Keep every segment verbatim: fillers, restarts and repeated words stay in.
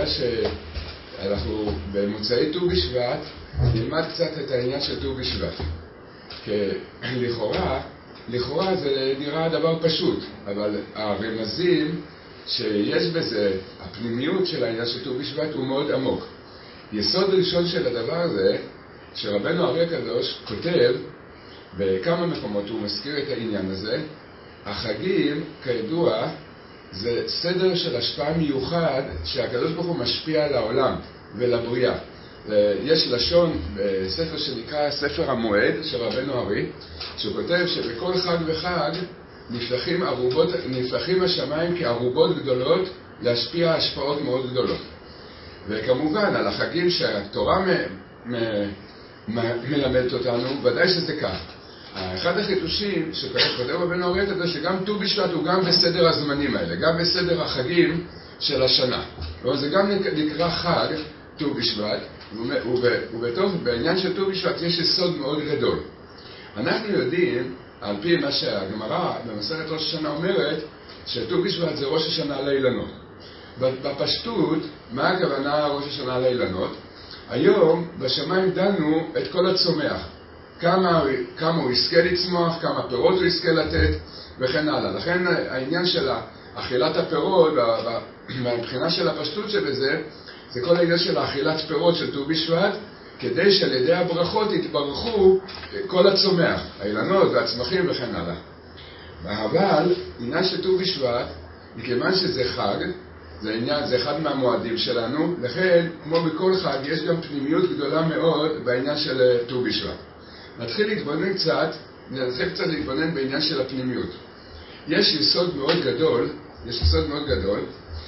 שאנחנו במוצאי ט"ו בשבט נלמד קצת את העניין של ט"ו בשבט. כי לכאורה, לכאורה זה נראה דבר פשוט, אבל הרמזים שיש בזה, הפנימיות של העניין של ט"ו בשבט הוא מאוד עמוק. יסוד ראשון של הדבר הזה, שרבנו הארי הקדוש כותב בכמה מקומות, הוא מזכיר את העניין הזה, החגים, כידוע, זה סדר של השפעה מיוחד שהקדוש ברוך הוא משפיע על העולם ולבריאה. יש לשון בספר שנקרא ספר המועד של רבנו הארי, שהוא כותב שבכל חג וחג נפתחים, ערובות, נפתחים השמיים כערובות גדולות להשפיע השפעות מאוד גדולות. וכמובן על החגים שהתורה מ, מ, מ, מלמדת אותנו, ודאי שזה כך. אחד החידושים שכותב רבנו הארי הקדוש שגם ט"ו בשבט הוא גם בסדר הזמנים האלה, גם בסדר החגים של השנה. זה גם נקרא חג ט"ו בשבט, ובתוך בעניין של ט"ו בשבט יש יסוד מאוד גדול. אנחנו יודעים, על פי מה שהגמרא במסכת ראש השנה אומרת, שט"ו בשבט זה ראש השנה לאילנות. בפשטות, מה הכוונה ראש השנה לאילנות? היום בשמיים דנו את כל הצומח. כמה, כמה הוא יזכה לצמוח, כמה פירות הוא יזכה לתת, וכן הלאה. לכן העניין של אכילת הפירות, מבחינה של הפשטות שבזה, זה כל העניין של אכילת פירות של ט"ו בשבט, כדי שעל ידי הברכות יתברכו כל הצומח, האילנות והצמחים וכן הלאה. אבל עניין של ט"ו בשבט, מכיוון שזה חג, זה, עניין, זה אחד מהמועדים שלנו, לכן כמו בכל חג יש גם פנימיות גדולה מאוד בעניין של ט"ו בשבט. נתחיל להתבונן קצת, נתחיל קצת להתבונן בעניין של הפנימיות. יש יסוד מאוד גדול, יש יסוד מאוד גדול,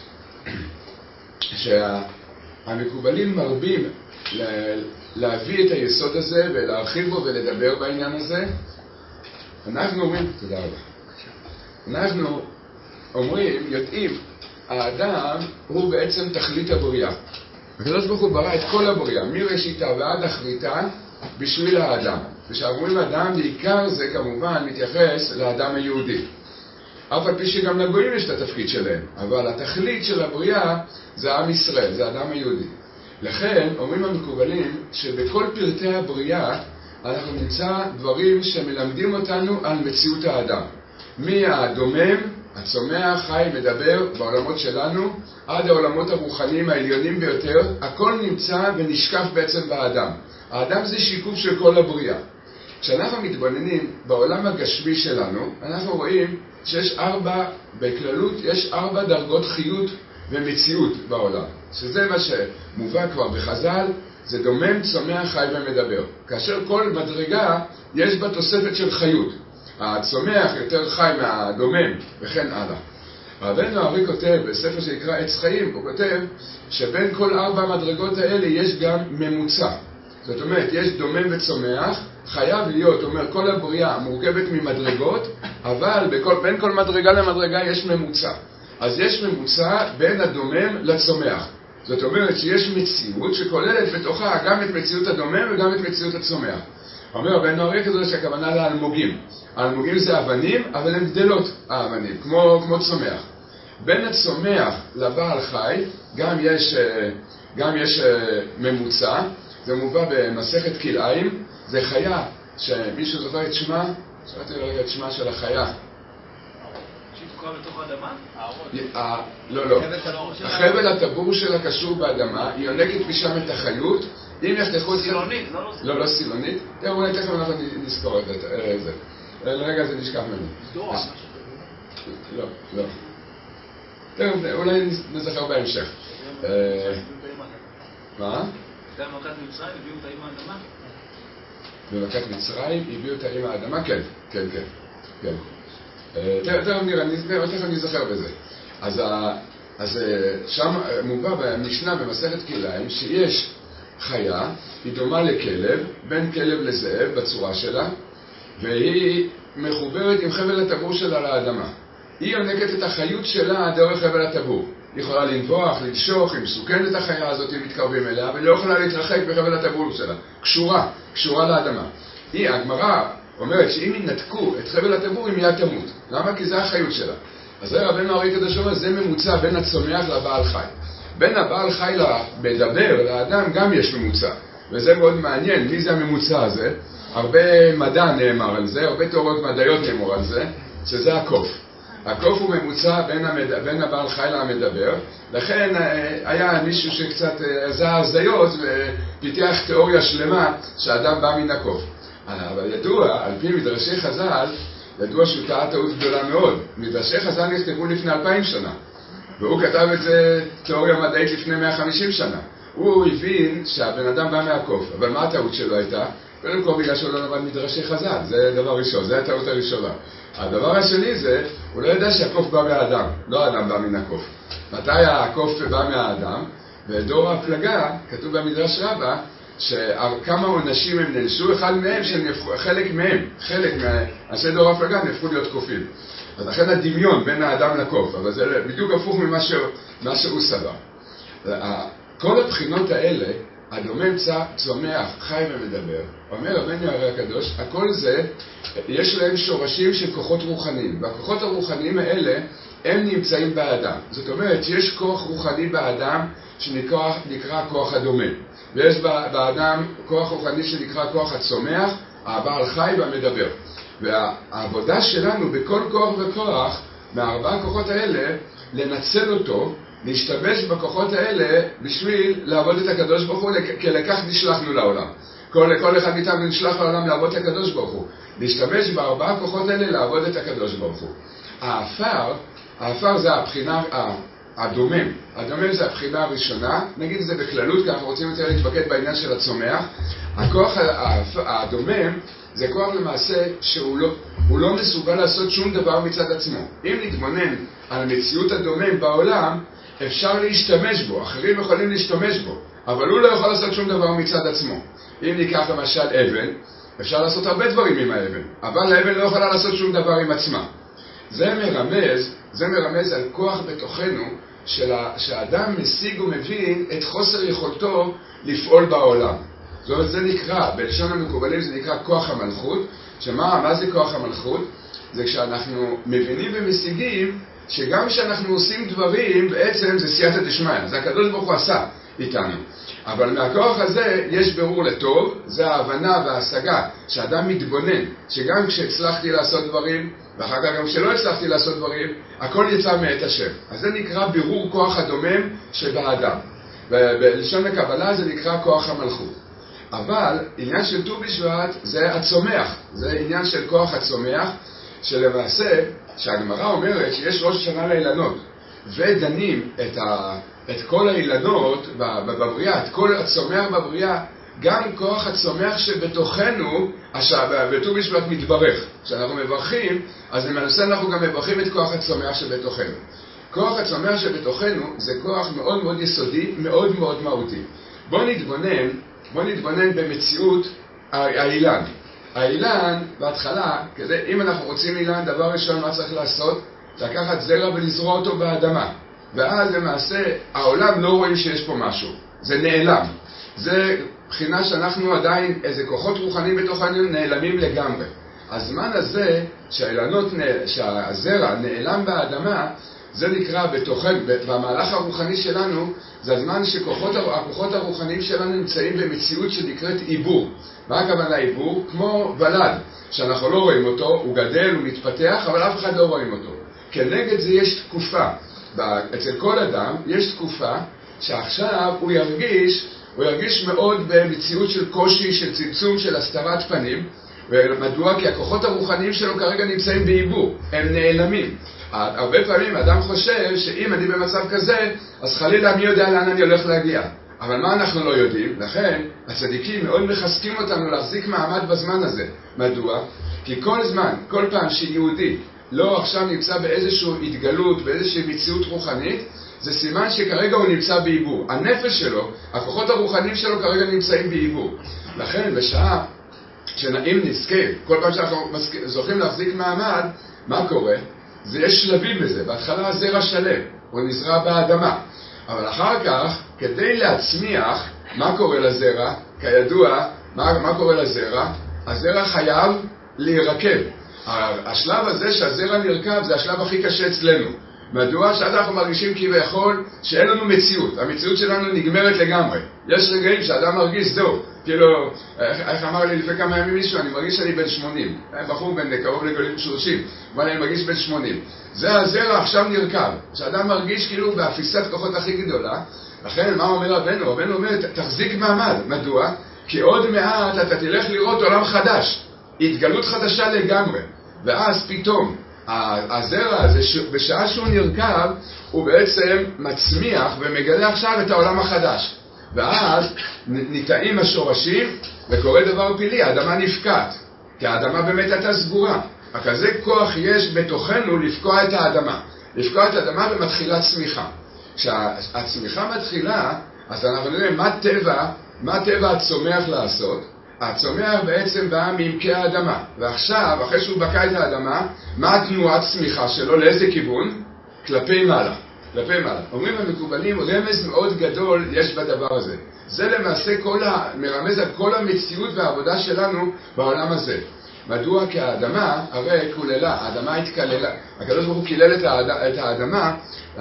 שהמקובלים מרבים להביא את היסוד הזה ולהרחיב בו ולדבר בעניין הזה. אנחנו אומרים, תודה רבה. אנחנו אומרים, יודעים, האדם הוא בעצם תכלית הבריאה. הקדוש ברוך הוא ברא את כל הבריאה, מראשיתה ועד אחריתה, בשביל האדם. ושאומרים אדם, בעיקר זה כמובן מתייחס לאדם היהודי. אף על פי שגם לגויים יש את התפקיד שלהם, אבל התכלית של הבריאה זה עם ישראל, זה האדם היהודי. לכן אומרים המקובלים שבכל פרטי הבריאה אנחנו נמצא דברים שמלמדים אותנו על מציאות האדם. מהדומם, הצומח, חי, מדבר בעולמות שלנו, עד העולמות הרוחניים העליונים ביותר, הכל נמצא ונשקף בעצם באדם. האדם זה שיקוף של כל הבריאה. כשאנחנו מתבוננים בעולם הגשמי שלנו, אנחנו רואים שיש ארבע, בכללות יש ארבע דרגות חיות ומציאות בעולם. שזה מה שמובא כבר בחז"ל, זה דומם, צומח, חי ומדבר. כאשר כל מדרגה יש בה תוספת של חיות. הצומח יותר חי מהדומם וכן הלאה. רבנו הארי כותב בספר שנקרא עץ חיים, הוא כותב שבין כל ארבע המדרגות האלה יש גם ממוצע. זאת אומרת, יש דומם וצומח, חייב להיות, אומר, כל הבריאה מורכבת ממדרגות, אבל בכל, בין כל מדרגה למדרגה יש ממוצע. אז יש ממוצע בין הדומם לצומח. זאת אומרת שיש מציאות שכוללת בתוכה גם את מציאות הדומם וגם את מציאות הצומח. אומר רבנו הארי הקדוש שהכוונה לאלמוגים. האלמוגים זה אבנים, אבל הן גדלות האבנים, כמו, כמו צומח. בין הצומח לבעל חי גם יש, גם יש ממוצע. זה מובא במסכת כלאיים, זה חיה, שמישהו זוכר את שמה, שאלתי לרגע את שמה של החיה. שהיא תקועה בתוך האדמה? לא, לא. החבל הטבור שלה קשור באדמה, היא יונקת משם את החיות, אם יחתכו את זה... סילונית, לא לא לא, לא סילונית. תראה, אולי תכף אנחנו נזכור את זה. לרגע זה נשכח ממנו. דורה. לא, לא. תראה, אולי נזכר בהמשך. מה? גם במכת מצרים הביאו אותה עם האדמה? במכת מצרים הביאו אותה עם האדמה? כן, כן, כן. כן. תכף נראה, תכף נזכר בזה. אז שם מובא במשנה במסכת כלאיים שיש חיה, היא דומה לכלב, בין כלב לזאב בצורה שלה, והיא מחוברת עם חבל הטבור שלה לאדמה. היא יונקת את החיות שלה דרך חבל הטבור. היא יכולה לנבוח, לנשוך, היא מסוכנת החיה הזאת, אם מתקרבים אליה, אבל לא יכולה להתרחק בחבל הטבור שלה. קשורה, קשורה לאדמה. היא, הגמרא, אומרת שאם ינתקו את חבל הטבור, היא מיד תמות. למה? כי זה החיות שלה. אז זה רבנו הארי הקדוש אומר, זה ממוצע בין הצומח לבעל חי. בין הבעל חי למדבר, לאדם, גם יש ממוצע. וזה מאוד מעניין, מי זה הממוצע הזה? הרבה מדע נאמר על זה, הרבה תיאוריות מדעיות נאמר על זה, שזה הקוף. הקוף הוא ממוצע בין, המד... בין הבעל חי למדבר, לכן היה מישהו שקצת עזה הזיות ופיתח תיאוריה שלמה שהאדם בא מן הקוף. אבל ידוע, על פי מדרשי חז"ל, ידוע שהוא טעה טעות גדולה מאוד. מדרשי חז"ל נכתבו לפני אלפיים שנה, והוא כתב את זה תיאוריה מדעית לפני מאה וחמישים שנה. הוא הבין שהבן אדם בא מהקוף, אבל מה הטעות שלו הייתה? קודם כל בגלל שהוא לא למד מדרשי חז"ל, זה דבר ראשון, זה הטעות הראשונה. הדבר השני זה, הוא לא יודע שהקוף בא מהאדם, לא האדם בא מן הקוף. מתי הקוף בא מהאדם? בדור הפלגה, כתוב במדרש רבה, שכמה עונשים הם נלשו, אחד מהם, חלק מהם, חלק מאנשי דור הפלגה נהפכו להיות קופים. אז לכן הדמיון בין האדם לקוף, אבל זה בדיוק הפוך ממה מה שהוא סבר. כל הבחינות האלה, הדומם צומח, חי ומדבר, אומר רבנו הרי הקדוש, הכל זה, יש להם שורשים של כוחות רוחניים, והכוחות הרוחניים האלה, הם נמצאים באדם. זאת אומרת, יש כוח רוחני באדם שנקרא נקרא כוח הדומם, ויש באדם כוח רוחני שנקרא כוח הצומח, הבעל חי והמדבר. והעבודה שלנו בכל כוח וכוח, מהארבעה הכוחות האלה, לנצל אותו, להשתמש בכוחות האלה בשביל לעבוד את הקדוש ברוך הוא, כי לכך נשלחנו לעולם. כל, כל אחד מאיתנו נשלח לעולם לעבוד את הקדוש ברוך הוא. להשתמש בארבעה הכוחות האלה לעבוד את הקדוש ברוך הוא. האפר, האפר זה הבחינה, הדומם. הדומם זה הבחינה הראשונה, נגיד את זה בכללות, כי אנחנו רוצים יותר להתמקד בעניין של הצומח. הכוח הדומם זה כוח למעשה שהוא לא, הוא לא מסוגל לעשות שום דבר מצד עצמו. אם נתבונן על מציאות הדומם בעולם, אפשר להשתמש בו, אחרים יכולים להשתמש בו, אבל הוא לא יכול לעשות שום דבר מצד עצמו. אם ניקח למשל אבן, אפשר לעשות הרבה דברים עם האבן, אבל האבן לא יכולה לעשות שום דבר עם עצמה. זה מרמז, זה מרמז על כוח בתוכנו, שהאדם משיג ומבין את חוסר יכולתו לפעול בעולם. זאת אומרת, זה נקרא, בלשון המקובלים זה נקרא כוח המלכות, שמה, מה זה כוח המלכות? זה כשאנחנו מבינים ומשיגים, שגם כשאנחנו עושים דברים, בעצם זה סייעתא דשמיא, זה הקדוש ברוך הוא עשה איתנו. אבל מהכוח הזה יש ברור לטוב, זה ההבנה וההשגה, שהאדם מתבונן, שגם כשהצלחתי לעשות דברים, ואחר כך גם כשלא הצלחתי לעשות דברים, הכל יצא מאת השם. אז זה נקרא בירור כוח הדומם שבאדם. ובלשון הקבלה זה נקרא כוח המלכות. אבל עניין של ט"ו בשבט זה הצומח, זה עניין של כוח הצומח, שלמעשה, שהגמרא אומרת שיש ראש השנה לאילנות, ודנים את, ה, את כל האילנות בבריאה, את כל הצומח בבריאה, גם כוח הצומח שבתוכנו, בט"ו בשבט מתברך. כשאנחנו מברכים, אז למעשה אנחנו גם מברכים את כוח הצומח שבתוכנו. כוח הצומח שבתוכנו זה כוח מאוד מאוד יסודי, מאוד מאוד מהותי. בוא נתבונן, בוא נתבונן במציאות האילן. האילן, בהתחלה, כדי, אם אנחנו רוצים אילן, דבר ראשון מה צריך לעשות? לקחת זרע ולזרוע אותו באדמה. ואז למעשה העולם לא רואים שיש פה משהו. זה נעלם. זה בחינה שאנחנו עדיין, איזה כוחות רוחניים בתוכנו נעלמים לגמרי. הזמן הזה שהאילנות, שהזרע נעלם באדמה, זה נקרא בתוכן, במהלך הרוחני שלנו, זה הזמן שכוחות הכוחות הרוחניים שלנו נמצאים במציאות שנקראת עיבור. מה הכוונה עיבור? כמו ולד, שאנחנו לא רואים אותו, הוא גדל, הוא מתפתח, אבל אף אחד לא רואים אותו. כנגד זה יש תקופה, אצל כל אדם יש תקופה שעכשיו הוא ירגיש, הוא ירגיש מאוד במציאות של קושי, של צמצום, של הסתרת פנים. ומדוע? כי הכוחות הרוחניים שלו כרגע נמצאים בעיבור, הם נעלמים. הרבה פעמים אדם חושב שאם אני במצב כזה, אז חלילה מי יודע לאן אני הולך להגיע. אבל מה אנחנו לא יודעים? לכן הצדיקים מאוד מחזקים אותנו להחזיק מעמד בזמן הזה. מדוע? כי כל זמן, כל פעם שיהודי לא עכשיו נמצא באיזושהי התגלות, באיזושהי מציאות רוחנית, זה סימן שכרגע הוא נמצא בעיבור. הנפש שלו, הכוחות הרוחניים שלו כרגע נמצאים בעיבור. לכן בשעה שנעים נזכה, כל פעם שאנחנו זוכים להחזיק מעמד, מה קורה? זה יש שלבים בזה. בהתחלה הזרע שלם, הוא נזרע באדמה. אבל אחר כך, כדי להצמיח, מה קורה לזרע? כידוע, מה, מה קורה לזרע? הזרע חייב להירקב. השלב הזה שהזרע נרקב זה השלב הכי קשה אצלנו. מדוע? שאנחנו מרגישים כביכול שאין לנו מציאות. המציאות שלנו נגמרת לגמרי. יש רגעים שאדם מרגיש זהו. כאילו, איך, איך אמר לי לפני כמה ימים מישהו, אני מרגיש שאני בן שמונים. בחור בן קרוב לגולים שלושים, אבל אני מרגיש בן שמונים. זה הזרע עכשיו נרכב. שאדם מרגיש כאילו באפיסת כוחות הכי גדולה. לכן, מה אומר רבנו? רבנו אומר, תחזיק מעמד. מדוע? כי עוד מעט אתה תלך לראות עולם חדש. התגלות חדשה לגמרי. ואז פתאום, הזרע הזה, בשעה שהוא נרכב, הוא בעצם מצמיח ומגלה עכשיו את העולם החדש. ואז ניטעים השורשים, וקורה דבר פילי, האדמה נפקעת. כי האדמה באמת הייתה סגורה. כזה כוח יש בתוכנו לפקוע את האדמה. לפקוע את האדמה ומתחילה צמיחה. כשהצמיחה מתחילה, אז אנחנו נראה מה טבע, מה טבע הצומח לעשות. הצומח בעצם בא מעמקי האדמה. ועכשיו, אחרי שהוא בקע את האדמה, מה התנועת צמיחה שלו? לאיזה כיוון? כלפי מעלה. כלפי מעלה. אומרים המקובלים, רמז מאוד גדול יש בדבר הזה. זה למעשה כל ה... מרמז על כל המציאות והעבודה שלנו בעולם הזה. מדוע? כי האדמה הרי כוללה, האדמה התכללה. הקדוש ברוך הוא קילל את, האד... את האדמה,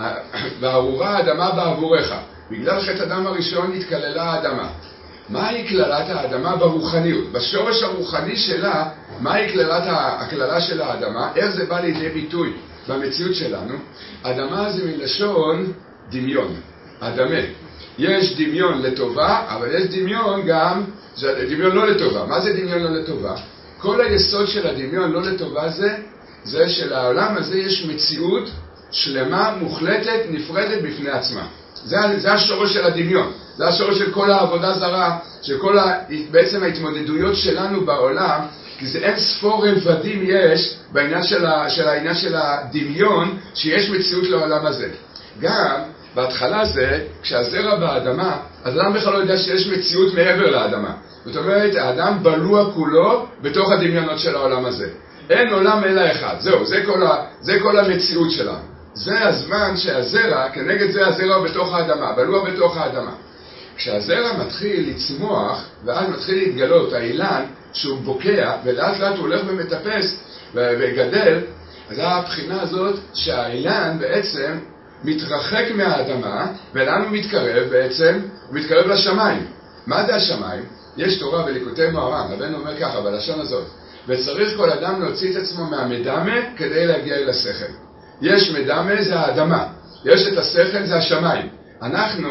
וארורה האדמה בעבורך. בגלל חטא אדם הראשון התכללה האדמה. מהי כללת האדמה ברוחניות? בשורש הרוחני שלה, מהי כללת הכללה של האדמה? איך זה בא לידי ביטוי במציאות שלנו? אדמה זה מלשון דמיון, אדמה. יש דמיון לטובה, אבל יש דמיון גם, דמיון לא לטובה. מה זה דמיון לא לטובה? כל היסוד של הדמיון לא לטובה זה, זה שלעולם הזה יש מציאות שלמה, מוחלטת, נפרדת בפני עצמה. זה, זה השורש של הדמיון. זה השורש של כל העבודה זרה, של כל ה, בעצם ההתמודדויות שלנו בעולם, כי זה אין ספור רבדים יש בעניין של, ה, של העניין של הדמיון, שיש מציאות לעולם הזה. גם בהתחלה זה, כשהזרע באדמה, אז אדם בכלל לא יודע שיש מציאות מעבר לאדמה. זאת אומרת, האדם בלוע כולו בתוך הדמיונות של העולם הזה. אין עולם אלא אחד. זהו, זה כל, ה, זה כל המציאות שלנו. זה הזמן שהזרע, כנגד זה הזרע בתוך האדמה, בלוע בתוך האדמה. כשהזרע מתחיל לצמוח, ואז מתחיל להתגלות, האילן, שהוא בוקע, ולאט לאט הוא הולך ומטפס וגדל, אז הבחינה הזאת שהאילן בעצם מתרחק מהאדמה, ולאן הוא מתקרב בעצם? הוא מתקרב לשמיים. מה זה השמיים? יש תורה בליקוטי מוהר"ן, רבנו אומר ככה, בלשון הזאת, וצריך כל אדם להוציא את עצמו מהמדמה כדי להגיע אל השכל. יש מדמה, זה האדמה. יש את השכל, זה השמיים. אנחנו,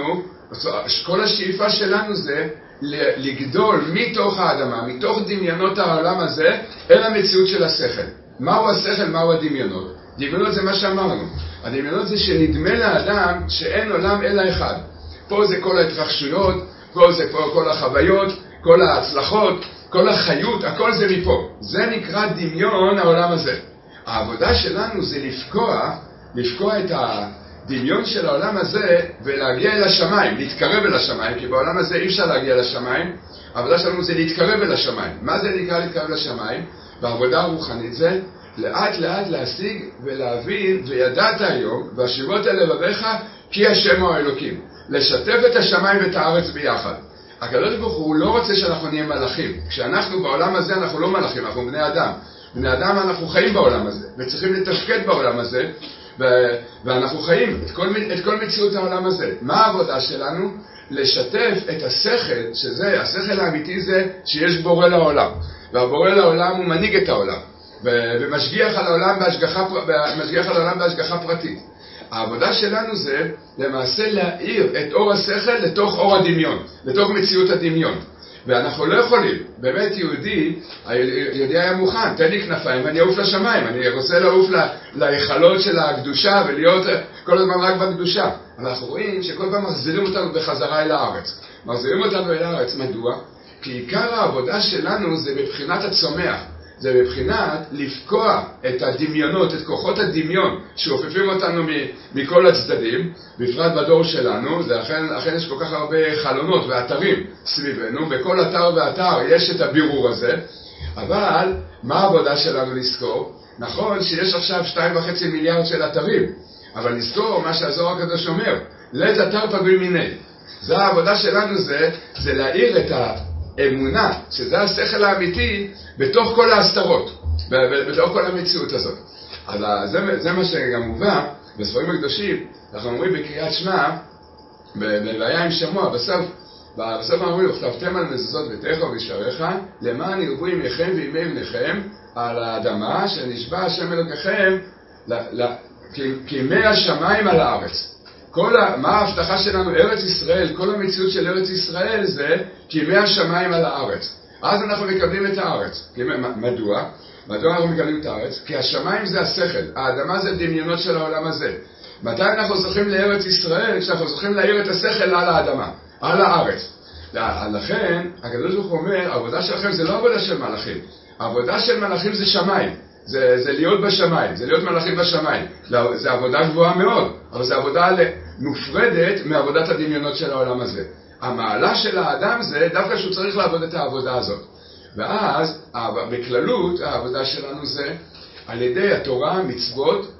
כל השאיפה שלנו זה לגדול מתוך האדמה, מתוך דמיונות העולם הזה, אל המציאות של השכל. מהו השכל, מהו הדמיונות? דמיונות זה מה שאמרנו. הדמיונות זה שנדמה לאדם שאין עולם אלא אחד. פה זה כל ההתרחשויות, פה זה פה כל החוויות, כל ההצלחות, כל החיות, הכל זה מפה. זה נקרא דמיון העולם הזה. העבודה שלנו זה לפקוע, לפקוע את הדמיון של העולם הזה ולהגיע אל השמיים, להתקרב אל השמיים, כי בעולם הזה אי אפשר להגיע אל השמיים. העבודה שלנו זה להתקרב אל השמיים. מה זה נקרא להתקרב לשמיים? בעבודה הרוחנית זה לאט לאט להשיג ולהבין, וידעת היום, והשיבות אל לבביך, כי השם הוא האלוקים. לשתף את השמיים ואת הארץ ביחד. הקדוש ברוך הוא לא רוצה שאנחנו נהיה מלאכים. כשאנחנו בעולם הזה אנחנו לא מלאכים, אנחנו בני אדם. בני אדם אנחנו חיים בעולם הזה, וצריכים לתפקד בעולם הזה, ו- ואנחנו חיים את כל, את כל מציאות העולם הזה. מה העבודה שלנו? לשתף את השכל, שזה, השכל האמיתי זה שיש בורא לעולם. והבורא לעולם הוא מנהיג את העולם, ו- ומשגיח על העולם בהשגחה, משגיח על העולם בהשגחה פרטית. העבודה שלנו זה למעשה להאיר את אור השכל לתוך אור הדמיון, לתוך מציאות הדמיון. ואנחנו לא יכולים, באמת יהודי, יהודי היה מוכן, תן לי כנפיים ואני אעוף לשמיים, אני רוצה לעוף להיכלות של הקדושה ולהיות כל הזמן רק בקדושה. אנחנו רואים שכל פעם מחזירים אותנו בחזרה אל הארץ. מחזירים אותנו אל הארץ, מדוע? כי עיקר העבודה שלנו זה בבחינת הצומח. זה בבחינת לפקוע את הדמיונות, את כוחות הדמיון שאופפים אותנו מכל הצדדים, בפרט בדור שלנו. זה אכן, אכן יש כל כך הרבה חלונות ואתרים סביבנו, בכל אתר ואתר יש את הבירור הזה. אבל מה העבודה שלנו לזכור? נכון שיש עכשיו שתיים וחצי מיליארד של אתרים, אבל לזכור מה שהזוהר הקדוש אומר, לית אתר פגוי מיני. זה העבודה שלנו, זה, זה להאיר את ה... אמונה, שזה השכל האמיתי בתוך כל ההסתרות, בתוך כל המציאות הזאת. אז זה, זה מה שגם מובא בספרים הקדושים, אנחנו אומרים בקריאת שמע, ב"והיה אם שמוע", בסוף, בסוף אומרים, וכתבתם על מזוזות ביתך ובשעריך, למען ירבו ימיכם וימי בניכם על האדמה, שנשבע השם אלוקיכם, כימי השמיים על הארץ. כל ה, מה ההבטחה שלנו? ארץ ישראל, כל המציאות של ארץ ישראל זה כימי השמיים על הארץ. אז אנחנו מקבלים את הארץ. מדוע? מדוע אנחנו מקבלים את הארץ? כי השמיים זה השכל, האדמה זה דמיונות של העולם הזה. מתי אנחנו זוכים לארץ ישראל? כשאנחנו זוכים להאיר את השכל על האדמה, על הארץ. לכן, הקדוש ברוך הוא אומר, העבודה שלכם זה לא עבודה של מלאכים. העבודה של מלאכים זה שמיים. זה, זה להיות בשמיים, זה להיות מלאכים בשמיים. זה עבודה גבוהה מאוד, אבל זה עבודה מופרדת מעבודת הדמיונות של העולם הזה. המעלה של האדם זה דווקא שהוא צריך לעבוד את העבודה הזאת. ואז, בכללות, העבודה שלנו זה על ידי התורה, המצוות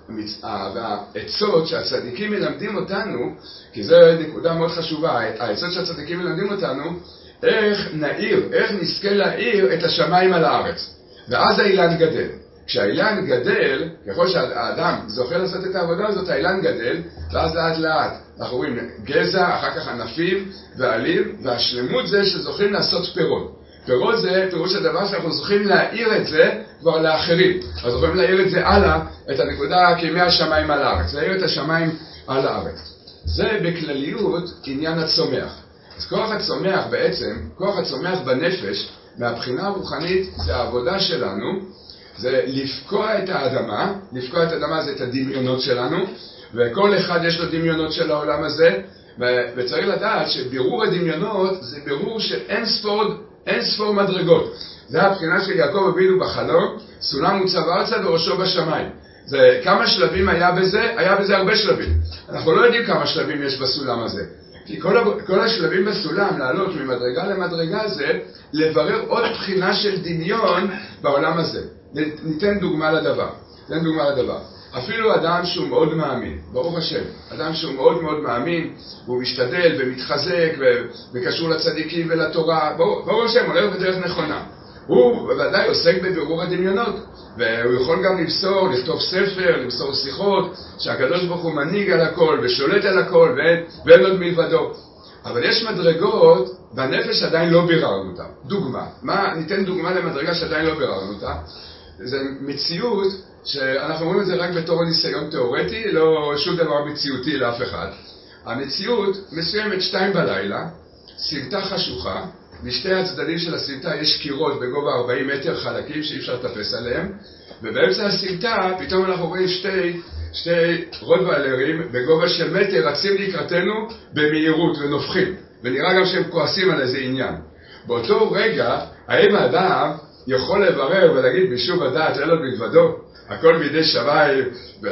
והעצות שהצדיקים מלמדים אותנו, כי זו נקודה מאוד חשובה, העצות שהצדיקים מלמדים אותנו, איך נעיר, איך נזכה להעיר את השמיים על הארץ. ואז האילן גדל. כשהאילן גדל, ככל שהאדם זוכה לעשות את העבודה הזאת, האילן גדל, ואז לאט לאט אנחנו רואים גזע, אחר כך ענפים ועלים, והשלמות זה שזוכים לעשות פירות. פירות זה פירוש הדבר שאנחנו זוכים להאיר את זה כבר לאחרים. אז זוכים להאיר את זה הלאה, את הנקודה כימי השמיים על הארץ, להאיר את השמיים על הארץ. זה בכלליות עניין הצומח. אז כוח הצומח בעצם, כוח הצומח בנפש, מהבחינה הרוחנית זה העבודה שלנו, זה לפקוע את האדמה, לפקוע את האדמה זה את הדמיונות שלנו, וכל אחד יש לו דמיונות של העולם הזה, וצריך לדעת שבירור הדמיונות זה בירור של אין ספור, אין ספור מדרגות. זה הבחינה של יעקב אבינו בחלום, סולם מוצב ארצה וראשו בשמיים. זה כמה שלבים היה בזה? היה בזה הרבה שלבים. אנחנו לא יודעים כמה שלבים יש בסולם הזה. כי כל, כל השלבים בסולם, לעלות ממדרגה למדרגה זה לברר עוד בחינה של דמיון בעולם הזה. ניתן דוגמה לדבר. ניתן דוגמה לדבר. אפילו אדם שהוא מאוד מאמין, ברוך השם, אדם שהוא מאוד מאוד מאמין, הוא משתדל ומתחזק וקשור לצדיקים ולתורה, ברוך השם, הולך בדרך נכונה. הוא בוודאי עוסק בבירור הדמיונות, והוא יכול גם למסור, לכתוב ספר, למסור שיחות, שהקדוש ברוך הוא מנהיג על הכל ושולט על הכל ואין, ואין עוד מלבדו. אבל יש מדרגות בנפש עדיין לא ביררנו אותה. דוגמה, מה, ניתן דוגמה למדרגה שעדיין לא ביררנו אותה. זה מציאות שאנחנו אומרים את זה רק בתור ניסיון תיאורטי, לא שום דבר מציאותי לאף אחד. המציאות מסוימת שתיים בלילה, סרטה חשוכה, בשתי הצדדים של הסרטה יש קירות בגובה ארבעים מטר חלקים שאי אפשר לטפס עליהם, ובאמצע הסרטה פתאום אנחנו רואים שתי, שתי רוטוולרים בגובה של מטר רצים לקראתנו במהירות ונופחים, ונראה גם שהם כועסים על איזה עניין. באותו רגע, האם האדם יכול לברר ולהגיד בשום הדעת אין לו מלבדו? הכל בידי שמיים,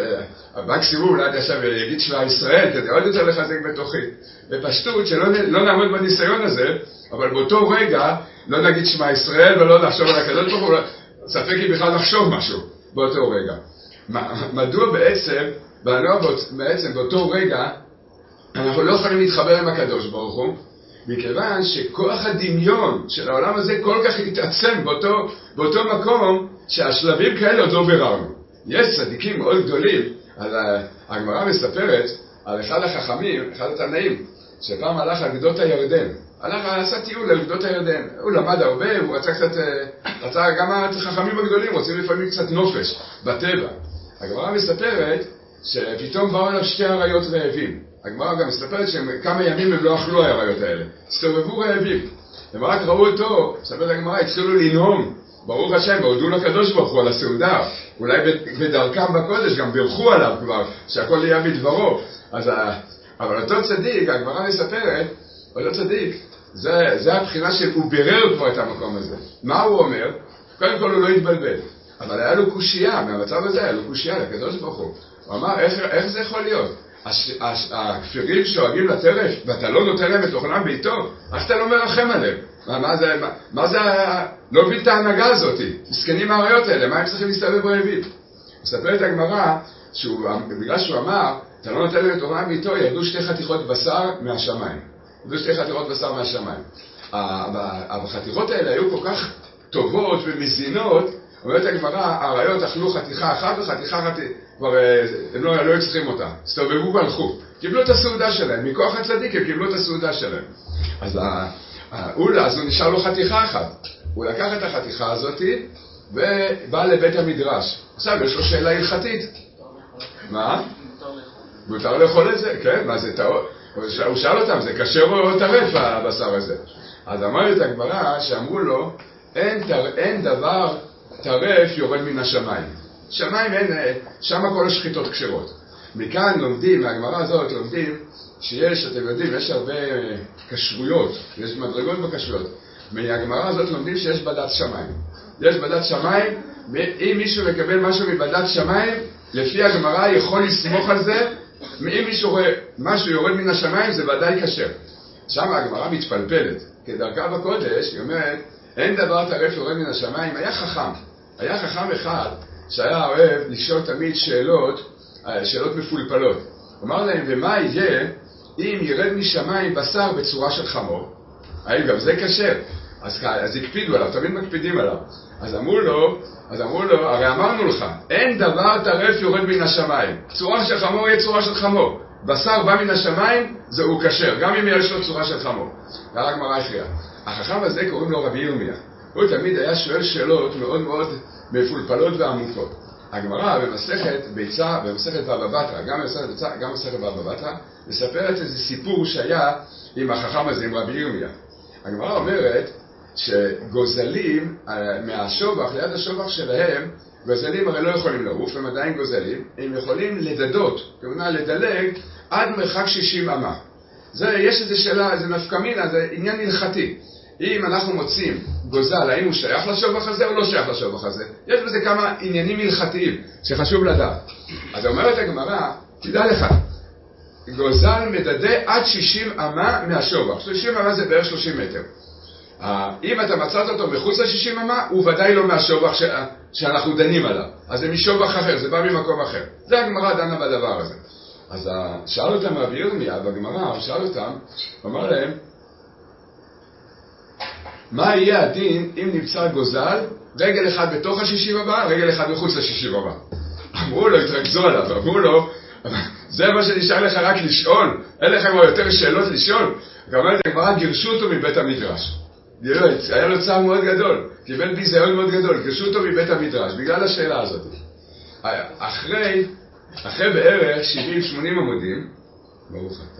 והמקסימום אולי עד עכשיו יגיד שמע ישראל, כדי עוד יותר לחזק בתוכי. בפשטות שלא לא נעמוד בניסיון הזה, אבל באותו רגע לא נגיד שמע ישראל ולא נחשוב על הקדוש ברוך הוא, ספק אם בכלל נחשוב משהו באותו רגע. מדוע בעצם, בעצם באותו רגע, אנחנו לא יכולים להתחבר עם הקדוש ברוך הוא, מכיוון שכוח הדמיון של העולם הזה כל כך התעצם באותו, באותו מקום שהשלבים כאלה עוד לא ביררנו. יש צדיקים מאוד גדולים, אז הגמרא מספרת על אחד החכמים, אחד התנאים, שפעם הלך על גדות הירדן. הלך, עשה טיול על גדות הירדן. הוא למד הרבה, הוא רצה קצת, רצה, גם החכמים הגדולים רוצים לפעמים קצת נופש בטבע. הגמרא מספרת שפתאום באו אליו שתי אריות רעבים. הגמרא גם מספרת שכמה ימים הם לא אכלו האריות האלה. הסתובבו רעבים. הם רק ראו אותו, מספרת הגמרא, התחילו לנהום. ברוך השם, והודו לקדוש ברוך הוא על הסעודה. אולי בדרכם בקודש גם בירכו עליו כבר, שהכל יהיה בדברו. אז, אבל אותו צדיק, הגמרא מספרת, אותו צדיק, זה, זה הבחינה שהוא בירר כבר את המקום הזה. מה הוא אומר? קודם כל הוא לא התבלבל. אבל היה לו קושייה, מהמצב הזה היה לו קושייה לקדוש ברוך הוא. הוא אמר, איך, איך זה יכול להיות? הש, הש, הכפירים שואגים לטרף, ואתה לא נותן להם את אוכלם ביתו, איך אתה לא מרחם עליהם? מה, מה זה, מה, מה זה, לא מבין את ההנהגה הזאת, מסכנים האריות האלה, מה הם צריכים להסתובב רעבים? מספרת הגמרא, בגלל שהוא אמר, אתה לא נותן להם את אוכלם ביתו, ירדו שתי חתיכות בשר מהשמיים. ירדו שתי חתיכות בשר מהשמיים. החתיכות האלה היו כל כך טובות ומזינות, אומרת הגמרא, האריות אכלו חתיכה אחת וחתיכה אחת, כבר הם לא, לא צריכים אותה, הסתובבו והלכו. קיבלו את הסעודה שלהם, מכוח הצדיק הם קיבלו את הסעודה שלהם. אז, הוא, אז הוא נשאר לו חתיכה אחת. הוא לקח את החתיכה הזאת ובא לבית המדרש. עכשיו יש לו שאלה הלכתית. מה? מותר לאכול את זה? כן, מה זה טעות? הוא שאל אותם, זה כשר או טרף הבשר הזה? אז אמרת הגמרא שאמרו לו, אין, אין דבר טרף יורד מן השמיים. שמיים אין, שם כל השחיתות כשרות. מכאן לומדים, מהגמרא הזאת לומדים, שיש, אתם יודעים, יש הרבה כשרויות, יש מדרגות בכשרויות. מהגמרא הזאת לומדים שיש בדת שמיים. יש בדת שמיים, אם מישהו מקבל משהו מבדת שמיים, לפי הגמרא יכול לסמוך על זה, אם מישהו רואה משהו יורד מן השמיים, זה ודאי כשר. שם הגמרא מתפלפלת, כדרכה בקודש, היא אומרת, אין דבר טרף יורד מן השמיים. היה חכם, היה חכם אחד שהיה אוהב לשאול תמיד שאלות, שאלות מפולפלות. אמר להם, ומה יהיה אם ירד משמיים בשר בצורה של חמור? האם גם זה כשר? אז, אז הקפידו עליו, תמיד מקפידים עליו. אז אמרו לו, אז אמרו לו, הרי אמרנו לך, אין דבר טרף יורד מן השמיים. צורה של חמור יהיה צורה של חמור. בשר בא מן השמיים, זהו כשר, גם אם יש לו צורה של חמור. והרג מראה הכריע. החכם הזה קוראים לו רבי ירמיה. הוא תמיד היה שואל שאלות מאוד מאוד מפולפלות ועמוקות. הגמרא במסכת ביצה, במסכת בבא בתרא, גם במסכת ביצה, גם במסכת בבא בתרא, מספרת איזה סיפור שהיה עם החכם הזה, עם רבי ירמיה. הגמרא אומרת שגוזלים מהשובח, ליד השובח שלהם, גוזלים הרי לא יכולים לעוף, הם עדיין גוזלים, הם יכולים לדדות, כמובן לדלג, עד מרחק שישים אמה. זה, יש איזו שאלה, זה נפקמינה, זה עניין הלכתי. אם אנחנו מוצאים גוזל, האם הוא שייך לשובח הזה או לא שייך לשובח הזה? יש בזה כמה עניינים הלכתיים שחשוב לדעת. אז אומרת הגמרא, תדע לך, גוזל מדדה עד שישים אמה מהשובח. שישים אמה זה בערך שלושים מטר. אם אתה מצאת אותו מחוץ ל-שישים אמה, הוא ודאי לא מהשובח ש... שאנחנו דנים עליו. אז זה משובח אחר, זה בא ממקום אחר. זה הגמרא דנה בדבר הזה. אז שאל אותם רבי ירמיה בגמרא, הוא שאל אותם, הוא אמר להם, מה יהיה הדין אם נמצא גוזל, רגל אחד בתוך ה-שישים אמה, רגל אחד מחוץ ל-שישים אמה? אמרו לו, התרכזו עליו, אמרו לו, זה מה שנשאר לך רק לשאול? אין לך כבר יותר שאלות לשאול? כמובן, הגמרא גירשו אותו מבית המדרש. היה לו צער מאוד גדול, קיבל ביזיון מאוד גדול, גירשו אותו מבית המדרש, בגלל השאלה הזאת. אחרי, אחרי בערך שבעים שמונים עמודים, ברוך אתה,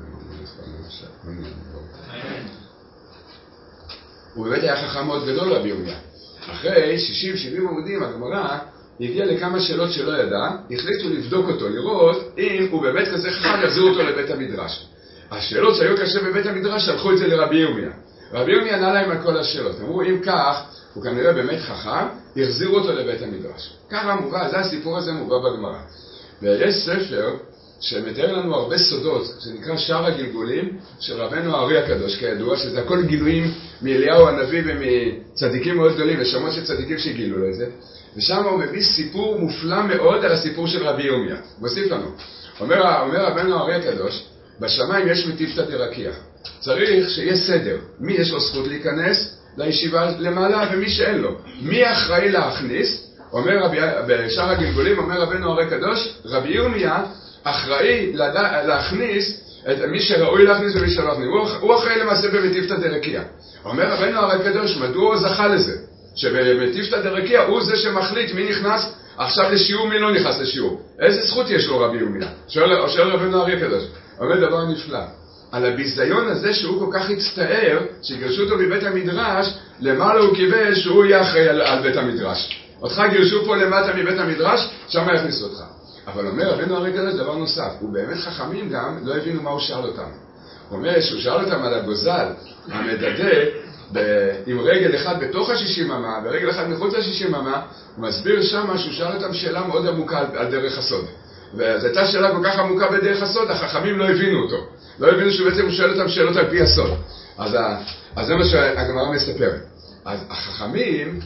הוא באמת היה חכם מאוד גדול רבי ירמיה. אחרי שישים שבעים עמודים, הגמרא הגיע לכמה שאלות שלא ידע, החליטו לבדוק אותו, לראות אם הוא באמת כזה חכם, יחזיר אותו לבית המדרש. השאלות שהיו קשה בבית המדרש, שלחו את זה לרבי ירמיה. רבי ירמיה ענה להם על כל השאלות. אמרו, אם כך, הוא כנראה באמת חכם, יחזירו אותו לבית המדרש. ככה מובא, זה הסיפור הזה מובא בגמרא. ויש ספר שמתאר לנו הרבה סודות, שנקרא שער הגלגולים, של רבנו הארי הקדוש, כידוע, שזה הכל גילויים מאליהו הנביא ומצדיקים מאוד גדולים, ושמות של צדיקים שגילו לו את זה. ושם הוא מביא סיפור מופלא מאוד על הסיפור של רבי ירמיה. מוסיף לנו. אומר, אומר רבנו הארי הקדוש, בשמיים יש מטיפתא דרקיע. צריך שיהיה סדר. מי יש לו זכות להיכנס לישיבה למעלה ומי שאין לו. מי אחראי להכניס? אומר רבי, בשער הגלגולים אומר רבנו הארי הקדוש, רבי ירמיה אחראי לדע, להכניס את מי שראוי להכניס ומי שלא להכניס. הוא, הוא אחראי למעשה במטיפתא דרקיע. אומר רבנו הארי הקדוש, מדוע הוא זכה לזה? שבמטיפתא דרקיע הוא זה שמחליט מי נכנס עכשיו לשיעור, מי לא נכנס לשיעור. איזה זכות יש לו רבי ירמיה? שואל, שואל רבנו הארי הקדוש. אומר דבר נפלא. על הביזיון הזה שהוא כל כך הצטער, שגרשו אותו מבית המדרש, למעלה הוא קיבל שהוא יהיה אחראי על, על בית המדרש. אותך גרשו פה למטה מבית המדרש, שם יכניסו אותך. אבל אומר רבנו הארי הקדוש דבר נוסף, הוא באמת חכמים גם, לא הבינו מה הוא שאל אותם. הוא אומר שהוא שאל אותם על הגוזל, המדדה, ב- עם רגל אחד בתוך ה-שישים אמה, ורגל אחד מחוץ ל-שישים אמה, הוא מסביר שם שהוא שאל אותם שאלה מאוד עמוקה על, על דרך הסוד. וזו הייתה שאלה כל כך עמוקה בדרך הסוד, החכמים לא הבינו אותו. לא הבינו שבעצם הוא שואל אותם שאלות על פי הסוד. אז, אז זה מה שהגמרא מספרת. אז החכמים,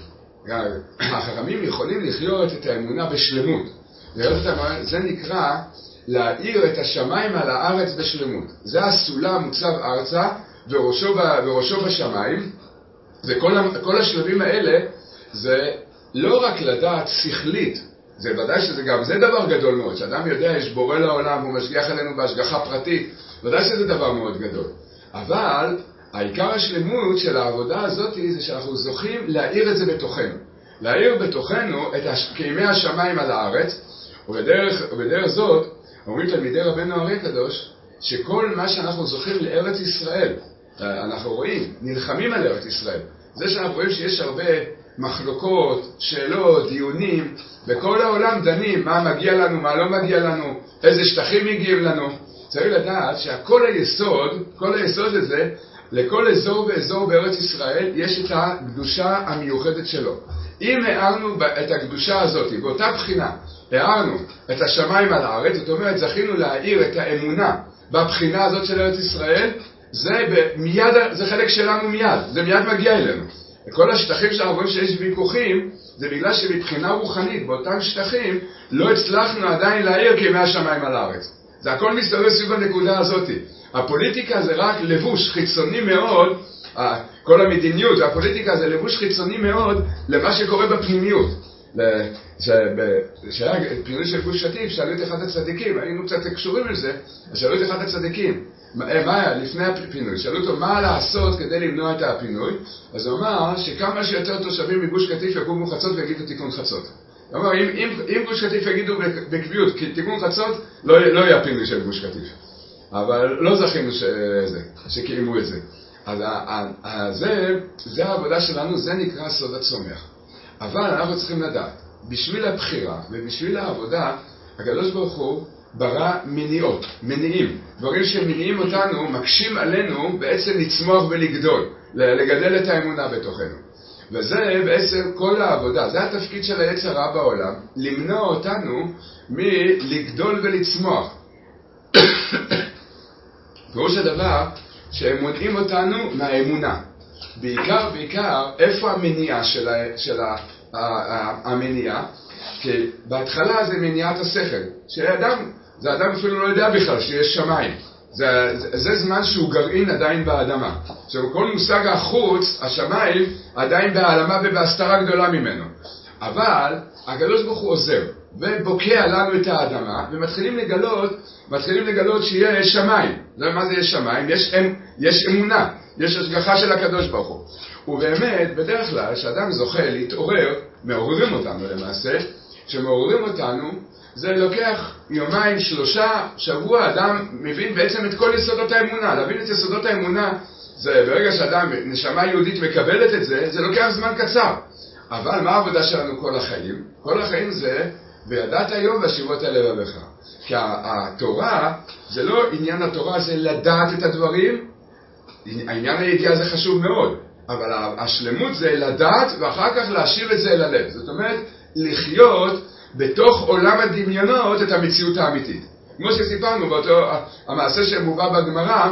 החכמים יכולים לחיות את האמונה בשלמות. זה נקרא להאיר את השמיים על הארץ בשלמות. זה הסולם מוצב ארצה וראשו, ב, וראשו בשמיים. וכל כל השלבים האלה זה לא רק לדעת שכלית, זה ודאי שזה גם, זה דבר גדול מאוד, שאדם יודע, יש בורא לעולם, הוא משגיח עלינו בהשגחה פרטית, ודאי שזה דבר מאוד גדול. אבל העיקר השלמות של העבודה הזאת זה שאנחנו זוכים להאיר את זה בתוכנו. להאיר בתוכנו את הש... כימי השמיים על הארץ, ובדרך, ובדרך זאת, אומרים תלמידי רבנו הרי הקדוש, שכל מה שאנחנו זוכים לארץ ישראל, אנחנו רואים, נלחמים על ארץ ישראל. זה שאנחנו רואים שיש הרבה מחלוקות, שאלות, דיונים, בכל העולם דנים מה מגיע לנו, מה לא מגיע לנו, איזה שטחים מגיעים לנו. צריך לדעת שהכל היסוד, כל היסוד הזה, לכל אזור ואזור בארץ ישראל יש את הקדושה המיוחדת שלו. אם הערנו את הקדושה הזאת, באותה בחינה, הערנו את השמיים על הארץ, זאת אומרת, זכינו להאיר את האמונה בבחינה הזאת של ארץ ישראל, זה, מיד, זה חלק שלנו מיד, זה מיד מגיע אלינו. וכל השטחים שאנחנו רואים שיש ויכוחים, זה בגלל שמבחינה רוחנית, באותם שטחים, לא הצלחנו עדיין להאיר כימי השמיים על הארץ. זה הכל מסתובב סביב הנקודה הזאת. הפוליטיקה זה רק לבוש חיצוני מאוד, כל המדיניות והפוליטיקה זה לבוש חיצוני מאוד למה שקורה בפנימיות. כשהיה פינוי של גוש קטיף, שאלו את אחד הצדיקים, היינו קצת קשורים לזה, שאלו את אחד הצדיקים, מה היה לפני הפינוי? שאלו אותו מה לעשות כדי למנוע את הפינוי, אז הוא אמר שכמה שיותר תושבים מגוש קטיף יקומו חצות ויגידו תיקון חצות. הוא אמר, אם, אם, אם גוש קטיף יגידו בקביעות כי תיקון חצות, לא, לא יהיה פינוי של גוש קטיף. אבל לא זכינו שזה, שקיימו את זה. אז זה, זה העבודה שלנו, זה נקרא סוד הצומח. אבל אנחנו צריכים לדעת, בשביל הבחירה ובשביל העבודה, הקדוש ברוך הוא ברא מניעות, מניעים. דברים שמניעים אותנו, מקשים עלינו בעצם לצמוח ולגדול, לגדל את האמונה בתוכנו. וזה בעצם כל העבודה, זה התפקיד של היצר הרע בעולם, למנוע אותנו מלגדול ולצמוח. פירוש הדבר שהם מונעים אותנו מהאמונה. בעיקר, בעיקר, איפה המניעה של, ה, של ה, ה, ה, המניעה? כי בהתחלה זה מניעת השכל. שאדם, זה אדם אפילו לא יודע בכלל שיש שמיים. זה, זה, זה זמן שהוא גרעין עדיין באדמה. עכשיו, כל מושג החוץ, השמיים, עדיין בהעלמה ובהסתרה גדולה ממנו. אבל הקדוש ברוך הוא עוזר ובוקע לנו את האדמה ומתחילים לגלות, מתחילים לגלות שיש שמיים. מה זה יש שמיים? יש, יש אמונה, יש השגחה של הקדוש ברוך הוא. ובאמת, בדרך כלל, כשאדם זוכה להתעורר, מעוררים אותנו למעשה, כשמעוררים אותנו, זה לוקח יומיים, שלושה, שבוע, אדם מבין בעצם את כל יסודות האמונה. להבין את יסודות האמונה, זה ברגע שאדם, נשמה יהודית מקבלת את זה, זה לוקח זמן קצר. אבל מה העבודה שלנו כל החיים? כל החיים זה, וידעת היום והשיבות על לבבך. כי התורה, זה לא עניין התורה, זה לדעת את הדברים, העניין הידיעה זה חשוב מאוד, אבל השלמות זה לדעת ואחר כך להשיב את זה אל הלב. זאת אומרת, לחיות בתוך עולם הדמיונות את המציאות האמיתית. כמו שסיפרנו באותו, המעשה שמובא בגמרא,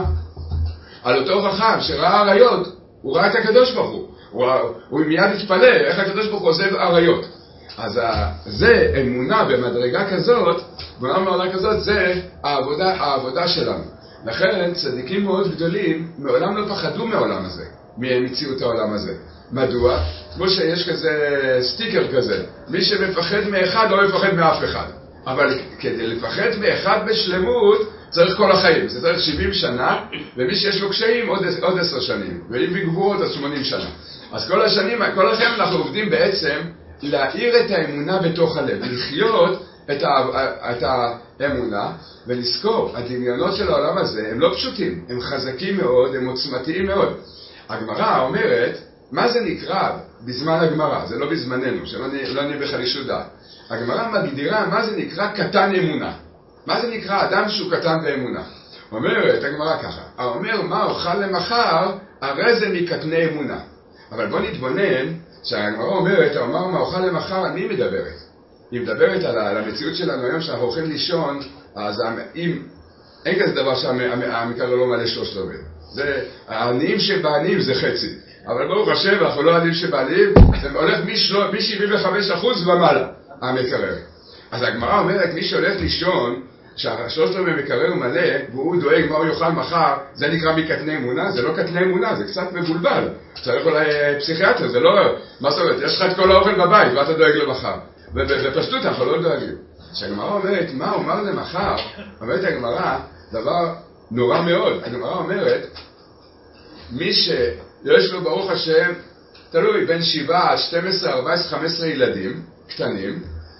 על אותו חכם שראה עריות, הוא ראה את הקדוש ברוך הוא. הוא, הוא מיד התפלא, איך הקדוש ברוך הוא עוזב עריות. אז זה אמונה במדרגה כזאת, במדרגה כזאת זה העבודה, העבודה שלנו. לכן צדיקים מאוד גדולים מעולם לא פחדו מהעולם הזה, ממציאות העולם הזה. מדוע? כמו שיש כזה סטיקר כזה, מי שמפחד מאחד לא מפחד מאף אחד. אבל כדי לפחד מאחד בשלמות צריך כל החיים, זה צריך שבעים שנה, ומי שיש לו קשיים עוד, עוד עשר שנים, ואם בגבורות אז שמונים שנה. אז כל השנים, כל השנים אנחנו עובדים בעצם להאיר את האמונה בתוך הלב, לחיות את, ה, את האמונה ולזכור, הדמיונות של העולם הזה הם לא פשוטים, הם חזקים מאוד, הם עוצמתיים מאוד. הגמרא אומרת, מה זה נקרא בזמן הגמרא? זה לא בזמננו, שלא לא נהיה בחלישות דעת. הגמרא מגדירה מה זה נקרא קטן אמונה. מה זה נקרא אדם שהוא קטן באמונה? אומרת הגמרא ככה, האומר מה אוכל למחר, הרי זה מקטני אמונה. אבל בוא נתבונן שהגמרא אומרת, האומר מה אוכל למחר, אני מדברת. היא מדברת על, על המציאות שלנו היום שאנחנו הולכים לישון, אז אם, אין כזה דבר שהמקרא לא מלא שלושת רבעי. זה, העניים שבעניים זה חצי. אבל ברוך השם, אנחנו לא עניים שבעניים, זה הולך מ-שבעים וחמישה אחוז ומעלה, המקרר. אז הגמרא אומרת, מי שהולך לישון, שהשלושת רבעי מקרר מלא, והוא דואג מה הוא יאכל מחר, זה נקרא מקטני אמונה? זה לא קטני אמונה, זה קצת מבולבל. צריך אולי פסיכיאטר, זה לא... מה זאת אומרת? יש לך את כל האוכל בבית, ואתה דואג למחר. בפשטות אנחנו לא דואגים. כשהגמרא אומרת, מה אומר למחר? אומרת הגמרא, דבר נורא מאוד. הגמרא אומרת, מי שיש לו ברוך השם, תלוי, בין שבע עד שתים עשרה, ארבע עשרה, חמש עשרה ילדים קטנים,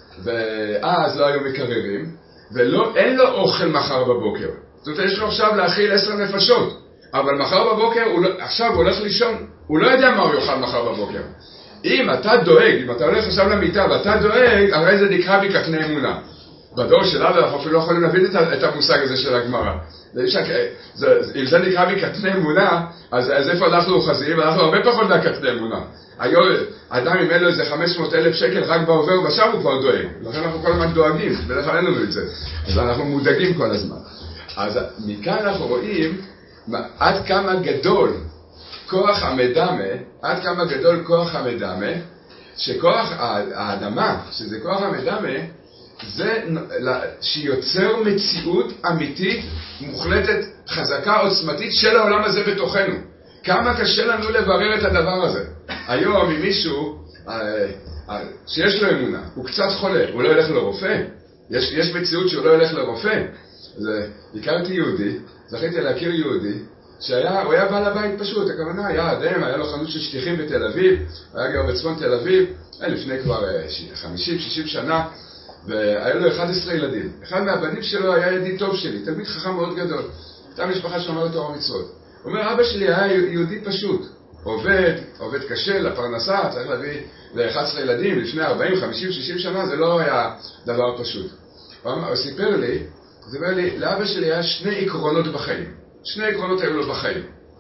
ואז לא היו מקררים, ואין לו אוכל מחר בבוקר. זאת אומרת, יש לו עכשיו להאכיל עשר נפשות, אבל מחר בבוקר, הוא לא, עכשיו הוא הולך לישון, הוא לא יודע מה הוא יאכל מחר בבוקר. אם אתה דואג, אם אתה הולך עכשיו למיטה ואתה דואג, הרי זה נקרא מקטני אמונה. בדור שלנו אנחנו אפילו לא יכולים להבין את המושג הזה של הגמרא. אם זה נקרא מקטני אמונה, אז, אז איפה אנחנו אוחזים? אנחנו הרבה פחות מהקטני אמונה. היום אדם עם אלו איזה חמש מאות אלף שקל רק בעובר ושם הוא כבר דואג. לכן אנחנו כל הזמן דואגים, בדרך כלל אין לנו את זה. אז אנחנו מודאגים כל הזמן. אז מכאן אנחנו רואים עד כמה גדול כוח המדמה, עד כמה גדול כוח המדמה, שכוח האדמה, שזה כוח המדמה, זה שיוצר מציאות אמיתית, מוחלטת, חזקה, עוצמתית של העולם הזה בתוכנו. כמה קשה לנו לברר את הדבר הזה. היום עם מישהו שיש לו אמונה, הוא קצת חולה, הוא לא ילך לרופא. יש, יש מציאות שהוא לא ילך לרופא. זה, הכרתי יהודי, זכיתי להכיר יהודי, שהיה, הוא היה בעל הבית פשוט, הכוונה היה אדם, היה לו חנות של שטיחים בתל אביב, היה גר בצפון תל אביב, לפני כבר חמישים שישים שנה, והיה לו אחד עשר ילדים. אחד מהבנים שלו היה ידיד טוב שלי, תלמיד חכם מאוד גדול. הייתה משפחה שאומרת תורה ומצוות. הוא אומר, אבא שלי היה יהודי פשוט, עובד, עובד קשה לפרנסה, צריך להביא ל-אחד עשר ילדים, לפני ארבעים, חמישים, שישים שנה, זה לא היה דבר פשוט. הוא סיפר לי, הוא סיפר לי, לאבא שלי היה שני עקרונות בחיים. שני עקרונות היו לו בחיים.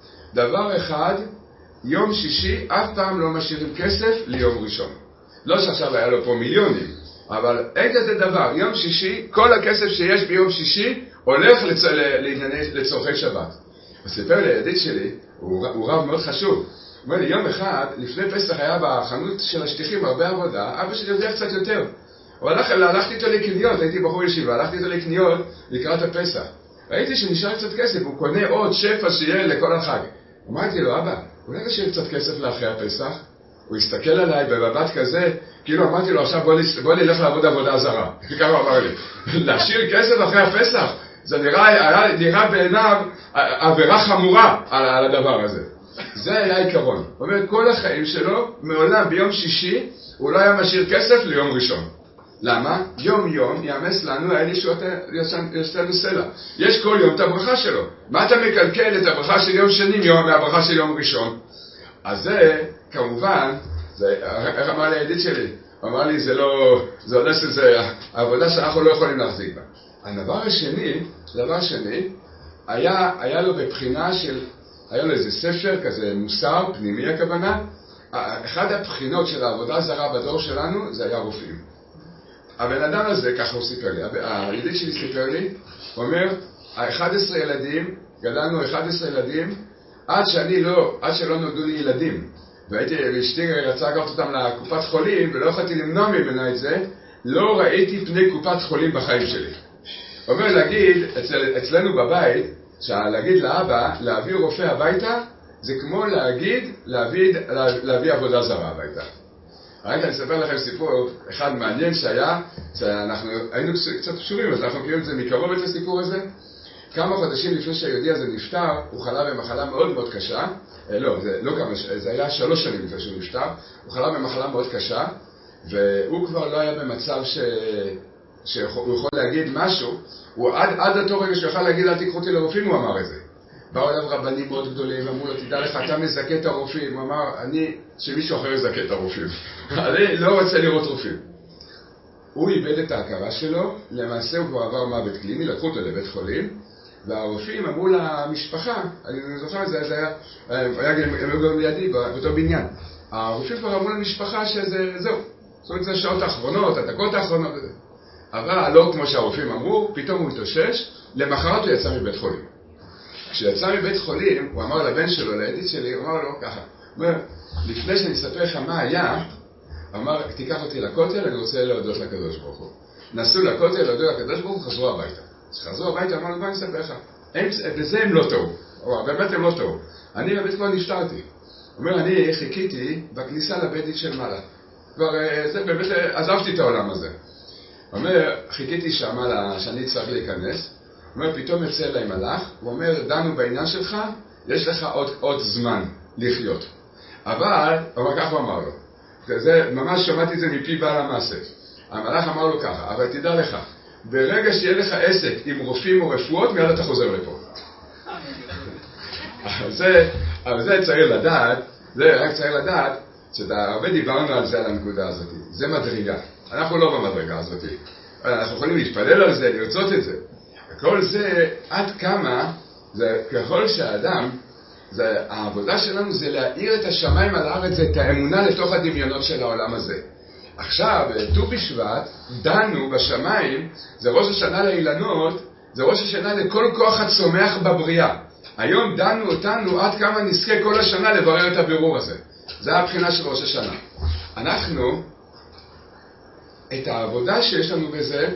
דבר אחד, יום שישי אף פעם לא משאירים כסף ליום ראשון. לא שעכשיו היה לו פה מיליונים, אבל אין כזה דבר. יום שישי, כל הכסף שיש ביום שישי הולך לצ... לענייני, לצורכי שבת. הוא סיפר לי, ידיד שלי, הוא, הוא רב מאוד חשוב. הוא אומר לי, יום אחד, לפני פסח היה בחנות של השטיחים הרבה עבודה, אבא שלי יודע קצת יותר. הוא הלך, הלכתי איתו לקניות, הייתי בחור ישיבה, הלכתי איתו לקניות לקראת הפסח. ראיתי שנשאר קצת כסף, הוא קונה עוד שפע שיהיה לכל החג. אמרתי לו, אבא, אולי נשאיר קצת כסף לאחרי הפסח? הוא הסתכל עליי במבט כזה, כאילו אמרתי לו, עכשיו בוא, בוא נלך לעבוד עבודה זרה. ככה הוא אמר לי, להשאיר כסף אחרי הפסח? זה נראה, נראה בעיניו עבירה חמורה על, על הדבר הזה. זה היה עיקרון. הוא אומר, כל החיים שלו, מעולם ביום שישי, הוא לא היה משאיר כסף ליום ראשון. למה? יום יום יאמס לנו, היה ישועת לנו סלע. יש כל יום את הברכה שלו. מה אתה מקלקל את הברכה של יום שני מהברכה של יום ראשון? אז זה, כמובן, זה, איך אמר לי הידיד שלי? הוא אמר לי, זה לא, זה עולה שזה העבודה שאנחנו לא יכולים להחזיק בה. הדבר השני, דבר שני, היה, היה לו בבחינה של, היה לו איזה ספר כזה מוסר, פנימי הכוונה. אחד הבחינות של העבודה זרה בדור שלנו, זה היה רופאים. הבן אדם הזה, ככה הוא סיפר לי, הידיד שלי סיפר לי, הוא אומר, ה-אחד עשר ילדים, גדלנו אחד עשר ילדים, עד שאני לא, עד שלא נולדו לי ילדים, והייתי, ואשתי רצה לקחת אותם לקופת חולים, ולא יכולתי למנוע ממנה את זה, לא ראיתי פני קופת חולים בחיים שלי. הוא אומר, להגיד, אצל, אצלנו בבית, להגיד לאבא, להביא רופא הביתה, זה כמו להגיד, להביא, להביא עבודה זרה הביתה. רק אני אספר לכם סיפור אחד מעניין שהיה, שאנחנו היינו קצת קשורים, אז אנחנו מכירים את זה מקרוב את הסיפור הזה. כמה חודשים לפני שהיהודי הזה נפטר, הוא חלה במחלה מאוד מאוד קשה, לא, זה לא כמה, זה היה שלוש שנים לפני שהוא נפטר, הוא חלה במחלה מאוד קשה, והוא כבר לא היה במצב ש... שהוא יכול להגיד משהו, הוא עד, עד אותו רגע שהוא יכול להגיד, אל תיקחו אותי לרופאים, הוא אמר את זה. באו אליו רבנים מאוד גדולים, אמרו לו, תדע לך, אתה מזכה את הרופאים. הוא אמר, אני, שמישהו אחר יזכה את הרופאים. אני לא רוצה לראות רופאים. הוא איבד את ההכרה שלו, למעשה הוא כבר עבר מוות קליני, לקחו אותו לבית חולים, והרופאים אמרו למשפחה, אני זוכר את זה, זה היה, היה הם היו גם לידי, באותו בניין. הרופאים כבר אמרו למשפחה שזה, זהו. זאת אומרת, זה השעות האחרונות, הדקות האחרונות. אבל לא כמו שהרופאים אמרו, פתאום הוא התאושש, למחרת הוא יצא מבית חולים. כשיצא מבית חולים, הוא אמר לבן שלו, לידיד שלי, הוא אמר לו ככה, הוא אומר, לפני שאני אספר לך מה היה, הוא אמר, תיקח אותי לכותל, אני רוצה להודות לקדוש ברוך הוא. נסעו לכותל, להודות לקדוש ברוך הוא, חזרו הביתה. כשחזרו הביתה, אמרנו, בוא נספר לך. בזה הם לא טעו. באמת הם לא טעו. אני באמת כבר נשתרתי. אומר, אני חיכיתי בכניסה לבית דין של מעלה. כבר, זה באמת, עזבתי את העולם הזה. אומר, חיכיתי שמה שאני צריך להיכנס. אומר, פתאום יצא אליי מלאך. הוא אומר, דנו בעניין שלך, יש לך עוד, עוד זמן לחיות. אבל, אבל ככה הוא אמר לו. זה, ממש שמעתי את זה מפי בעל המעשה. המלאך אמר לו ככה, אבל תדע לך, ברגע שיהיה לך עסק עם רופאים או רפואות, מיד אתה חוזר לפה. זה, אבל זה צריך לדעת, זה רק צריך לדעת, שאתה הרבה דיברנו על זה, על הנקודה הזאת. זה מדרגה. אנחנו לא במדרגה הזאת. אנחנו יכולים להתפלל על זה, לרצות את זה. כל זה, עד כמה, זה ככל שהאדם, זה, העבודה שלנו זה להאיר את השמיים על הארץ, את האמונה לתוך הדמיונות של העולם הזה. עכשיו, ט"ו בשבט, דנו בשמיים, זה ראש השנה לאילנות, זה ראש השנה לכל כוח הצומח בבריאה. היום דנו אותנו עד כמה נזכה כל השנה לברר את הבירור הזה. זה הבחינה של ראש השנה. אנחנו, את העבודה שיש לנו בזה,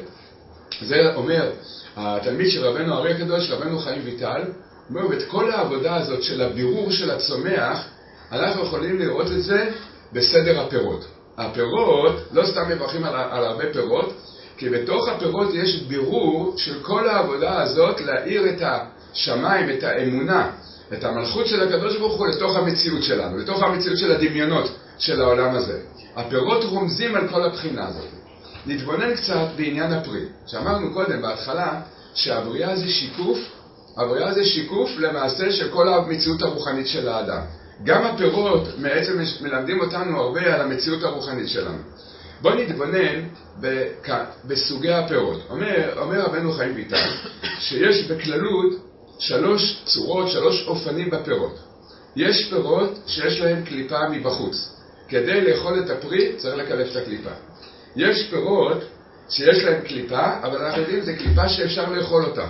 זה אומר, התלמיד של רבנו אריה הקדוש, רבנו חיים ויטל, אומר, את כל העבודה הזאת של הבירור של הצומח, אנחנו יכולים לראות את זה בסדר הפירות. הפירות, לא סתם מברכים על, על הרבה פירות, כי בתוך הפירות יש בירור של כל העבודה הזאת להאיר את השמיים, את האמונה, את המלכות של הקדוש ברוך הוא לתוך המציאות שלנו, לתוך המציאות של הדמיונות של העולם הזה. הפירות רומזים על כל הבחינה הזאת. נתבונן קצת בעניין הפרי. שאמרנו קודם בהתחלה שהבריאה זה שיקוף, הבריאה זה שיקוף למעשה של כל המציאות הרוחנית של האדם. גם הפירות בעצם מלמדים אותנו הרבה על המציאות הרוחנית שלנו. בוא נתבונן בכ... בסוגי הפירות. אומר, אומר רבנו חיים ויטל שיש בכללות שלוש צורות, שלוש אופנים בפירות. יש פירות שיש להם קליפה מבחוץ. כדי לאכול את הפרי צריך לקלף את הקליפה. יש פירות שיש להם קליפה, אבל אנחנו יודעים זה קליפה שאפשר לאכול אותה.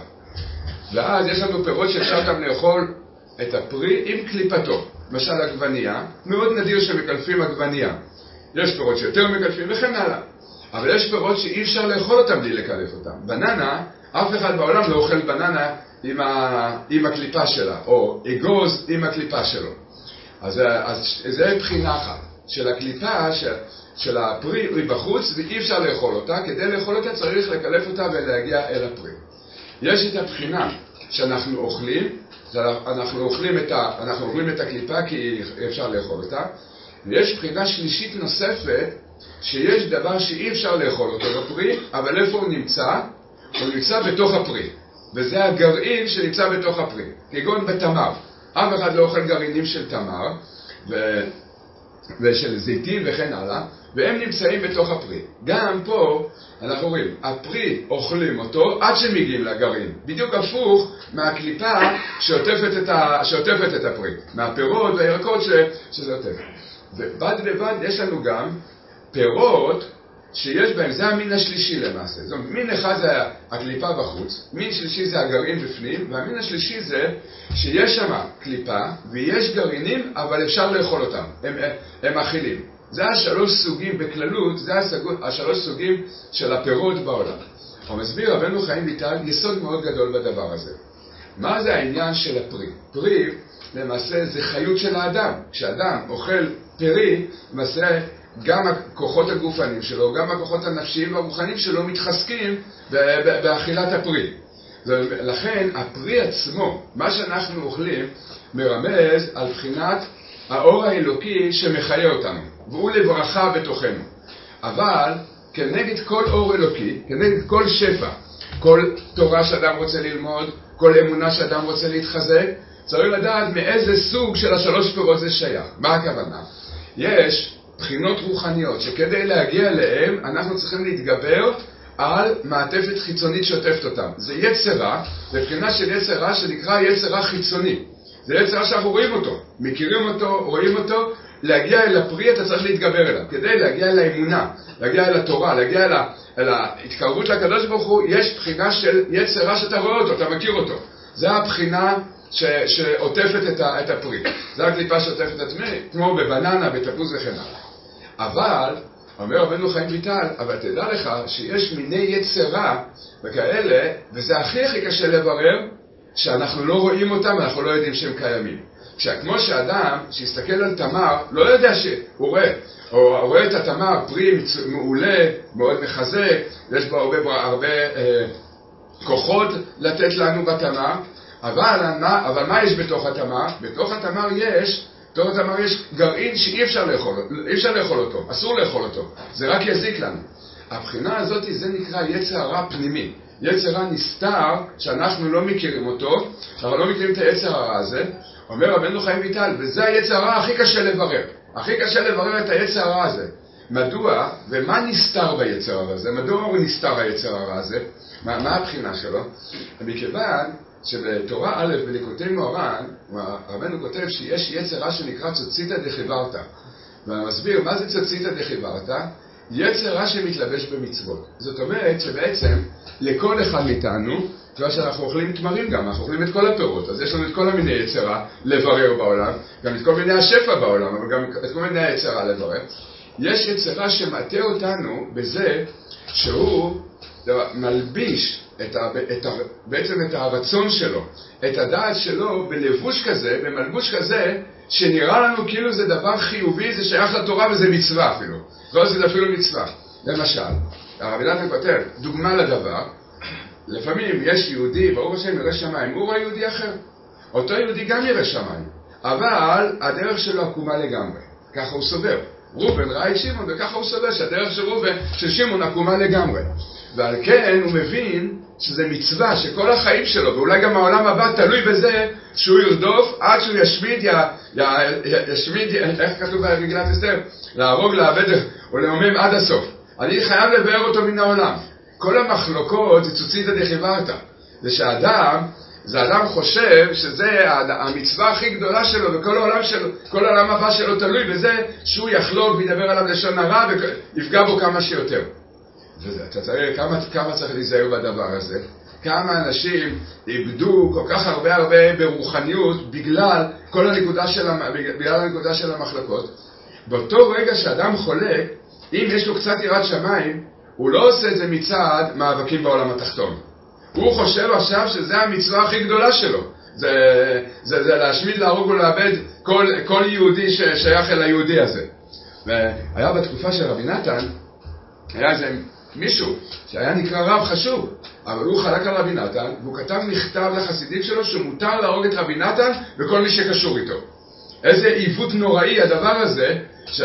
ואז יש לנו פירות שאפשר גם לאכול את הפרי עם קליפתו. למשל עגבנייה, מאוד נדיר שמקלפים עגבנייה. יש פירות שיותר מקלפים וכן הלאה. אבל יש פירות שאי אפשר לאכול אותם בלי לקלף אותם. בננה, אף אחד בעולם לא אוכל בננה עם, ה... עם הקליפה שלה, או אגוז עם הקליפה שלו. אז, אז זה בחינה אחת של הקליפה של, של הפרי היא בחוץ, ואי אפשר לאכול אותה. כדי לאכול אותה צריך לקלף אותה ולהגיע אל הפרי. יש את הבחינה שאנחנו אוכלים, אנחנו אוכלים את, ה... אנחנו אוכלים את הקליפה כי אפשר לאכול אותה. ויש בחינה שלישית נוספת, שיש דבר שאי אפשר לאכול אותו בפרי, אבל איפה הוא נמצא? הוא נמצא בתוך הפרי. וזה הגרעין שנמצא בתוך הפרי. כגון בתמר. אף אחד לא אוכל גרעינים של תמר, ו... ושל זיתים וכן הלאה, והם נמצאים בתוך הפרי. גם פה אנחנו רואים, הפרי אוכלים אותו עד שמגיעים לגרעין. בדיוק הפוך מהקליפה שעוטפת את, ה... שעוטפת את הפרי. מהפירות והירקות ש... שזה עוטפת. ובד בבד יש לנו גם פירות שיש בהם, זה המין השלישי למעשה. זאת אומרת, מין אחד זה הקליפה בחוץ, מין שלישי זה הגרעין בפנים, והמין השלישי זה שיש שם קליפה ויש גרעינים, אבל אפשר לאכול אותם, הם, הם אכילים. זה השלוש סוגים בכללות, זה השלוש סוגים של הפירות בעולם. הוא מסביר רבנו חיים ויטל יסוד מאוד גדול בדבר הזה. מה זה העניין של הפרי? פרי למעשה זה חיות של האדם. כשאדם אוכל פרי, למעשה גם הכוחות הגופניים שלו, גם הכוחות הנפשיים והרוחניים שלו מתחזקים באכילת הפרי. לכן הפרי עצמו, מה שאנחנו אוכלים, מרמז על בחינת האור האלוקי שמחיה אותנו, והוא לברכה בתוכנו. אבל כנגד כל אור אלוקי, כנגד כל שפע, כל תורה שאדם רוצה ללמוד, כל אמונה שאדם רוצה להתחזק, צריך לדעת מאיזה סוג של השלוש פירות זה שייך. מה הכוונה? יש בחינות רוחניות שכדי להגיע אליהם אנחנו צריכים להתגבר על מעטפת חיצונית שעוטפת אותם. זה יצרה, זה בחינה של יצרה שנקרא יצרה חיצוני. זה יצרה שאנחנו רואים אותו, מכירים אותו, רואים אותו. להגיע אל הפרי אתה צריך להתגבר אליו. כדי להגיע אל האמונה, להגיע אל התורה, להגיע אל, ה, אל ההתקרבות לקדוש ברוך הוא, יש בחינה של יצרה שאתה רואה אותו, אתה מכיר אותו. זה הבחינה ש, שעוטפת את, ה, את הפרי. זה הקליפה שעוטפת את עצמי, כמו בבננה, בתפוז וכן הלאה. אבל אומר רבנו חיים ויטל, אבל תדע לך שיש מיני יצרה וכאלה, וזה הכי הכי קשה לברר, שאנחנו לא רואים אותם, אנחנו לא יודעים שהם קיימים. כמו שאדם שיסתכל על תמר, לא יודע שהוא רואה, או רואה את התמר, פרי מעולה, מאוד מחזק, יש בו הרבה, הרבה אה, כוחות לתת לנו בתמר, אבל, אבל מה יש בתוך התמר? בתוך התמר יש, בתוך התמר יש גרעין שאי אפשר לאכול, אי אפשר לאכול אותו, אסור לאכול אותו, זה רק יזיק לנו. הבחינה הזאת זה נקרא יצר הרע פנימי, יצר רע נסתר שאנחנו לא מכירים אותו, אבל לא מכירים את היצר הרע הזה. אומר רבנו חיים ויטל, וזה היצר הרע הכי קשה לברר, הכי קשה לברר את היצר הרע הזה. מדוע, ומה נסתר ביצר הרע הזה? מדוע הוא נסתר היצר הרע הזה? מה, מה הבחינה שלו? מכיוון שבתורה א' בליקוטי מוהר"ן, רבנו כותב שיש יצר רע שנקרא צוציתא דחיברתא. ואני מסביר, מה זה צוציתא דחיברתא? יצר רע שמתלבש במצוות. זאת אומרת שבעצם לכל אחד מאיתנו, כבר שאנחנו אוכלים תמרים גם, אנחנו אוכלים את כל הפירות, אז יש לנו את כל המיני יצר רע לברר בעולם, גם את כל מיני השפע בעולם, אבל גם את כל מיני יצר רע לברר. יש יצר רע שמטה אותנו בזה שהוא מלביש את ה, את ה, בעצם את הרצון שלו, את הדעת שלו בלבוש כזה, במלבוש כזה, שנראה לנו כאילו זה דבר חיובי, זה שייך לתורה וזה מצווה אפילו. לא זה אפילו מצווה. למשל, הרבי נתן כותב, דוגמה לדבר, לפעמים יש יהודי, ברוך השם ירא שמיים, הוא רואה יהודי אחר. אותו יהודי גם ירא שמיים, אבל הדרך שלו עקומה לגמרי. ככה הוא סובר. רובן ראה את שמעון, וככה הוא סובר שהדרך של רובן, של שמעון עקומה לגמרי. ועל כן הוא מבין שזה מצווה שכל החיים שלו, ואולי גם העולם הבא תלוי בזה שהוא ירדוף עד שהוא ישמיד, י, י, ישמיד, איך כתוב במגילת אסתר? להרוג, לאבד ולרומם עד הסוף. אני חייב לבאר אותו מן העולם. כל המחלוקות זה צוציתא דחיברתא. זה שהאדם, זה אדם חושב שזה המצווה הכי גדולה שלו, וכל העולם שלו, כל העולם הבא שלו תלוי בזה שהוא יחלוק וידבר עליו לשון הרע ויפגע בו כמה שיותר. וזה, אתה צריך, כמה, כמה צריך להיזהר בדבר הזה? כמה אנשים איבדו כל כך הרבה הרבה ברוחניות בגלל כל הנקודה של, בגלל הנקודה של המחלקות. באותו רגע שאדם חולק, אם יש לו קצת יראת שמיים, הוא לא עושה את זה מצד מאבקים בעולם התחתון. הוא חושב עכשיו שזה המצווה הכי גדולה שלו. זה, זה, זה להשמיד, להרוג ולאבד כל, כל יהודי ששייך אל היהודי הזה. והיה בתקופה של רבי נתן, היה איזה מישהו שהיה נקרא רב חשוב, אבל הוא חלק על רבי נתן, והוא כתב מכתב לחסידים שלו שמותר להרוג את רבי נתן וכל מי שקשור איתו. איזה עיוות נוראי הדבר הזה, ש...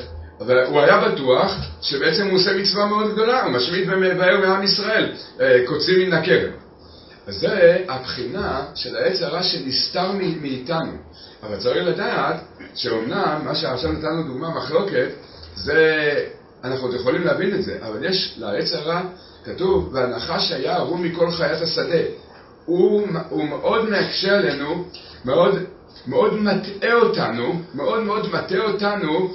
והוא היה בטוח שבעצם הוא עושה מצווה מאוד גדולה, הוא משמיד ומבאר מעם ישראל, קוצים מן הכרם. אז זה הבחינה של היצר הרע שנסתר מאיתנו. אבל צריך לדעת שאומנם, מה שעכשיו נתנו דוגמה מחלוקת, זה, אנחנו עוד יכולים להבין את זה, אבל יש ליצר הרע, כתוב, והנחש היה ערום מכל חיית השדה. הוא, הוא מאוד מקשה עלינו, מאוד, מאוד מטעה אותנו, מאוד מאוד מטעה אותנו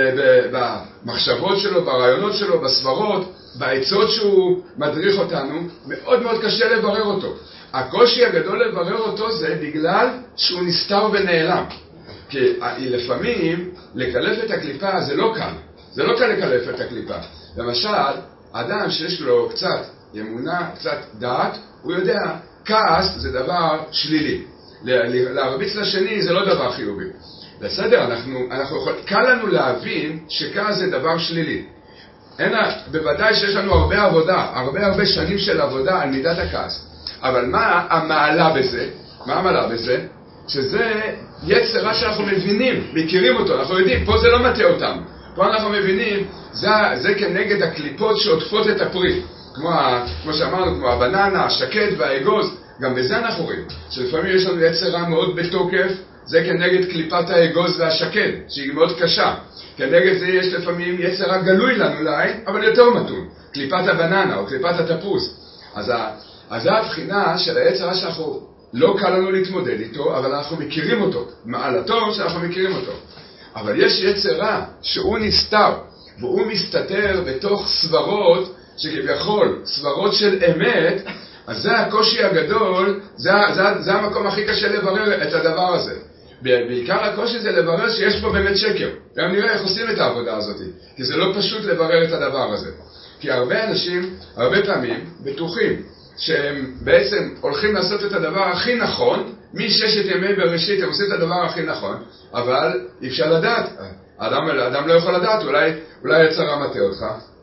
במחשבות שלו, ברעיונות שלו, בסברות, בעצות שהוא מדריך אותנו, מאוד מאוד קשה לברר אותו. הקושי הגדול לברר אותו זה בגלל שהוא נסתר ונעלם. כי לפעמים לקלף את הקליפה זה לא קל, זה לא קל לקלף את הקליפה. למשל, אדם שיש לו קצת אמונה, קצת דעת, הוא יודע, כעס זה דבר שלילי. להרביץ לשני זה לא דבר חיובי. בסדר, אנחנו, אנחנו יכול, קל לנו להבין שכעס זה דבר שלילי. אין, בוודאי שיש לנו הרבה עבודה, הרבה הרבה שנים של עבודה על מידת הכעס. אבל מה המעלה בזה? מה המעלה בזה? שזה יצר רע שאנחנו מבינים, מכירים אותו, אנחנו יודעים, פה זה לא מטעה אותם. פה אנחנו מבינים, זה, זה כנגד הקליפות שעוטפות את הפרי. כמו, כמו שאמרנו, כמו הבננה, השקד והאגוז, גם בזה אנחנו רואים. שלפעמים יש לנו יצר רע מאוד בתוקף, זה כנגד קליפת האגוז והשקד, שהיא מאוד קשה. כנגד זה יש לפעמים יצר רע גלוי לנו לעין, אבל יותר מתון. קליפת הבננה או קליפת התפוז. אז, אז זה הבחינה של היצר רע שאנחנו לא קל לנו להתמודד איתו, אבל אנחנו מכירים אותו. מעלתו שאנחנו מכירים אותו. אבל יש יצר רע שהוא נסתר, והוא מסתתר בתוך סברות שכביכול, סברות של אמת, אז זה הקושי הגדול, זה, זה, זה המקום הכי קשה לברר את הדבר הזה. בעיקר הקושי זה לברר שיש פה באמת שקר. גם נראה איך עושים את העבודה הזאת, כי זה לא פשוט לברר את הדבר הזה. כי הרבה אנשים, הרבה פעמים, בטוחים שהם בעצם הולכים לעשות את הדבר הכי נכון, מששת ימי בראשית הם עושים את הדבר הכי נכון, אבל אי אפשר לדעת. האדם, האדם לא יכול לדעת, אולי, אולי יצר רמתה אותך.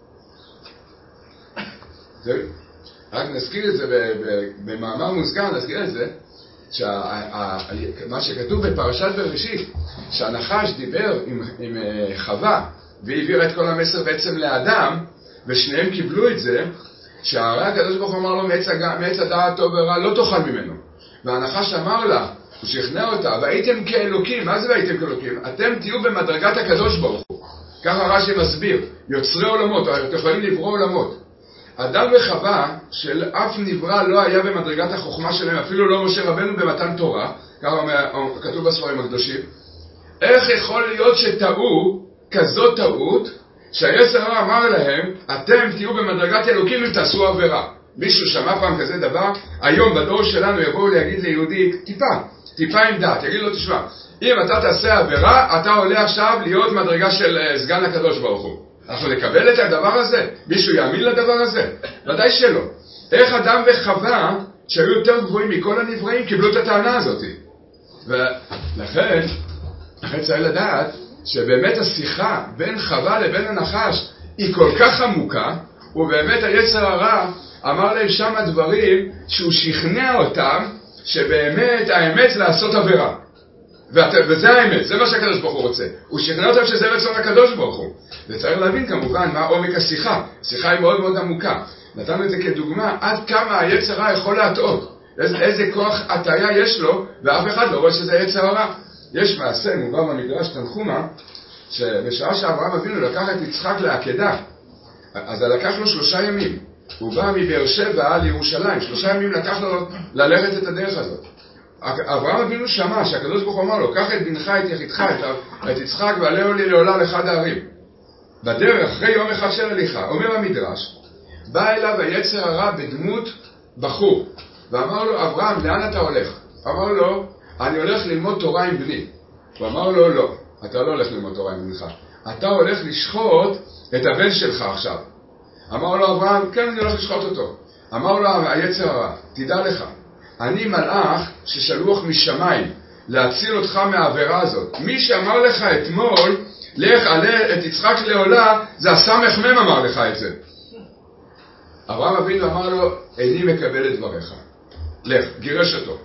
זהו. רק נזכיר את זה במאמר מוסגר, נזכיר את זה, שמה שכתוב בפרשת בראשית, שהנחש דיבר עם, עם חווה, והעביר את כל המסר בעצם לאדם, ושניהם קיבלו את זה, שהרי הקדוש ברוך הוא אמר לו, מעץ הדעת טוב ורע לא תאכל ממנו. והנחש אמר לה, הוא שכנע אותה, והייתם כאלוקים. מה זה והייתם כאלוקים? אתם תהיו במדרגת הקדוש ברוך הוא. ככה רש"י מסביר, יוצרי עולמות, אתם יכולים לברוא עולמות. אדם וחווה של אף נברא לא היה במדרגת החוכמה שלהם, אפילו לא משה רבנו במתן תורה, ככה כתוב בספרים הקדושים. איך יכול להיות שטעו כזאת טעות, שהיצר הרע אמר להם, אתם תהיו במדרגת אלוקים אם תעשו עבירה? מישהו שמע פעם כזה דבר? היום בדור שלנו יבואו להגיד ליהודי, טיפה, טיפה עם דעת, יגיד לו תשמע, אם אתה תעשה עבירה, אתה עולה עכשיו להיות מדרגה של סגן הקדוש ברוך הוא. אנחנו נקבל את הדבר הזה? מישהו יאמין לדבר הזה? ודאי שלא. איך אדם וחווה שהיו יותר גבוהים מכל הנבראים קיבלו את הטענה הזאת? ולכן, לכן צריך לדעת שבאמת השיחה בין חווה לבין הנחש היא כל כך עמוקה, ובאמת היצר הרע אמר להם שם דברים שהוא שכנע אותם שבאמת האמת לעשות עבירה. וזה האמת, זה מה שהקדוש ברוך הוא רוצה. הוא שכנע אותם שזה רצון הקדוש ברוך הוא. וצריך להבין כמובן מה עומק השיחה. השיחה היא מאוד מאוד עמוקה. נתנו את זה כדוגמה עד כמה היצר הרע יכול להטעות. איזה, איזה כוח הטעיה יש לו, ואף אחד לא רואה שזה יצר הרע. יש מעשה מובא במדרש תנחומה, שבשעה שאברהם אבינו לקח את יצחק לעקדה, אז זה לקח לו שלושה ימים. הוא בא מבאר שבע לירושלים, שלושה ימים לקח לו ללכת את הדרך הזאת. אברהם אבינו שמע שהקדוש ברוך הוא אמר לו, קח את בנך, את יחידך, את יצחק, ועלהו לי לעולה לאחד הערים. בדרך, אחרי יום אחד של הליכה, אומר המדרש, בא אליו היצר הרע בדמות בחור, ואמר לו, אברהם, לאן אתה הולך? אמר לו, אני הולך ללמוד תורה עם בני. הוא אמר לו, לא, אתה לא הולך ללמוד תורה עם בנך, אתה הולך לשחוט את הבן שלך עכשיו. אמר לו אברהם, כן, אני הולך לשחוט אותו. אמר לו היצר הרע, תדע לך, אני מלאך ששלוח משמיים להציל אותך מהעבירה הזאת. מי שאמר לך אתמול, לך עלה את יצחק לעולה, זה הסמך מם אמר לך את זה. אברהם אבינו אמר לו, איני מקבל את דבריך. לך, גירש אותו.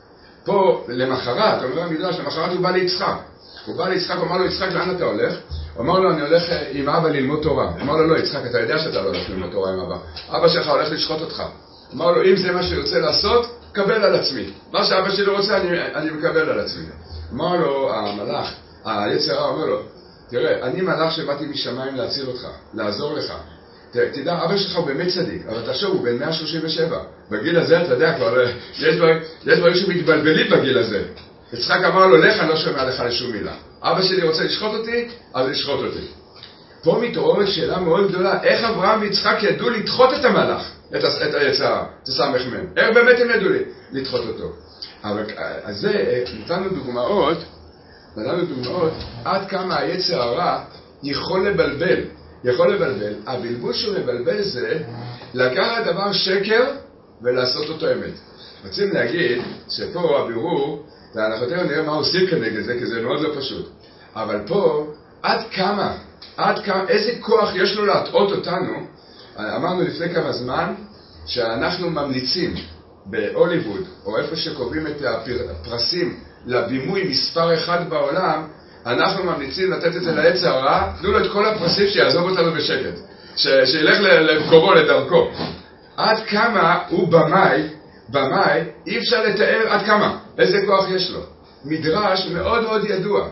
פה למחרת, אומר המדרש, למחרת הוא בא ליצחק. הוא בא ליצחק, הוא אמר לו, יצחק, לאן אתה הולך? הוא אמר לו, אני הולך עם אבא ללמוד תורה. הוא אמר לו, לא, יצחק, אתה יודע שאתה לא הולך ללמוד תורה עם אבא. אבא שלך הולך לשחוט אותך. הוא אמר לו, אם זה מה שיוצא לעשות, קבל על עצמי. מה שאבא שלי רוצה, אני, אני מקבל על עצמי. אמר לו, המלאך, היצר הרע אומר לו, תראה, אני מלאך שבאתי משמיים להציל אותך, לעזור לך. תדע, אבא שלך הוא באמת צדיק, אבל תחשוב, הוא בן מאה שלושים ושבע. בגיל הזה, אתה יודע, כבר, יש דברים, יש דברים שמתבלבלים בגיל הזה. יצחק אמר לו, לך, אני לא שומע לך לשום מילה. אבא שלי רוצה לשחוט אותי, אז לשחוט אותי. פה מתעוררת שאלה מאוד גדולה, איך אברהם ויצחק ידעו לדחות את המלאך, את, את היצר, את הסמך מם? איך באמת הם ידעו לדחות אותו? אבל אז זה, נתנו דוגמאות, נתנו דוגמאות, עד כמה היצר הרע יכול לבלבל. יכול לבלבל. הבלבול שהוא מבלבל זה לקחת דבר שקר ולעשות אותו אמת. רוצים להגיד שפה הבירור, ואנחנו יותר נראה מה עושים כנגד זה, כי זה מאוד לא פשוט. אבל פה, עד כמה, עד כמה, איזה כוח יש לו להטעות אותנו, אמרנו לפני כמה זמן, שאנחנו ממליצים בהוליווד, או איפה שקובעים את הפרסים לבימוי מספר אחד בעולם, אנחנו ממליצים לתת את זה ליצר הרע, תנו לו את כל הפרסים שיעזוב אותנו בשקט, ש- שילך למקומו, לדרכו. עד כמה הוא במאי, במאי, אי אפשר לתאר עד כמה, איזה כוח יש לו. מדרש מאוד מאוד ידוע.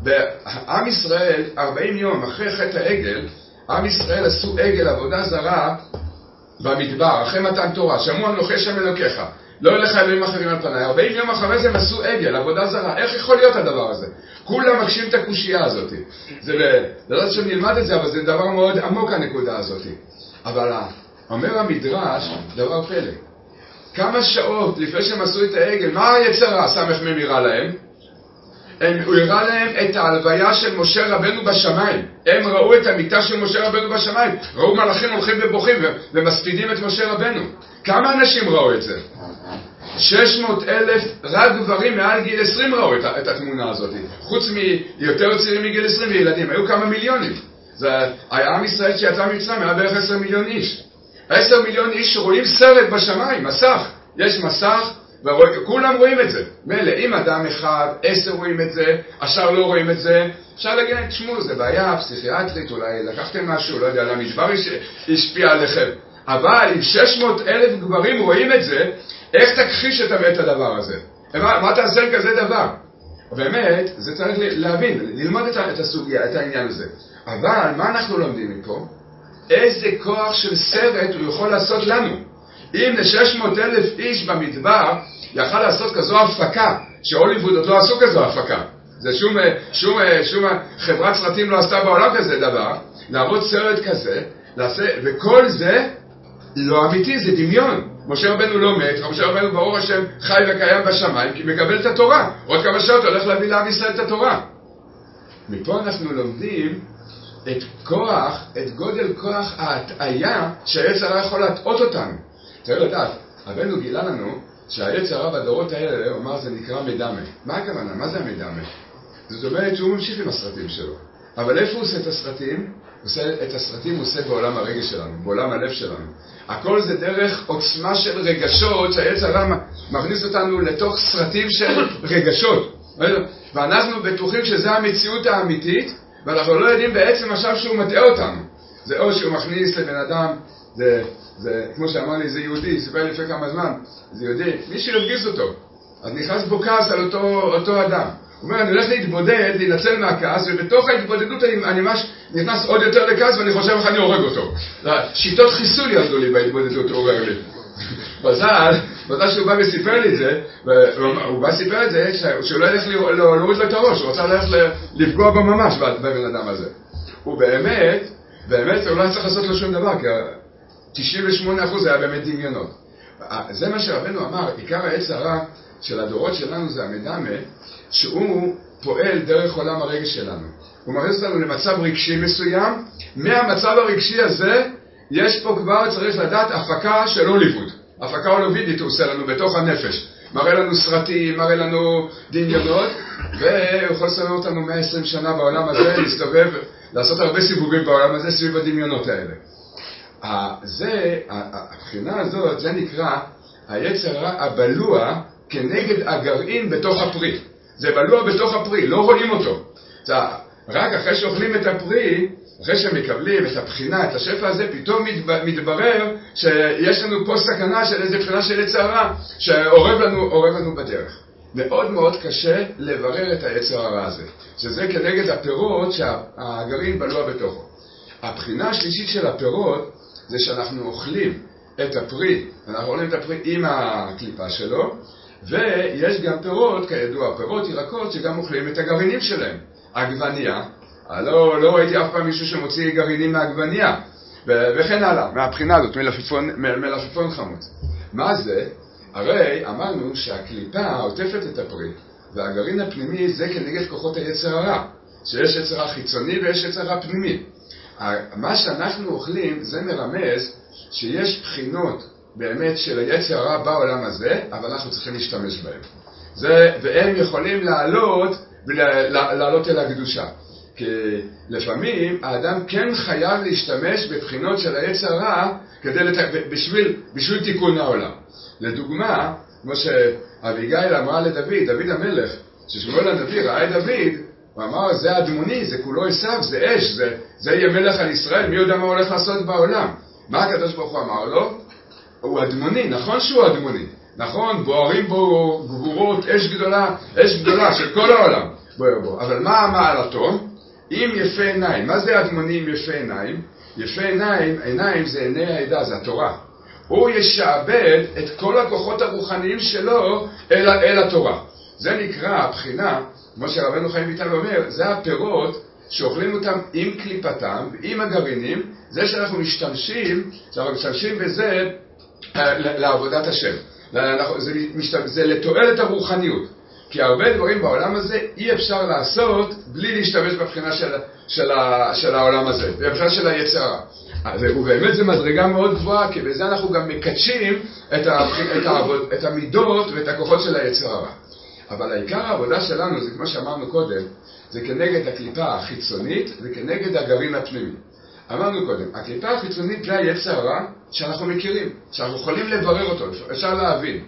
בעם ישראל, ארבעים יום אחרי חטא העגל, עם ישראל עשו עגל עבודה זרה במדבר, אחרי מתן תורה, שמעו אנוכי שם אלוקיך, לא ילך אלוהים אחרים על פניי. ארבעים יום אחרי זה הם עשו עגל, עבודה זרה. איך יכול להיות הדבר הזה? כולם מקשים את הקושייה הזאת. זה לא יודעת שאני נלמד את זה, אבל זה דבר מאוד עמוק הנקודה הזאת. אבל אומר המדרש, דבר פלא. כמה שעות לפני שהם עשו את העגל, מה היצר הרע סמך מם הראה להם? הם, הוא הראה להם את ההלוויה של משה רבנו בשמיים. הם ראו את המיטה של משה רבנו בשמיים. ראו מלאכים הולכים ובוכים ומספידים את משה רבנו. כמה אנשים ראו את זה? שש מאות אלף רק גברים מעל גיל עשרים ראו את, את התמונה הזאת. חוץ מיותר צעירים מגיל עשרים וילדים. היו כמה מיליונים. זה היה עם ישראל שיצא מצרים, היה בערך עשר מיליון איש. עשר מיליון איש שרואים סרט בשמיים, מסך. יש מסך, וכולם רואים את זה. מלא, אם אדם אחד, עשר רואים את זה, השאר לא רואים את זה, אפשר להגיד, תשמעו, זה בעיה פסיכיאטרית, אולי לקחתם משהו, לא יודע, למדבר השפיע עליכם. אבל אם שש מאות אלף גברים רואים את זה, איך תכחיש את הדבר הזה? מה, מה תעשה כזה דבר? באמת, זה צריך להבין, ללמוד את הסוגיה, את העניין הזה. אבל מה אנחנו לומדים מפה? איזה כוח של סרט הוא יכול לעשות לנו? אם ל-שש מאות אלף איש במדבר יכל לעשות כזו הפקה, שהוליווד עוד לא עשו כזו הפקה. זה שום, שום, שום חברת סרטים לא עשתה בעולם כזה דבר, לעבוד סרט כזה, לעשה, וכל זה לא אמיתי, זה דמיון. משה רבנו לא מת, משה רבנו ברוך השם חי וקיים בשמיים, כי מקבל את התורה. עוד כמה שעות הולך להביא לעם ישראל את התורה. מפה אנחנו לומדים את כוח, את גודל כוח ההטעיה שהיצר הרע יכול להטעות אותנו. צריך לדעת, רבנו גילה לנו שהיצר הרע בדורות האלה, הוא אמר, זה נקרא מדמה. מה הכוונה? מה זה המדמה? זאת אומרת שהוא ממשיך עם הסרטים שלו. אבל איפה הוא עושה את הסרטים? עושה, את הסרטים הוא עושה בעולם הרגש שלנו, בעולם הלב שלנו. הכל זה דרך עוצמה של רגשות, שהיצר הרע מכניס אותנו לתוך סרטים של רגשות. ואנחנו בטוחים שזה המציאות האמיתית, ואנחנו לא יודעים בעצם עכשיו שהוא מטעה אותנו. זה או שהוא מכניס לבן אדם, זה, זה, כמו שאמר לי, זה יהודי, סיפר לי לפני כמה זמן, זה יהודי, מישהו הרגיז אותו, אז נכנס בו כעס על אותו, אותו אדם. הוא אומר, אני הולך להתבודד, להינצל מהכעס, ובתוך ההתבודדות אני, אני ממש נכנס עוד יותר לכעס, ואני חושב איך אני הורג אותו. שיטות חיסול יעזו לי בהתבודדות, הוא אומר לי. בזל, בזל שהוא בא וסיפר לי את זה, הוא בא וסיפר את זה, שהוא לא ילך להוריד לו את הראש, הוא רוצה ללכת לפגוע בו ממש בבן אדם הזה. הוא באמת, באמת הוא לא צריך לעשות לו שום דבר, כי תשעים ושמונה אחוז היה באמת דמיונות. זה מה שרבנו אמר, עיקר היצר הרע של הדורות שלנו זה המדמה, שהוא פועל דרך עולם הרגש שלנו. הוא מכניס אותנו למצב רגשי מסוים, מהמצב הרגשי הזה, יש פה כבר, צריך לדעת, הפקה של הוליווד. הפקה הוליוודית הוא עושה לנו בתוך הנפש. מראה לנו סרטים, מראה לנו דמיונות, והוא יכול לסדר אותנו מאה ועשרים שנה בעולם הזה, להסתובב, לעשות הרבה סיבובים בעולם הזה סביב הדמיונות האלה. זה, הבחינה הזאת, זה נקרא היצר הרע הבלוע כנגד הגרעין בתוך הפרי. זה בלוע בתוך הפרי, לא רואים אותו. רק אחרי שאוכלים את הפרי, אחרי שמקבלים את הבחינה, את השפע הזה, פתאום מתברר שיש לנו פה סכנה של איזו בחינה של יצר הרע שעורב לנו, עורב לנו בדרך. מאוד מאוד קשה לברר את היצר הרע הזה, שזה כנגד הפירות שהגרעין בלוע בתוכו. הבחינה השלישית של הפירות זה שאנחנו אוכלים את הפרי, אנחנו אוכלים את הפרי עם הקליפה שלו, ויש גם פירות, כידוע, פירות ירקות שגם אוכלים את הגרעינים שלהם. עגבניה, לא, לא ראיתי אף פעם מישהו שמוציא גרעינים מעגבניה, וכן הלאה, מהבחינה הזאת, מלפפון, מלפפון חמוץ. מה זה? הרי אמרנו שהקליפה עוטפת את הפרי, והגרעין הפנימי זה כנגד כוחות היצר הרע, שיש יצר הרע חיצוני ויש יצר הרע פנימי. מה שאנחנו אוכלים זה מרמז שיש בחינות באמת של היצר הרע בעולם הזה, אבל אנחנו צריכים להשתמש בהם. זה, והם יכולים לעלות ולעלות אל הקדושה. כי לפעמים האדם כן חייב להשתמש בבחינות של היצר הרע כדי לת... בשביל, בשביל תיקון העולם. לדוגמה, כמו שאביגיל אמרה לדוד, דוד המלך, ששמואל הנביא ראה את דוד, הוא אמר, זה אדמוני, זה כולו עשיו, זה אש, זה, זה יהיה מלך על ישראל, מי יודע מה הוא הולך לעשות בעולם. מה הקדוש ברוך הוא אמר לו? הוא אדמוני, נכון שהוא אדמוני, נכון, בוערים בו גבורות, אש גדולה, אש גדולה של כל העולם, בוער בו. אבל מה מעלתו? אם יפה עיניים, מה זה אדמוני עם יפה עיניים? יפה עיניים, עיניים זה עיני העדה, זה התורה. הוא ישעבד את כל הכוחות הרוחניים שלו אל, אל התורה. זה נקרא הבחינה, כמו שרבנו חיים ויטל אומר, זה הפירות שאוכלים אותם עם קליפתם, עם הגרעינים, זה שאנחנו משתמשים, שאנחנו משתמשים בזה לעבודת השם. זה, זה לתועלת הרוחניות. כי הרבה דברים בעולם הזה אי אפשר לעשות בלי להשתמש בבחינה של, של, ה, של העולם הזה, בבחינה של היצר הרע. ובאמת זו מדרגה מאוד גבוהה, כי בזה אנחנו גם מקדשים את, ה, את, העבוד, את המידות ואת הכוחות של היצר הרע. אבל העיקר העבודה שלנו, זה כמו שאמרנו קודם, זה כנגד הקליפה החיצונית וכנגד הגרעין הפנימי. אמרנו קודם, הקליפה החיצונית זה היצר הרע שאנחנו מכירים, שאנחנו יכולים לברר אותו, אפשר להבין.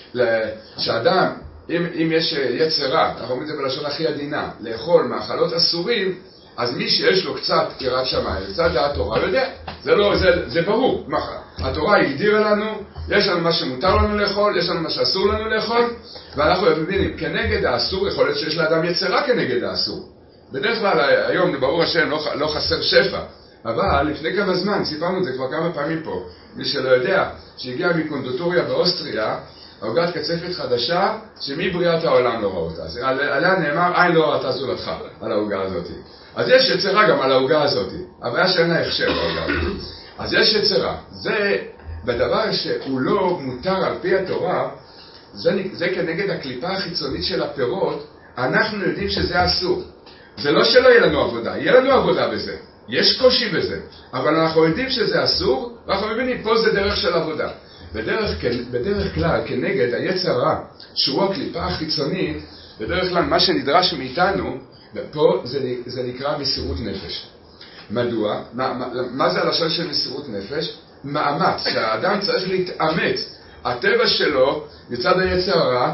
שאדם, אם, אם יש יצר רע, אנחנו אומרים את זה בלשון הכי עדינה, לאכול מאכלות אסורים, אז מי שיש לו קצת יראת שמיים, קצת דעת תורה, יודע, זה, לא, זה, זה ברור. התורה הגדירה לנו, יש לנו מה שמותר לנו לאכול, יש לנו מה שאסור לנו לאכול, ואנחנו מבינים, כנגד האסור, יכול להיות שיש לאדם יצר רע כנגד האסור. בדרך כלל היום, ברור השם, לא, לא חסר שפע, אבל לפני כמה זמן, סיפרנו את זה כבר כמה פעמים פה, מי שלא יודע, שהגיע מקונדוטוריה באוסטריה, עוגת קצפת חדשה, שמבריאת העולם לא ראו אותה. עליה נאמר, עין לא ראתה זולתך, על העוגה הזאת. אז יש יצר רע גם על העוגה הזאת. הבעיה שאין לה הכשר בעוגה הזאת. אז יש יצר רע. זה, בדבר שהוא לא מותר על פי התורה, זה, זה כנגד הקליפה החיצונית של הפירות, אנחנו יודעים שזה אסור. זה לא שלא יהיה לנו עבודה, יהיה לנו עבודה בזה. יש קושי בזה, אבל אנחנו יודעים שזה אסור, ואנחנו מבינים, פה זה דרך של עבודה. בדרך, בדרך כלל, כנגד היצר רע, שהוא הקליפה החיצונית, בדרך כלל מה שנדרש מאיתנו, פה זה, זה נקרא מסירות נפש. מדוע? מה, מה, מה זה הלשון של מסירות נפש? מאמץ, שהאדם צריך להתאמץ. הטבע שלו, מצד היצר הרע,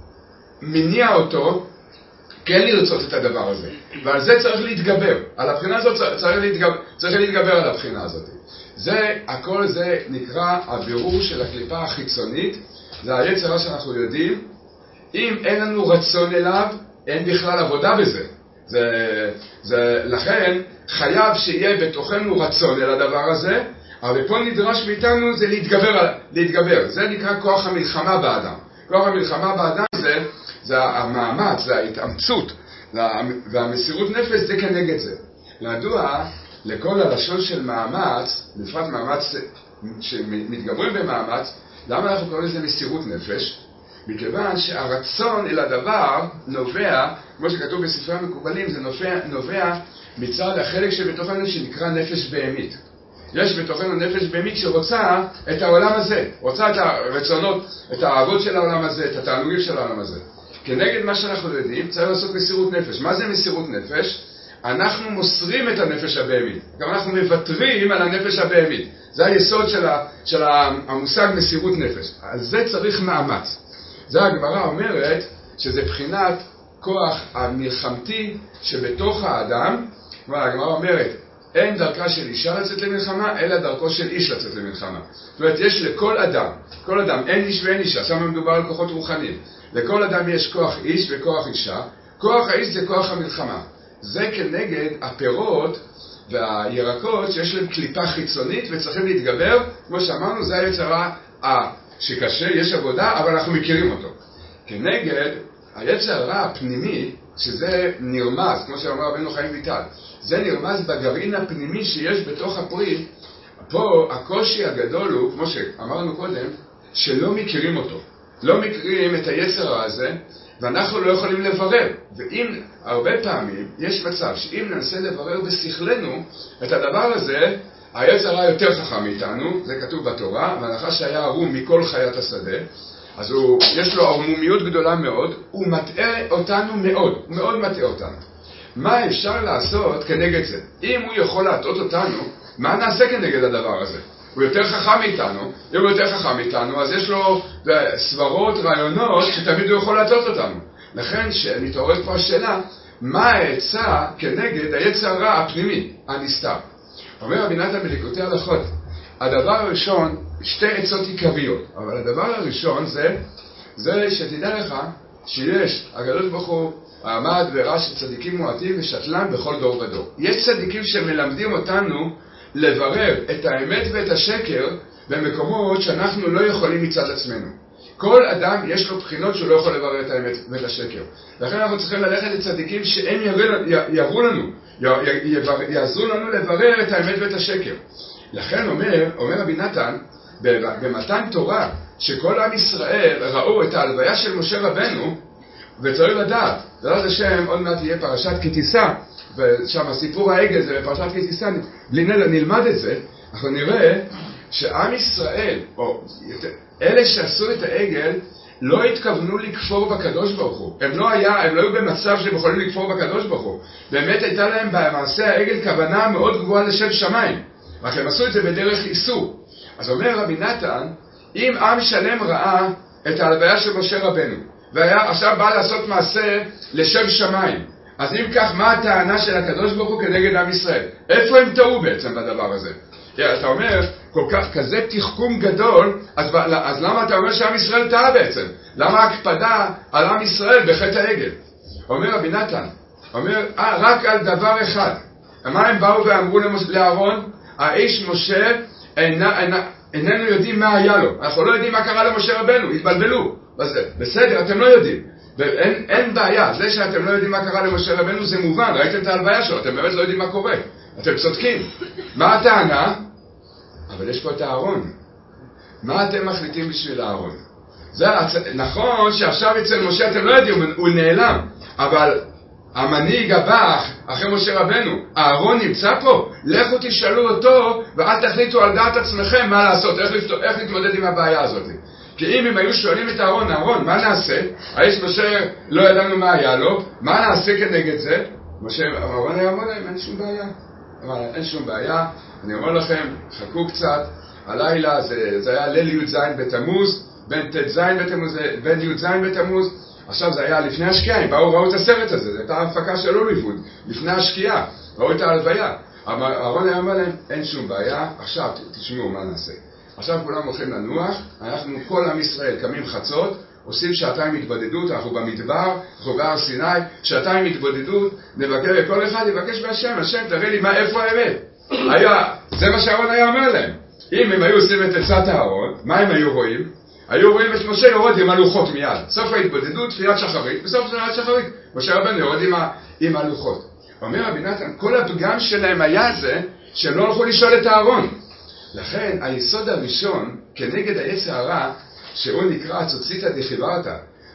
מניע אותו, כן לרצות את הדבר הזה. ועל זה צריך להתגבר. על הבחינה הזאת צריך להתגבר, צריך להתגבר על הבחינה הזאת. זה, הכל זה נקרא הבירור של הקליפה החיצונית. זה היצר הרע שאנחנו יודעים. אם אין לנו רצון אליו, אין בכלל עבודה בזה. זה, זה, לכן חייב שיהיה בתוכנו רצון אל הדבר הזה, אבל פה נדרש מאיתנו זה להתגבר, להתגבר. זה נקרא כוח המלחמה באדם. כוח המלחמה באדם זה, זה המאמץ, זה ההתאמצות, והמסירות נפש זה כנגד זה. מדוע לכל הלשון של מאמץ, בפרט מאמץ שמתגברים במאמץ, למה אנחנו קוראים לזה מסירות נפש? מכיוון שהרצון אל הדבר נובע, כמו שכתוב בספרי המקובלים, זה נובע, נובע מצד החלק שבתוכנו שנקרא נפש בהמית. יש בתוכנו נפש בהמית שרוצה את העולם הזה, רוצה את הרצונות, את האהבות של העולם הזה, את התענוגים של העולם הזה. כנגד מה שאנחנו יודעים, צריך לעשות מסירות נפש. מה זה מסירות נפש? אנחנו מוסרים את הנפש הבהמית. גם אנחנו מוותרים על הנפש הבהמית. זה היסוד של, ה, של המושג מסירות נפש. על זה צריך מאמץ. זה הגמרא אומרת שזה בחינת כוח המלחמתי שבתוך האדם. הגמרא אומרת, אין דרכה של אישה לצאת למלחמה, אלא דרכו של איש לצאת למלחמה. זאת אומרת, יש לכל אדם, כל אדם, אין איש ואין אישה, שם מדובר על כוחות רוחניים. לכל אדם יש כוח איש וכוח אישה. כוח האיש זה כוח המלחמה. זה כנגד הפירות והירקות שיש להם קליפה חיצונית וצריכים להתגבר. כמו שאמרנו, זה היצר הרע שקשה, יש עבודה, אבל אנחנו מכירים אותו. כנגד היצר הרע הפנימי, שזה נרמז, כמו שאמר רבנו חיים ויטל, זה נרמז בגרעין הפנימי שיש בתוך הפרי. פה הקושי הגדול הוא, כמו שאמרנו קודם, שלא מכירים אותו. לא מכירים את היצר הרע הזה, ואנחנו לא יכולים לברר. ואם הרבה פעמים יש מצב שאם ננסה לברר בשכלנו את הדבר הזה, היצר הרע יותר חכם מאיתנו, זה כתוב בתורה, והנחש שהיה ערום מכל חיית השדה, אז הוא, יש לו ערמומיות גדולה מאוד, הוא מטעה אותנו מאוד, הוא מאוד מטעה אותנו. מה אפשר לעשות כנגד זה? אם הוא יכול להטעות אותנו, מה נעשה כנגד הדבר הזה? הוא יותר חכם מאיתנו, אם הוא יותר חכם מאיתנו, אז יש לו סברות, רעיונות, שתמיד הוא יכול להטעות אותנו. לכן שנתעורר כבר שאלה, מה העצה כנגד היצר הרע הפנימי, הנסתר? אומר רבי נתן בליקוטי הלכות, הדבר הראשון, שתי עצות עיקריות, אבל הדבר הראשון זה, זה שתדע לך שיש, הקדוש ברוך הוא עמד וראה שצדיקים מועטים ושתלם בכל דור ודור. יש צדיקים שמלמדים אותנו לברר את האמת ואת השקר במקומות שאנחנו לא יכולים מצד עצמנו. כל אדם יש לו בחינות שהוא לא יכול לברר את האמת ואת השקר. לכן אנחנו צריכים ללכת לצדיקים שהם יראו לנו, יעזרו לנו לברר את האמת ואת השקר. לכן אומר, אומר רבי נתן, במתן תורה, שכל עם ישראל ראו את ההלוויה של משה רבנו, וצריך לדעת, לדעת השם, עוד מעט יהיה פרשת כי תישא, ושם הסיפור העגל זה בפרשת כי תישא, בלי נלמד את זה, אנחנו נראה שעם ישראל, או אלה שעשו את העגל, לא התכוונו לכפור בקדוש ברוך הוא. הם לא, היה, הם לא היו במצב שהם יכולים לכפור בקדוש ברוך הוא. באמת הייתה להם במעשה העגל כוונה מאוד גבוהה לשם שמיים. רק הם עשו את זה בדרך איסור. אז אומר רבי נתן, אם עם שלם ראה את ההלוויה של משה רבנו, ועכשיו בא לעשות מעשה לשם שמיים, אז אם כך, מה הטענה של הקדוש ברוך הוא כנגד עם ישראל? איפה הם טעו בעצם בדבר הזה? אתה אומר, כל כך, כזה תחכום גדול, אז, אז למה אתה אומר שעם ישראל טעה בעצם? למה ההקפדה על עם ישראל בחטא העגל? אומר רבי נתן, אומר, אה, רק על דבר אחד. מה הם באו ואמרו לאהרון? האיש משה אינה, אינה, איננו יודעים מה היה לו. אנחנו לא יודעים מה קרה למשה רבנו, התבלבלו. בסדר, אתם לא יודעים. ואין, אין בעיה, זה שאתם לא יודעים מה קרה למשה רבנו זה מובן, ראיתם את ההלוויה שלו, אתם באמת לא יודעים מה קורה. אתם צודקים. מה הטענה? אבל יש פה את הארון. מה אתם מחליטים בשביל הארון? זה נכון שעכשיו אצל משה אתם לא יודעים, הוא נעלם. אבל המנהיג הבא אחרי משה רבנו, הארון נמצא פה. לכו תשאלו אותו ואל תחליטו על דעת עצמכם מה לעשות, איך, לפתור, איך להתמודד עם הבעיה הזאת. כי אם הם היו שואלים את הארון, הארון, מה נעשה? האיש משה לא ידענו מה היה לו, מה נעשה כנגד זה? משה, הארון היה אומר להם, אין שום בעיה. אבל אין שום בעיה, אני אומר לכם, חכו קצת, הלילה זה, זה היה ליל י"ז בתמוז, בין ט"ז בתמוז, בין י"ז בתמוז, עכשיו זה היה לפני השקיעה, הם באו ראו את הסרט הזה, זו הייתה ההפקה של הוליווד, לפני השקיעה, ראו את ההלוויה. אהרון היה אומר להם, אין שום בעיה, עכשיו תשמעו מה נעשה. עכשיו כולם הולכים לנוח, אנחנו כל עם ישראל קמים חצות, עושים שעתיים התבודדות, אנחנו במדבר, אנחנו בהר סיני, שעתיים התבודדות, נבקר וכל אחד יבקש מהשם, השם תראה לי מה, איפה האמת. היה, זה מה שאהרון היה אומר להם. אם הם היו עושים את עצת הארון, מה הם היו רואים? היו רואים את משה יורד עם הלוחות מיד. סוף ההתבודדות, תפילת שחרית, בסוף תפילת שחרית, משה רבנו יורד עם, ה, עם הלוחות. אומר רבי נתן, כל הפגם שלהם היה זה, שהם לא הלכו לשאול את הארון. לכן, היסוד הראשון, כנגד היצר הרע, שהוא נקרא צוציתא דחיברתא,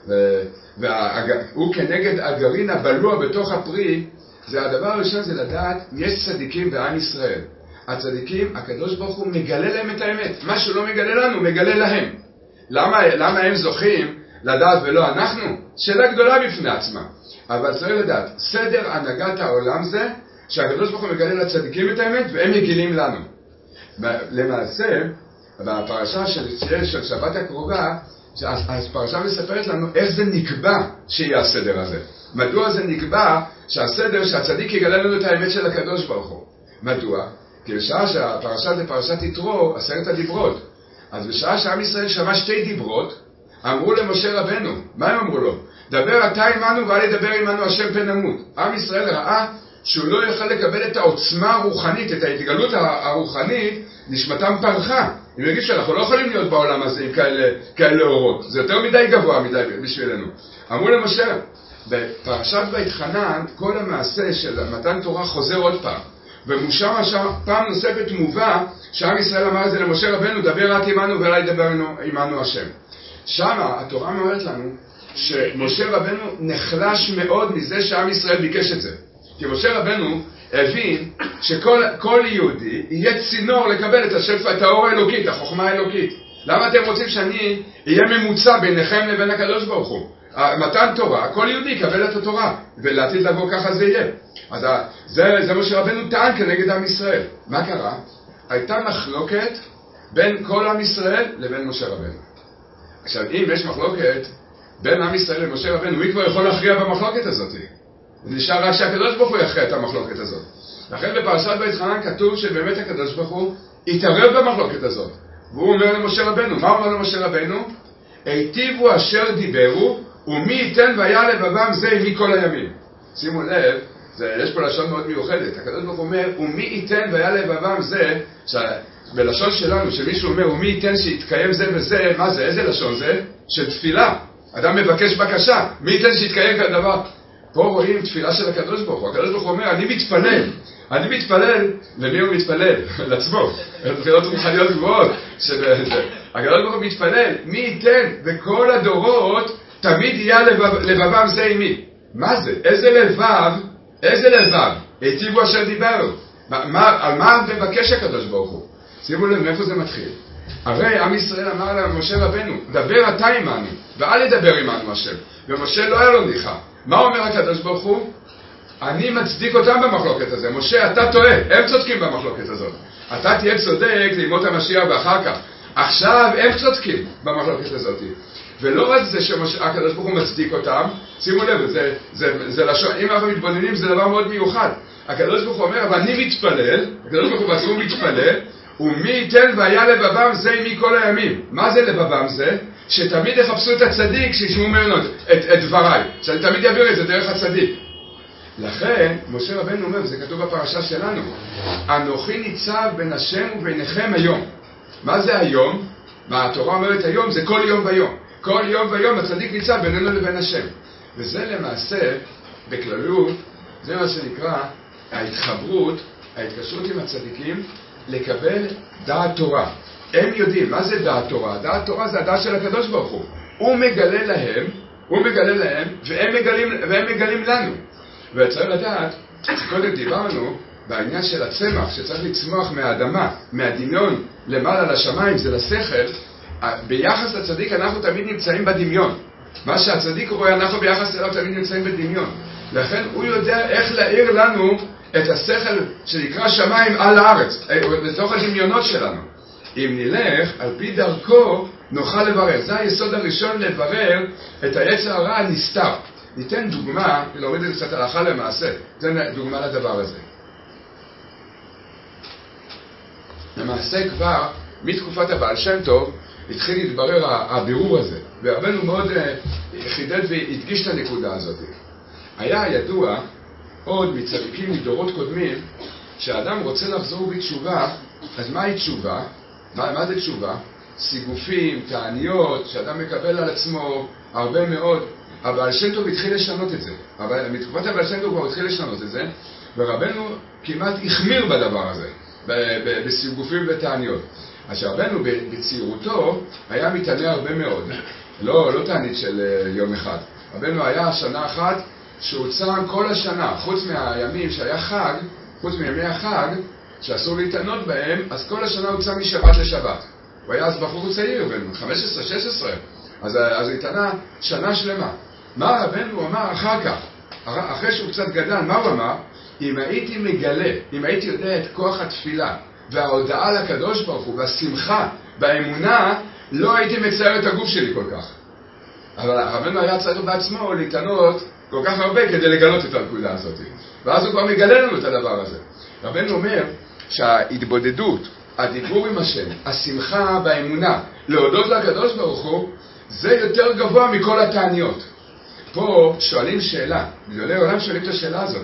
והוא כנגד הגרעין הבלוע בתוך הפרי, זה הדבר הראשון, זה לדעת, יש צדיקים בעם ישראל. הצדיקים, הקדוש ברוך הוא מגלה להם את האמת. מה שהוא לא מגלה לנו, מגלה להם. למה, למה הם זוכים לדעת ולא אנחנו? שאלה גדולה בפני עצמה. אבל צריך לדעת, סדר הנהגת העולם זה, שהקדוש ברוך הוא מגלה לצדיקים את האמת, והם מגילים לנו. למעשה, בפרשה של, של שבת הקרובה, הפרשה מספרת לנו איך זה נקבע שיהיה הסדר הזה. מדוע זה נקבע שהסדר שהצדיק יגלה לנו את האמת של הקדוש ברוך הוא? מדוע? כי בשעה שהפרשה זה פרשת יתרו, עשרת הדיברות. אז בשעה שעם ישראל שמע שתי דיברות, אמרו למשה רבנו, מה הם אמרו לו? דבר אתה עמנו ואל ידבר עמנו השם פן נמות. עם ישראל ראה שהוא לא יוכל לקבל את העוצמה הרוחנית, את ההתגלות הרוחנית, נשמתם פרחה. הם יגידו שאנחנו לא יכולים להיות בעולם הזה עם כאלה, כאלה אורות. זה יותר מדי גבוה מדי בשבילנו. אמרו למשה, בפרשת ויתחנן, כל המעשה של מתן תורה חוזר עוד פעם. ומושם שם פעם נוספת מובא, שעם ישראל אמר את זה למשה רבנו, דבר רק עמנו ואל ידבר עמנו השם. שם התורה אומרת לנו, שמשה רבנו נחלש מאוד מזה שעם ישראל ביקש את זה. כי משה רבנו הבין שכל כל יהודי יהיה צינור לקבל את השפע, את האור האלוקית, החוכמה האלוקית. למה אתם רוצים שאני אהיה ממוצע ביניכם לבין הקדוש ברוך הוא? מתן תורה, כל יהודי יקבל את התורה, ולעתיד לבוא ככה זה יהיה. אז זה, זה מה שרבנו טען כנגד עם ישראל. מה קרה? הייתה מחלוקת בין כל עם ישראל לבין משה רבנו. עכשיו, אם יש מחלוקת בין עם ישראל למשה רבנו, מי כבר יכול להכריע במחלוקת הזאת? נשאר רק שהקדוש ברוך הוא יכריע את המחלוקת הזאת. לכן בפרשת ויתחנן כתוב שבאמת הקדוש ברוך הוא התערב במחלוקת הזאת. והוא אומר למשה רבנו, מה אומר למשה רבנו? היטיבו אשר דיברו, ומי ייתן והיה לבבם זה מכל הימים. שימו לב, זה, יש פה לשון מאוד מיוחדת. הקדוש ברוך הוא אומר, ומי ייתן והיה לבבם זה, בלשון שלנו, שמישהו אומר, ומי ייתן שיתקיים זה וזה, מה זה? איזה לשון זה? של תפילה. אדם מבקש בקשה, מי ייתן שיתקיים כאן דבר? פה רואים תפילה של הקדוש ברוך הוא. הקדוש ברוך הוא אומר, אני מתפלל. אני מתפלל, למי הוא מתפלל? לעצמו. תפילות רוחניות גבוהות. הקדוש ברוך הוא מתפלל, מי ייתן בכל הדורות תמיד יהיה לבב, לבבם זה עימי. מה זה? איזה לבב, איזה לבב? היטיבו אשר דיברו. מה, מה, על מה מבקש הקדוש ברוך הוא? שימו לב, מאיפה זה מתחיל? הרי עם ישראל אמר למשה רבנו, דבר אתה עמנו, ואל ידבר עמנו השם. ומשה לא היה לו ניחה. מה אומר הקדוש ברוך הוא? אני מצדיק אותם במחלוקת הזה. משה, אתה טועה, הם צודקים במחלוקת הזאת. אתה תהיה צודק לימות המשיח ואחר כך. עכשיו הם צודקים במחלוקת הזאת. ולא רק זה שהקדוש ברוך הוא מצדיק אותם, שימו לב, זה, זה, זה לשון, אם אנחנו מתבוננים זה דבר מאוד מיוחד. הקדוש ברוך הוא אומר, אבל אני מתפלל, הקדוש ברוך הוא בעצמו מתפלל, ומי ייתן והיה לבבם זה עמי כל הימים. מה זה לבבם זה? שתמיד יחפשו את הצדיק שישמעו ממנו את, את דבריי, שאני תמיד יעביר את זה דרך הצדיק. לכן, משה רבנו אומר, וזה כתוב בפרשה שלנו, אנוכי ניצב בין השם וביניכם היום. מה זה היום? מה התורה אומרת היום? זה כל יום ויום. כל יום ויום הצדיק ניצב בינינו לבין השם. וזה למעשה, בכללות, זה מה שנקרא ההתחברות, ההתקשרות עם הצדיקים, לקבל דעת תורה. הם יודעים, מה זה דעת תורה? דעת תורה זה הדעת של הקדוש ברוך הוא. הוא מגלה להם, הוא מגלה להם, והם מגלים, והם מגלים לנו. וצריך לדעת, קודם דיברנו בעניין של הצמח, שצריך לצמוח מהאדמה, מהדמיון למעלה לשמיים, זה לשכל. ביחס לצדיק אנחנו תמיד נמצאים בדמיון. מה שהצדיק רואה, אנחנו ביחס אליו תמיד נמצאים בדמיון. לכן הוא יודע איך להעיר לנו את השכל שנקרא שמיים על הארץ, בתוך הדמיונות שלנו. אם נלך על פי דרכו, נוכל לברר. זה היסוד הראשון לברר את היצר הרע הנסתר. ניתן דוגמה, להוריד את זה קצת הלכה למעשה, ניתן דוגמה לדבר הזה. למעשה כבר, מתקופת הבעל שם טוב, התחיל להתברר הבירור הזה, והרבנו מאוד חידד והדגיש את הנקודה הזאת. היה ידוע, עוד מצדיקים מדורות קודמים, שהאדם רוצה לחזור בתשובה, אז מהי תשובה? מה, מה זה תשובה? סיגופים, תעניות, שאדם מקבל על עצמו הרבה מאוד. הבעל שם טוב התחיל לשנות את זה. אבל מתקופת הבעל שם טוב כבר התחיל לשנות את זה, ורבנו כמעט החמיר בדבר הזה, בסיגופים ותעניות. אז שרבנו בצעירותו היה מתענה הרבה מאוד. לא, לא תענית של יום אחד. רבנו היה שנה אחת שהוא צם כל השנה, חוץ מהימים שהיה חג, חוץ מימי החג, שאסור להתענות בהם, אז כל השנה הוא צם משבת לשבת. הוא היה אז בחור צעיר, בן חמש עשרה שש עשרה, אז, אז הוא התענה שנה שלמה. מה רבנו אמר אחר כך, אחרי שהוא קצת גדל, מה הוא אמר? אם הייתי מגלה, אם הייתי יודע את כוח התפילה, וההודעה לקדוש ברוך הוא, והשמחה, והאמונה, לא הייתי מצייר את הגוף שלי כל כך. אבל רבנו היה צריך בעצמו להתענות כל כך הרבה כדי לגלות את הנקודה הזאת. ואז הוא כבר מגלה לנו את הדבר הזה. רבנו אומר שההתבודדות, הדיבור עם השם, השמחה והאמונה, להודות לקדוש ברוך הוא, זה יותר גבוה מכל התעניות. פה שואלים שאלה, גדולי עולם שואלים את השאלה הזאת.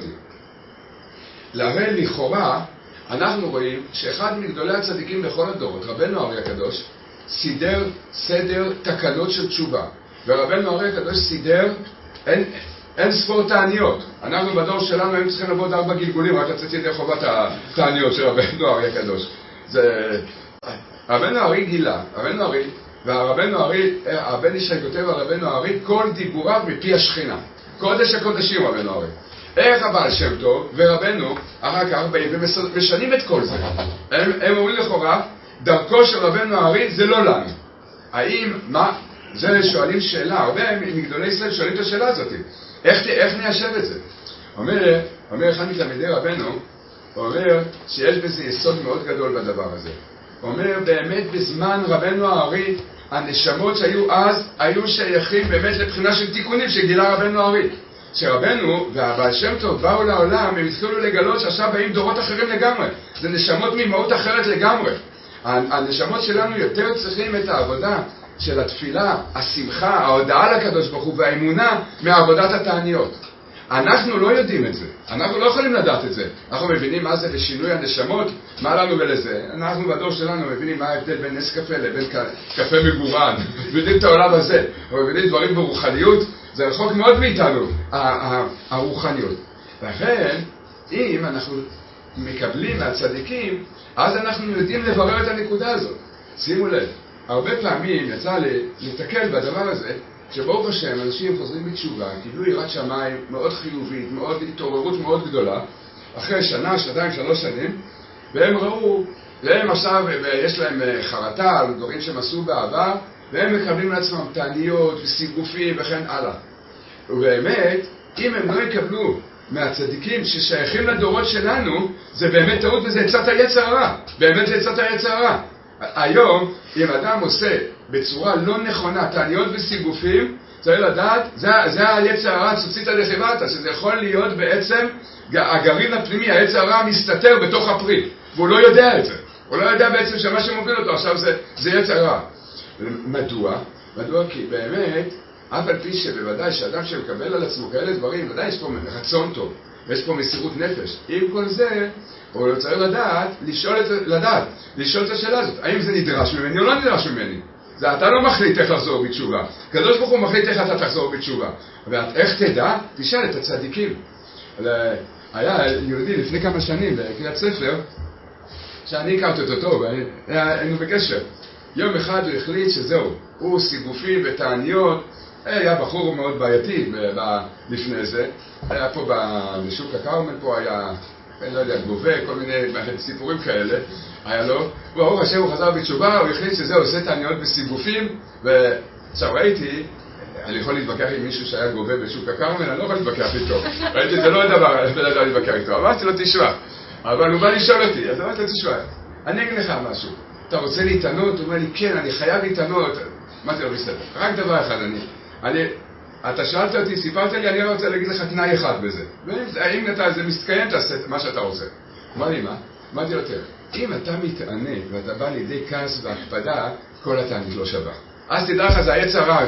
להרי לכאורה, אנחנו רואים שאחד מגדולי הצדיקים בכל הדורות, רבנו אריה הקדוש, סידר סדר תקנות של תשובה. ורבנו אריה הקדוש סידר אין, אין ספור תעניות. אנחנו בדור שלנו היינו צריכים לעבוד ארבע גלגולים, רק לצאת ידי חובת התעניות של רבנו אריה הקדוש. זה... רבנו אריה גילה, רבנו אריה, והרבנו אריה, הבן איש כותב על רבנו אריה, כל דיבוריו מפי השכינה. קודש הקודשים רבנו אריה. איך הבעל שם טוב ורבנו אחר כך באים ומשנים את כל זה. הם, הם אומרים לכאורה, דרכו של רבנו אריה זה לא לנו. האם, מה, זה שואלים שאלה, הרבה מגדולי ישראל שואלים את השאלה הזאת. איך, איך ניישב את זה? אומר, אומר אחד מתלמידי רבנו, אומר שיש בזה יסוד מאוד גדול בדבר הזה. אומר באמת בזמן רבנו אריה, הנשמות שהיו אז, היו שייכים באמת לבחינה של תיקונים שגילה רבנו אריה. שרבנו והבעל שם טוב באו לעולם, הם התחילו לגלות שעכשיו באים דורות אחרים לגמרי. זה נשמות ממהות אחרת לגמרי. הנשמות שלנו יותר צריכים את העבודה של התפילה, השמחה, ההודעה לקדוש ברוך הוא והאמונה מעבודת התעניות. אנחנו לא יודעים את זה. אנחנו לא יכולים לדעת את זה. אנחנו מבינים מה זה בשינוי הנשמות, מה לנו ולזה. אנחנו בדור שלנו מבינים מה ההבדל בין נס קפה לבין קפה מגורן. מבינים את העולם הזה. אנחנו מבינים דברים ברוחניות. זה רחוק מאוד מאיתנו, הרוחניות. לכן, אם אנחנו מקבלים מהצדיקים, אז אנחנו יודעים לברר את הנקודה הזאת. שימו לב, הרבה פעמים יצא לי לתקל בדבר הזה, שברוך השם אנשים חוזרים בתשובה, קיבלו יראת שמיים מאוד חיובית, מאוד התעוררות מאוד גדולה, אחרי שנה, שנתיים, שלוש שנים, והם ראו, והם עכשיו, ויש להם חרטה על דברים שהם עשו בעבר, והם מקבלים לעצמם תעניות וסיגופים וכן הלאה. ובאמת, אם הם לא יקבלו מהצדיקים ששייכים לדורות שלנו, זה באמת טעות וזה יצאת היצר הרע. באמת זה יצאת היצר הרע. היום, אם אדם עושה בצורה לא נכונה תעניות וסיגופים, צריך לדעת, זה, זה היצר הרע, צוציתא דחבתא, שזה יכול להיות בעצם הגרעין הפנימי, היצר הרע מסתתר בתוך הפרי, והוא לא יודע את זה. הוא לא יודע בעצם שמה שמוביל אותו עכשיו זה, זה יצר רע. מדוע? מדוע? כי באמת, אף על פי שבוודאי שאדם שמקבל על עצמו כאלה דברים, ודאי יש פה רצון טוב, יש פה מסירות נפש. עם כל זה, הוא צריך לדעת, לשאול את, לדעת, לשאול את השאלה הזאת. האם זה נדרש ממני או לא נדרש ממני? זה אתה לא מחליט איך לחזור בתשובה. הקדוש ברוך הוא מחליט איך אתה תחזור בתשובה. ואיך תדע? תשאל את הצדיקים. היה יהודי לפני כמה שנים בקריית ספר, שאני הכרתי אותו טוב, היינו בקשר. יום אחד הוא החליט שזהו, הוא סיגופים ותעניות, היה בחור מאוד בעייתי לפני זה, היה פה בשוק הכרמל, פה היה, אני לא יודע, גובה, כל מיני סיפורים כאלה, היה לו, ברוך השם הוא חזר בתשובה, הוא החליט שזהו, עושה תעניות בסיגופים, ועכשיו ראיתי, אני יכול להתווכח עם מישהו שהיה גובה בשוק הכרמל, אני לא יכול להתווכח איתו, ראיתי, זה לא דבר, אני לא יודע להתווכח איתו, אמרתי לו תשמע, אבל הוא בא לשאול אותי, אז אמרתי לו תשמע, אני אגיד לך משהו, אתה רוצה להתענות? הוא אומר לי, כן, אני חייב להתענות. אמרתי לו, בסדר, רק דבר אחד, אני, אני, אתה שאלת אותי, סיפרת לי, אני רוצה להגיד לך תנאי אחד בזה. ואם אתה, זה מסתקיים, תעשה מה שאתה רוצה. אמר לי, מה? אמרתי לו, תראה, אם אתה מתענה ואתה בא לידי כעס והקפדה, כל התענית לא שווה. אז תדע לך, זה היצר רע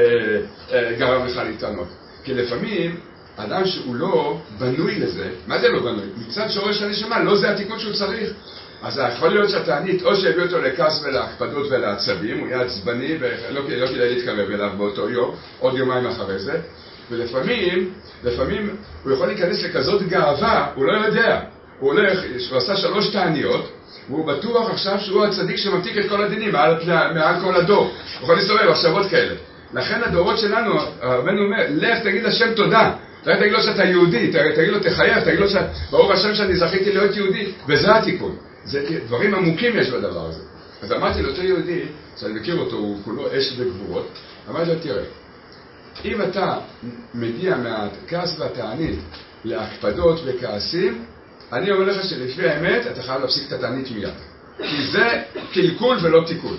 גרם לך להתענות. כי לפעמים, אדם שהוא לא בנוי לזה, מה זה לא בנוי? מצד שורש הנשמה, לא זה התיקון שהוא צריך. אז יכול להיות שהתענית, או שהביא אותו לכעס ולהקפדות ולעצבים, הוא יהיה עצבני ולא לא כדאי להתקרב אליו באותו יום, עוד יומיים אחרי זה, ולפעמים, לפעמים הוא יכול להיכנס לכזאת גאווה, הוא לא יודע, הוא הולך, הוא עשה שלוש תעניות, והוא בטוח עכשיו שהוא הצדיק שממתיק את כל הדינים מעל, מעל כל הדור, הוא יכול להסתובב מחשבות כאלה. לכן הדורות שלנו, הרבנו אומר, לך תגיד לשם תודה, לך תגיד לו שאתה יהודי, תגיד לו תחייב, תגיד לו ברוך השם שאני זכיתי להיות יהודי, וזה התיקון. זה, דברים עמוקים יש בדבר הזה. אז אמרתי לאותו יהודי, שאני מכיר אותו, הוא כולו אש וגבורות, אמרתי לו, תראה, אם אתה מגיע מהכעס והתענית להקפדות וכעסים, אני אומר לך שלפי האמת, אתה חייב להפסיק את התענית מיד. כי זה קלקול ולא תיקול.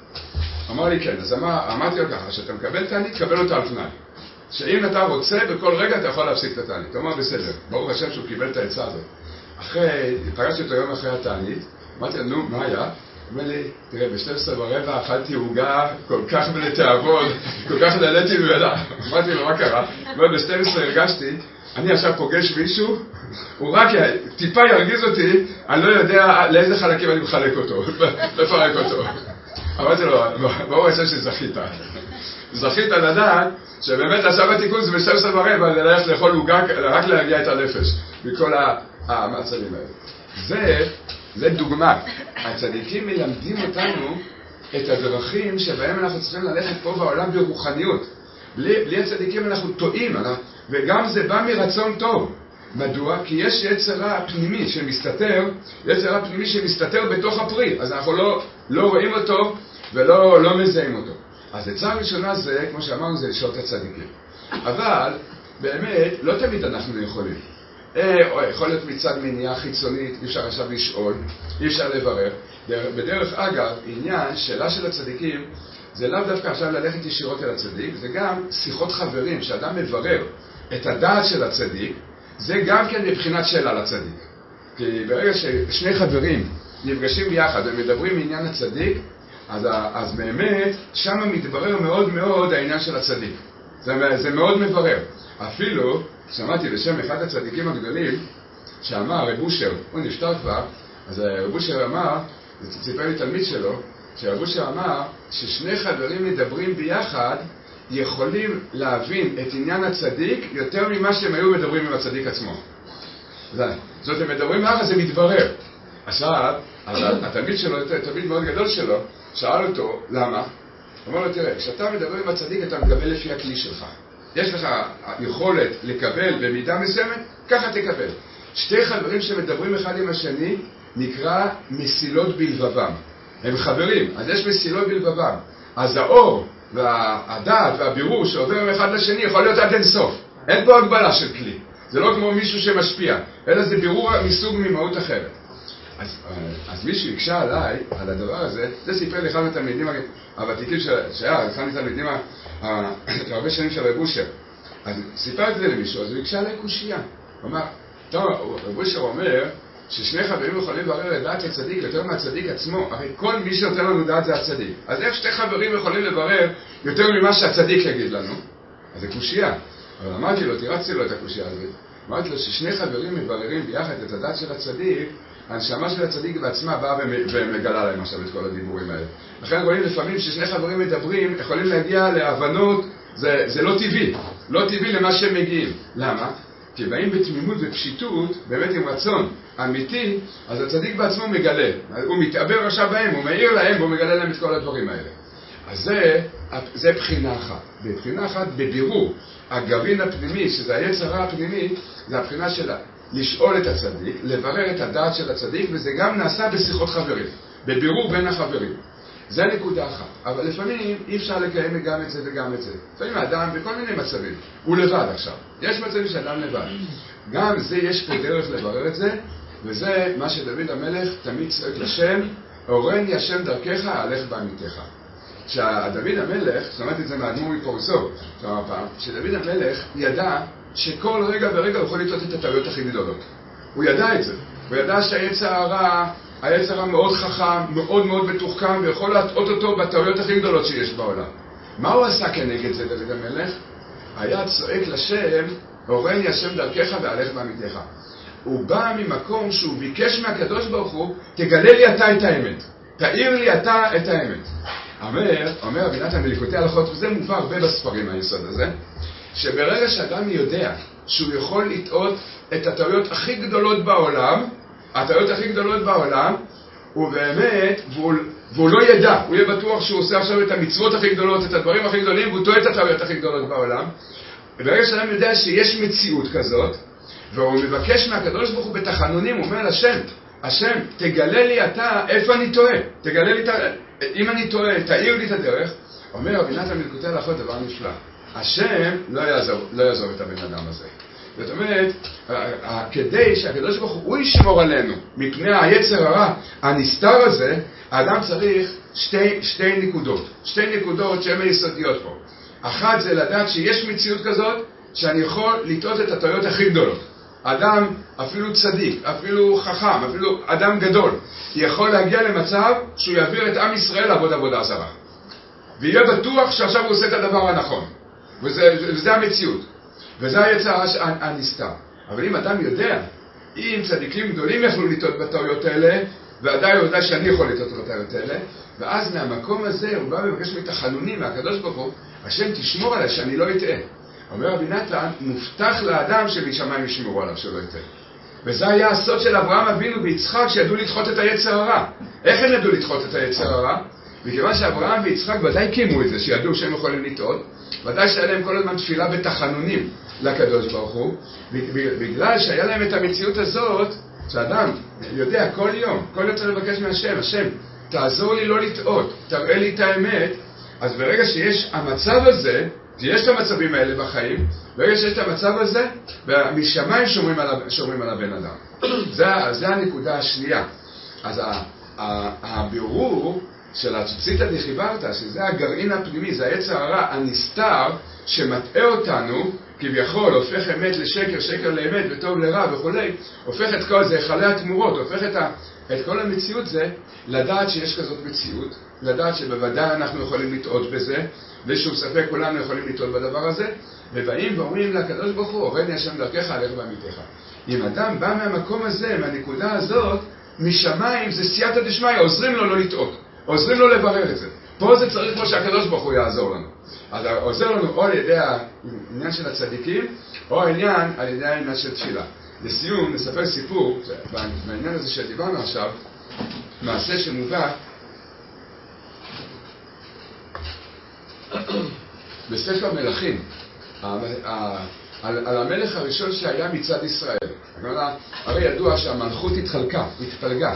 אמר לי כן, אז אמר, אמרתי לו ככה, שאתה מקבל תענית, קבל אותה על תנאי. שאם אתה רוצה, בכל רגע אתה יכול להפסיק את התענית. הוא אמר, בסדר, ברוך השם שהוא קיבל את העצה הזאת. אחרי, פגשתי אותו יום אחרי התענית, אמרתי לו, נו, מה היה? הוא אומר לי, תראה, ב-שתים עשרה ורבע אכלתי עוגה כל כך בלתיאבון, כל כך נהניתי ממנה. אמרתי לו, מה קרה? ב-שתים עשרה הרגשתי, אני עכשיו פוגש מישהו, הוא רק טיפה ירגיז אותי, אני לא יודע לאיזה חלקים אני מחלק אותו, לפרק אותו. אמרתי לו, ברור השם שזכית. זכית לדעת שבאמת עכשיו התיקון זה ב-שתים עשרה ורבע, זה ללכת לאכול עוגה, רק להרגיע את הנפש, מכל המצבים האלה. זה, זה דוגמה. הצדיקים מלמדים אותנו את הדרכים שבהם אנחנו צריכים ללכת פה בעולם ברוחניות. בלי, בלי הצדיקים אנחנו טועים, וגם זה בא מרצון טוב. מדוע? כי יש יצר רע פנימי שמסתתר, יצר רע פנימי שמסתתר בתוך הפרי, אז אנחנו לא, לא רואים אותו ולא לא מזהים אותו. אז עצה ראשונה זה, כמו שאמרנו, זה לשאול את הצדיקים. אבל באמת לא תמיד אנחנו יכולים. אה, יכול להיות מצד מניעה חיצונית, אי אפשר עכשיו לשאול, אי אפשר לברר. בדרך אגב, עניין, שאלה של הצדיקים, זה לאו דווקא עכשיו ללכת ישירות אל הצדיק, זה גם שיחות חברים, שאדם מברר את הדעת של הצדיק, זה גם כן מבחינת שאלה לצדיק. כי ברגע ששני חברים נפגשים ביחד ומדברים מעניין הצדיק, אז, אז באמת שם מתברר מאוד מאוד העניין של הצדיק. זה, זה מאוד מברר. אפילו, שמעתי בשם אחד הצדיקים הגדולים, שאמר, רב אושר, הוא נפטר כבר, אז רב אושר אמר, זה סיפר לי תלמיד שלו, שרב אושר אמר ששני חברים מדברים ביחד, יכולים להבין את עניין הצדיק יותר ממה שהם היו מדברים עם הצדיק עצמו. זאת הם מדברים ביחד, זה מתברר. עכשיו, אז התלמיד שלו, התלמיד מאוד גדול שלו, שאל אותו, למה? הוא אומר לו, תראה, כשאתה מדבר עם הצדיק, אתה מקבל לפי הכלי שלך. יש לך יכולת לקבל במידה מסוימת, ככה תקבל. שתי חברים שמדברים אחד עם השני, נקרא מסילות בלבבם. הם חברים, אז יש מסילות בלבבם. אז האור והדעת והבירור שעובר מאחד לשני יכול להיות עד אין סוף. אין פה הגבלה של כלי. זה לא כמו מישהו שמשפיע, אלא זה בירור מסוג ממהות אחרת. אז, אז מישהו הקשה עליי, על הדבר הזה, זה סיפר לי אחד מהתלמידים הוותיקים שהיה, אחד מהתלמידים הרבה שנים של רב אושר. אז סיפרתי את זה למישהו, אז הוא הקשה עליי קושייה. הוא אמר, טוב, רב אושר אומר ששני חברים יכולים לברר את דעת הצדיק יותר מהצדיק עצמו. הרי כל מי שנותן לנו דעת זה הצדיק. אז איך שתי חברים יכולים לברר יותר ממה שהצדיק יגיד לנו? אז זה קושייה. אבל אמרתי לו, תירצתי לו את הקושייה הזאת. אמרתי לו ששני חברים מבררים ביחד את הדעת של הצדיק, הנשמה של הצדיק בעצמה באה ומגלה להם עכשיו את כל הדיבורים האלה. לכן רואים לפעמים ששני חברים מדברים, יכולים להגיע להבנות, זה, זה לא טבעי, לא טבעי למה שהם מגיעים. למה? כי באים בתמימות ופשיטות, באמת עם רצון אמיתי, אז הצדיק בעצמו מגלה. הוא מתעבר עכשיו בהם, הוא מאיר להם, והוא מגלה להם את כל הדברים האלה. אז זה, זה בחינה אחת. בבחינה אחת, בבירור, הגרעין הפנימי, שזה היצר הרע הפנימי, זה הבחינה שלה. לשאול את הצדיק, לברר את הדעת של הצדיק, וזה גם נעשה בשיחות חברים, בבירור בין החברים. זה נקודה אחת. אבל לפעמים אי אפשר לקיים גם את זה וגם את זה. לפעמים האדם בכל מיני מצבים, הוא לבד עכשיו. יש מצבים שאדם לבד. גם זה יש פה דרך לברר את זה, וזה מה שדוד המלך תמיד צועק לשם, אורני השם דרכך, הלך בעמיתך. שדוד המלך, שמעתי את זה מהאדמו"ר מפורסו, שדוד המלך ידע שכל רגע ורגע הוא יכול לטעות את הטעויות הכי גדולות. הוא ידע את זה. הוא ידע שהיצר הרע, היצר הרע מאוד חכם, מאוד מאוד מתוחכם, ויכול להטעות אותו בטעויות הכי גדולות שיש בעולם. מה הוא עשה כנגד זה, דוד המלך? היה צועק לשם, הורני השם דרכך והלך בעמיתך. הוא בא ממקום שהוא ביקש מהקדוש ברוך הוא, תגלה לי אתה את האמת. תאיר לי אתה את האמת. אומר, אומר רבי נתן בליקוטי הלכות, וזה מובא הרבה בספרים היסוד הזה, שברגע שאדם יודע שהוא יכול לטעות את הטעויות הכי גדולות בעולם, הטעויות הכי גדולות בעולם, הוא באמת, והוא, והוא לא ידע, הוא יהיה בטוח שהוא עושה עכשיו את המצוות הכי גדולות, את הדברים הכי גדולים, והוא טועה את הטעויות הכי גדולות בעולם. וברגע שאדם יודע שיש מציאות כזאת, והוא מבקש מהקדוש ברוך הוא בתחנונים, הוא אומר לשם, השם, תגלה לי אתה איפה אני טועה, תגלה לי, אם אני טועה, תאיר לי את הדרך. אומר רבי נתן בליקוטי הלכות דבר נפלא. השם לא יעזור, לא יעזור את הבן אדם הזה. זאת אומרת, כדי שהקדוש ברוך הוא ישמור עלינו מפני היצר הרע הנסתר הזה, האדם צריך שתי, שתי נקודות. שתי נקודות שהן היסודיות פה. אחת זה לדעת שיש מציאות כזאת שאני יכול לטעות את הטעויות הכי גדולות. אדם, אפילו צדיק, אפילו חכם, אפילו אדם גדול, יכול להגיע למצב שהוא יעביר את עם ישראל לעבוד עבודה זרה. ויהיה בטוח שעכשיו הוא עושה את הדבר הנכון. וזה, וזה המציאות. וזה היצר הנסתר. אבל אם אדם יודע, אם צדיקים גדולים יכלו לטעות בטעויות האלה, ועדיין הוא יודע שאני יכול לטעות בטעויות האלה, ואז מהמקום הזה הוא בא ומבקש מתחנונים מהקדוש ברוך הוא, השם תשמור עליי שאני לא אטעה. אומר רבי נתן, מובטח לאדם שמשמיים ישמרו עליו שלא יטעה. וזה היה הסוד של אברהם אבינו ויצחק שידעו לדחות את היצר הרע. איך הם ידעו לדחות את היצר הרע? מכיוון שאברהם ויצחק ודאי קיימו את זה, שידעו שהם יכולים לטעות, ודאי שהיה להם כל הזמן תפילה בתחנונים לקדוש ברוך הוא, בגלל שהיה להם את המציאות הזאת, שאדם יודע כל יום, כל יום צריך לבקש מהשם, השם, תעזור לי לא לטעות, תראה לי את האמת. אז ברגע שיש המצב הזה, יש את המצבים האלה בחיים, ברגע שיש את המצב הזה, משמיים שומרים על, שומרים על הבן אדם. זה, זה הנקודה השנייה. אז הבירור של הציצית דחיברתא, שזה הגרעין הפנימי, זה היצר הרע הנסתר שמטעה אותנו, כביכול הופך אמת לשקר, שקר לאמת וטוב לרע וכו', הופך את כל זה, חלי התמורות, הופך את, ה, את כל המציאות זה, לדעת שיש כזאת מציאות, לדעת שבוודאי אנחנו יכולים לטעות בזה, ושום ספק כולנו יכולים לטעות בדבר הזה, ובאים ואומרים לקדוש ברוך הוא, הורני השם דרכך, הלך בעמיתך. אם אדם בא מהמקום הזה, מהנקודה הזאת, משמיים זה סייעתא דשמיא, עוזרים לו לא לטעות. עוזרים לו לברר את זה. פה זה צריך פה שהקדוש ברוך הוא יעזור לנו. אז עוזר לנו או על ידי העניין של הצדיקים, או העניין על ידי העניין של תפילה. לסיום, נספר סיפור, בעניין הזה שדיברנו עכשיו, מעשה שמובא, בספר מלכים, על, על המלך הראשון שהיה מצד ישראל. הרי ידוע שהמלכות התחלקה, התפלגה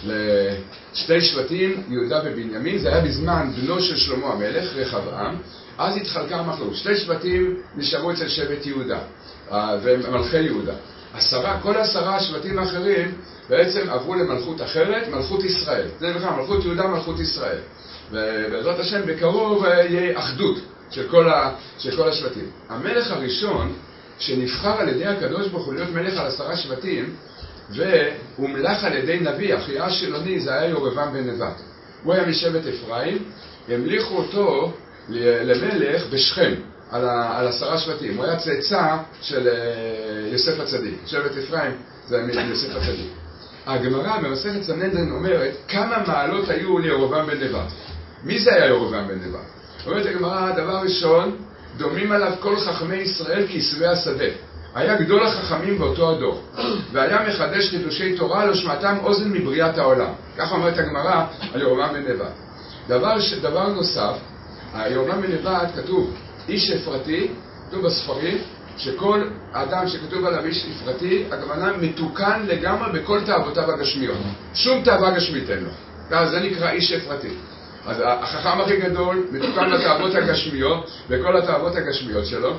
לשתי שבטים, יהודה ובנימין. זה היה בזמן בנו של שלמה המלך, רחבעם. אז התחלקה המלכות. שתי שבטים נשארו אצל שבט יהודה ומלכי יהודה. עשרה, כל עשרה השבטים האחרים בעצם עברו למלכות אחרת, מלכות ישראל. זה נקרא מלכות יהודה, מלכות ישראל. ובעזרת השם בקרוב יהיה אחדות של כל, ה, של כל השבטים. המלך הראשון שנבחר על ידי הקדוש ברוך הוא להיות מלך על עשרה שבטים, והומלך על ידי נביא, אחיה שלוני, זה היה ירבעם בן נבט. הוא היה משבט אפרים, המליכו אותו למלך בשכם, על, ה, על עשרה שבטים. הוא היה צאצא של יוסף הצדיק. שבט אפרים זה יוסף הצדיק. הגמרא במסכת סנהדרין אומרת כמה מעלות היו לירבעם בן נבט. מי זה היה ירבעם בן נבט? אומרת הגמרא, דבר ראשון, דומים עליו כל חכמי ישראל כעשבי השדה. היה גדול החכמים באותו הדור, והיה מחדש חידושי תורה, לא שמעתם אוזן מבריאת העולם. ככה אומרת הגמרא על ירבעם בן נבט. דבר, דבר נוסף, ירבעם בן נבט כתוב איש אפרתי, כתוב בספרים, שכל אדם שכתוב עליו איש אפרתי, הכוונה מתוקן לגמרי בכל תאוותיו הגשמיות. שום תאווה גשמית אין לו. זה נקרא איש אפרתי. אז החכם הכי גדול מתוקן לתאוות הגשמיות, בכל התאוות הגשמיות שלו.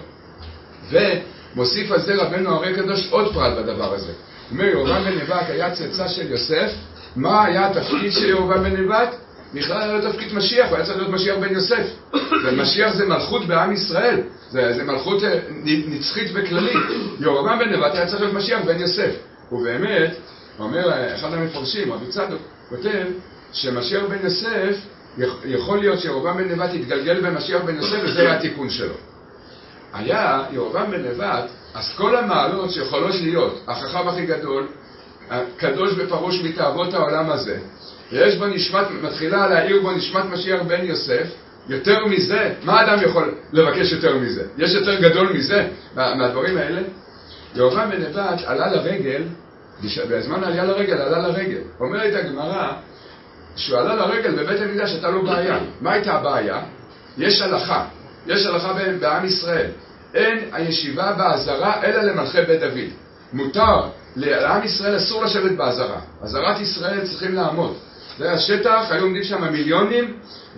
ומוסיף על זה רבנו הרי קדוש עוד פרט בדבר הזה. הוא אומר, ירבעם בן נבט היה צאצא של יוסף. מה היה התפקיד של ירבעם בן נבט? בכלל היה לו תפקיד משיח, הוא היה צריך להיות משיח בן יוסף. ומשיח זה מלכות בעם ישראל, זה, זה מלכות נצחית וכללית. ירבעם בן נבט היה צריך להיות משיח בן יוסף. ובאמת, הוא אומר, אחד המפרשים, רבי צדוק, כותב שמשיח בן יוסף, יכול להיות שירבעם בן נבט יתגלגל במשיח בן יוסף, וזה היה התיקון שלו. היה ירבעם בן נבט, אז כל המעלות שיכולות להיות, החכם הכי גדול, קדוש ופרוש מתאוות העולם הזה, יש בו נשמת, מתחילה להעיר בו נשמת משיח בן יוסף. יותר מזה, מה אדם יכול לבקש יותר מזה? יש יותר גדול מזה, מהדברים האלה? ירבעם בן נבט עלה לרגל, בזמן העלייה לרגל, עלה לרגל. אומרת הגמרא, שהוא עלה לרגל בבית המקדש, הייתה לו בעיה. מה הייתה הבעיה? יש הלכה, יש הלכה בעם ישראל. אין הישיבה בעזרה אלא למלכי בית דוד. מותר, לעם ישראל אסור לשבת בעזרה. עזרת ישראל צריכים לעמוד. זה השטח, היו עומדים שם מיליונים,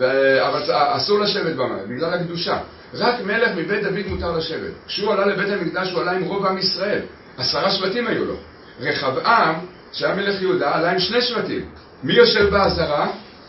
אבל אסור לשבת במה, בגלל הקדושה. רק מלך מבית דוד מותר לשבת. כשהוא עלה לבית המקדש, הוא עלה עם רוב עם ישראל. עשרה שבטים היו לו. רחבעם, שהיה מלך יהודה, עלה עם שני שבטים. מי יושב בעזרה?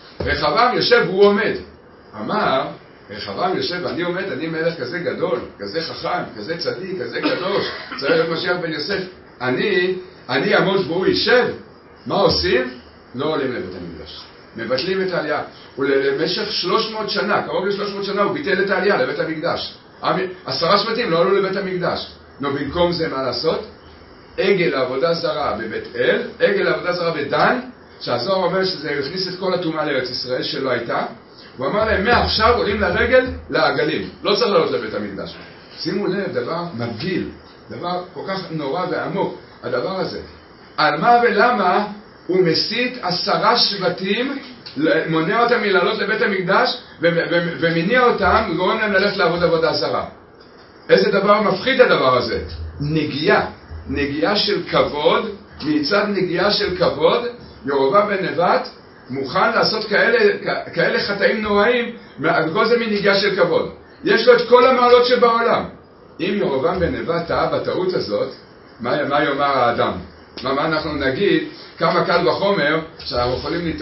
רחבעם יושב והוא עומד. אמר, רחבעם יושב ואני עומד, אני מלך כזה גדול, כזה חכם, כזה צדיק, כזה קדוש, צריך להיות משיח בן יוסף. אני, אני עמוד והוא יישב. מה עושים? לא עולים לבית המקדש. מבטלים את העלייה. ולמשך שלוש מאות שנה, קרוב ל-שלוש מאות שנה, הוא ביטל את העלייה לבית המקדש. עשרה שבטים לא עלו לבית המקדש. נו, במקום זה מה לעשות? עגל לעבודה זרה בבית אל, עגל לעבודה זרה בדן, שהזוהר אומר שזה הכניס את כל הטומאה לארץ ישראל שלא הייתה. הוא אמר להם, מעכשיו עולים לרגל לעגלים. לא צריך לעלות לבית המקדש. שימו לב, דבר מבגיל, דבר כל כך נורא ועמוק, הדבר הזה. על מה ולמה הוא מסית עשרה שבטים, מונע אותם מלעלות לבית המקדש, ומניע אותם, וגורם להם ללכת לעבוד עבודה זרה. איזה דבר מפחיד הדבר הזה? נגיעה. נגיעה של כבוד, מצד נגיעה של כבוד, ירבעם בן נבט מוכן לעשות כאלה, כאלה חטאים נוראים, וכל זה מנגיעה של כבוד. יש לו את כל המעלות שבעולם. אם ירבעם בן נבט טעה בטעות הזאת, מה, מה יאמר האדם? מה, מה אנחנו נגיד? כמה קל בחומר שאנחנו יכולים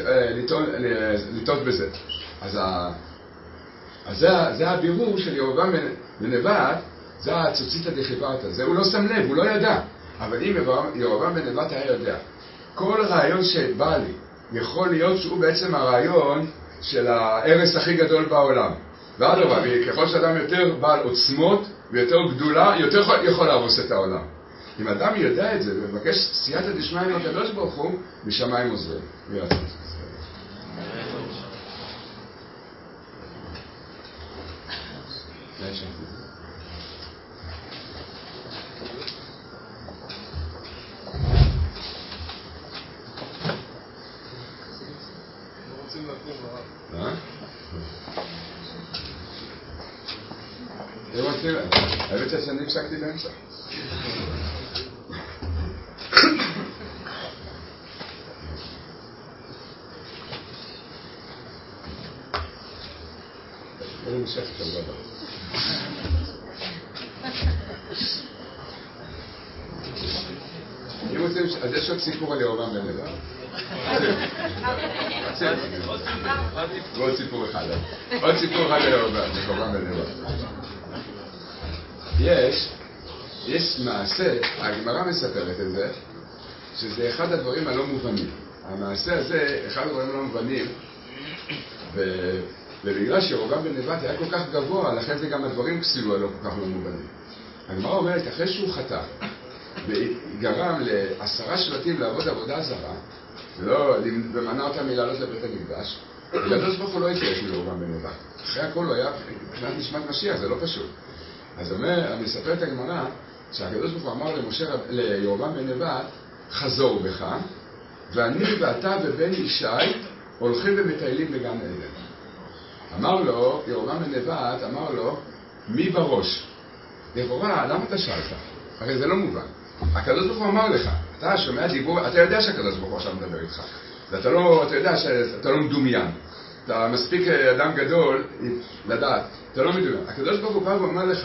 לטעות בזה. אז, ה... אז זה, זה הבירור של ירבעם בן נבט, זה הציצית דחיברתא. זה הוא לא שם לב, הוא לא ידע. אבל אם ירבעם בן נבט היה יודע, כל רעיון שבא לי יכול להיות שהוא בעצם הרעיון של ההרס הכי גדול בעולם. ואדרבה, ככל שאדם יותר בעל עוצמות ויותר גדולה, יותר יכול להרוס את העולם. אם אדם יודע את זה ומבקש סייעתא דשמיא מהקדוש ברוך הוא, בשמיים עוזרים. ויעצור. האמת שאני הפסקתי באמצע. בואו נמשך שם גדול. אם רוצים, אז יש עוד סיפור על ירבעם בן נבט. ועוד סיפור אחד. עוד סיפור אחד על ירבעם בן נבט. יש, יש מעשה, הגמרא מספרת את זה, שזה אחד הדברים הלא מובנים. המעשה הזה, אחד הדברים הלא מובנים, ובגלל שירבעם בן נבט היה כל כך גבוה, לכן זה גם הדברים כסילו הלא כל כך לא מובנים. הגמרא אומרת, אחרי שהוא חטא, וגרם לעשרה שבטים לעבוד עבודה זרה, ומנע אותם מלעלות לבית המקדש, הקדוש ברוך הוא לא התייאש מירבעם בן נבט. אחרי הכל הוא היה מבחינת נשמת משיח, זה לא פשוט. אז אומר, מספר את הגמרא, שהקדוש ברוך הוא אמר למשה, לירבעם בן נבט, חזור בך, ואני ואתה ובן ישי הולכים ומטיילים בגן עדן. אמר לו, ירבעם בן נבט, אמר לו, מי בראש? לכאורה, למה אתה שאלת? הרי זה לא מובן. הקדוש ברוך הוא אמר לך, אתה שומע דיבור, אתה יודע שהקדוש ברוך הוא עכשיו מדבר איתך. ואתה לא, אתה יודע שאתה לא מדומיין. אתה מספיק אדם גדול לדעת, אתה לא מדומיין. הקדוש ברוך הוא בא ואומר לך,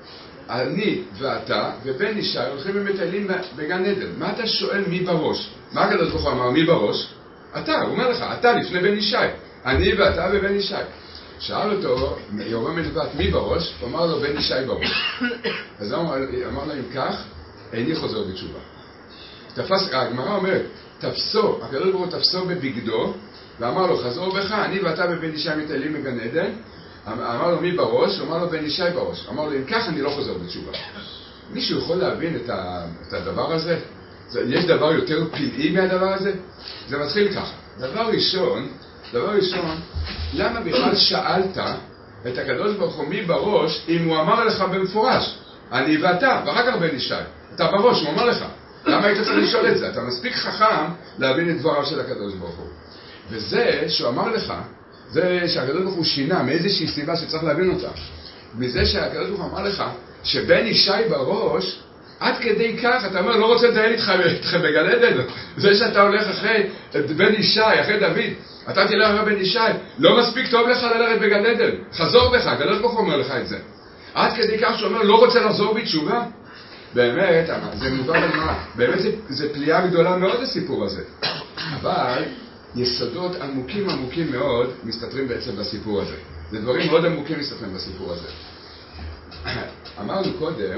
אני ואתה ובן ישי הולכים ומטיילים בגן עדן. מה אתה שואל מי בראש? מה הקדוש ברוך הוא אמר? מי בראש? אתה, הוא אומר לך, אתה לפני בן ישי. אני ואתה ובן ישי. שאל אותו, ירבעם בן נבט, מי בראש? הוא אמר לו, בן ישי בראש. אז אמר, אמר לו, אם כך, איני חוזר בתשובה. תפס, הגמרא אומרת, תפסו, הקדוש ברוך הוא תפסו בבגדו, ואמר לו, חזור בך, אני ואתה ובן ישי מטיילים בגן עדן. אמר לו, מי בראש? אמר לו, בן ישי בראש. אמר לו, אם כך, אני לא חוזר בתשובה. מישהו יכול להבין את, ה, את הדבר הזה? יש דבר יותר פלאי מהדבר הזה? זה מתחיל ככה. דבר ראשון, דבר ראשון, למה בכלל שאלת את הקדוש ברוך הוא מי בראש אם הוא אמר לך במפורש, אני ואתה, ואחר כך בן ישי, אתה בראש, הוא אמר לך. למה היית צריך לשאול את זה? אתה מספיק חכם להבין את דבריו של הקדוש ברוך הוא. וזה שהוא אמר לך, זה שהקדוש ברוך הוא שינה מאיזושהי סיבה שצריך להבין אותה. מזה שהקדוש ברוך הוא אמר לך שבן ישי בראש, עד כדי כך, אתה אומר, לא רוצה לדייל איתך, איתך בגן עדן. זה שאתה הולך אחרי בן ישי, אחרי דוד, אתה תלך אחרי בן ישי, לא מספיק טוב לך ללכת בגן עדן. חזור בך, הקדוש ברוך הוא אומר לך את זה. עד כדי כך שהוא אומר, לא רוצה לחזור בתשובה. באמת, זה מובן בגמרא. באמת זה, זה פליאה גדולה מאוד הסיפור הזה. אבל יסודות עמוקים עמוקים מאוד מסתתרים בעצם בסיפור הזה. זה דברים מאוד עמוקים מסתתרים בסיפור הזה. אמרנו קודם,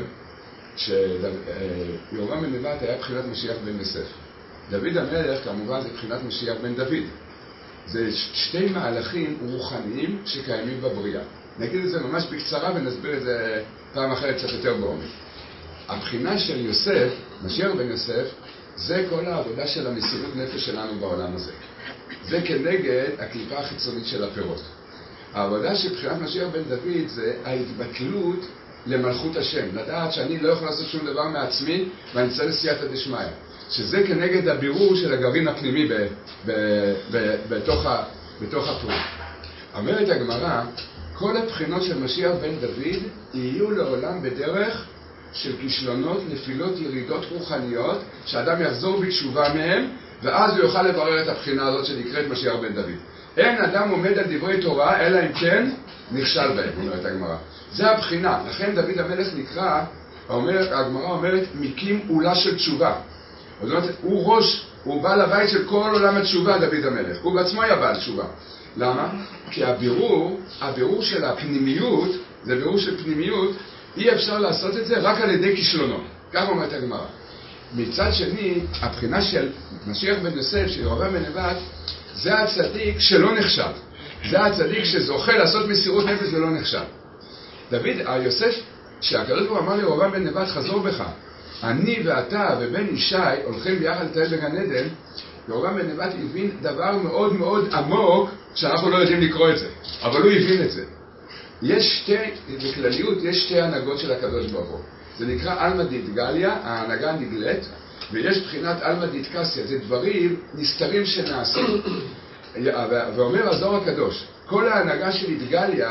שירבעם בן נבט היה בחינת משיח בן יוסף. דוד המלך כמובן זה בחינת משיח בן דוד. זה שתי מהלכים רוחניים שקיימים בבריאה. נגיד את זה ממש בקצרה ונסביר את זה פעם אחרת קצת יותר בעומק. הבחינה של יוסף, משיח בן יוסף, זה כל העבודה של המסירות נפש שלנו בעולם הזה. זה כנגד הקליפה החיצונית של הפירות. העבודה של בחינת משיח בן דוד זה ההתבטלות למלכות השם, לדעת שאני לא יכול לעשות שום דבר מעצמי ואני צריך סייעתא דשמיא, שזה כנגד הבירור של הגרעין הפנימי ב, ב, ב, בתוך, ה, בתוך הפירות. אומרת הגמרא, כל הבחינות של משיח בן דוד יהיו לעולם בדרך של כישלונות, נפילות, ירידות רוחניות, שאדם יחזור בתשובה מהם, ואז הוא יוכל לברר את הבחינה הזאת שנקראת משיח בן דוד. אין אדם עומד על דברי תורה, אלא אם כן נכשל בהם, אומרת הגמרא. זה הבחינה. לכן דוד המלך נקרא, אומר, הגמרא אומרת, מקים עולה של תשובה. זאת אומרת, הוא ראש, הוא בעל הבית של כל עולם התשובה, דוד המלך. הוא בעצמו היה בעל תשובה. למה? כי הבירור, הבירור של הפנימיות, זה בירור של פנימיות, אי אפשר לעשות את זה רק על ידי כישלונות. כך אומרת הגמרא. מצד שני, הבחינה של משיח בן יוסף, של ירבעם בן נבט, זה הצדיק שלא נחשב. זה הצדיק שזוכה לעשות מסירות נפש ולא נחשב. דוד, היוסף, שהקדוש ברוך הוא אמר לירבעם בן נבט, חזור בך. אני ואתה ובן ישי הולכים ביחד לטייל בגן עדן. ירבעם בן נבט הבין דבר מאוד מאוד עמוק, שאנחנו לא יודעים לקרוא את זה. אבל הוא הבין את זה. יש שתי, בכלליות, יש שתי הנהגות של הקדוש ברוך הוא. זה נקרא אלמא דאיטגליה, ההנהגה נגלית, ויש בחינת אלמא דאיטקסיה, זה דברים נסתרים שנעשים. ואומר הזוהר הקדוש, כל ההנהגה של איטגליה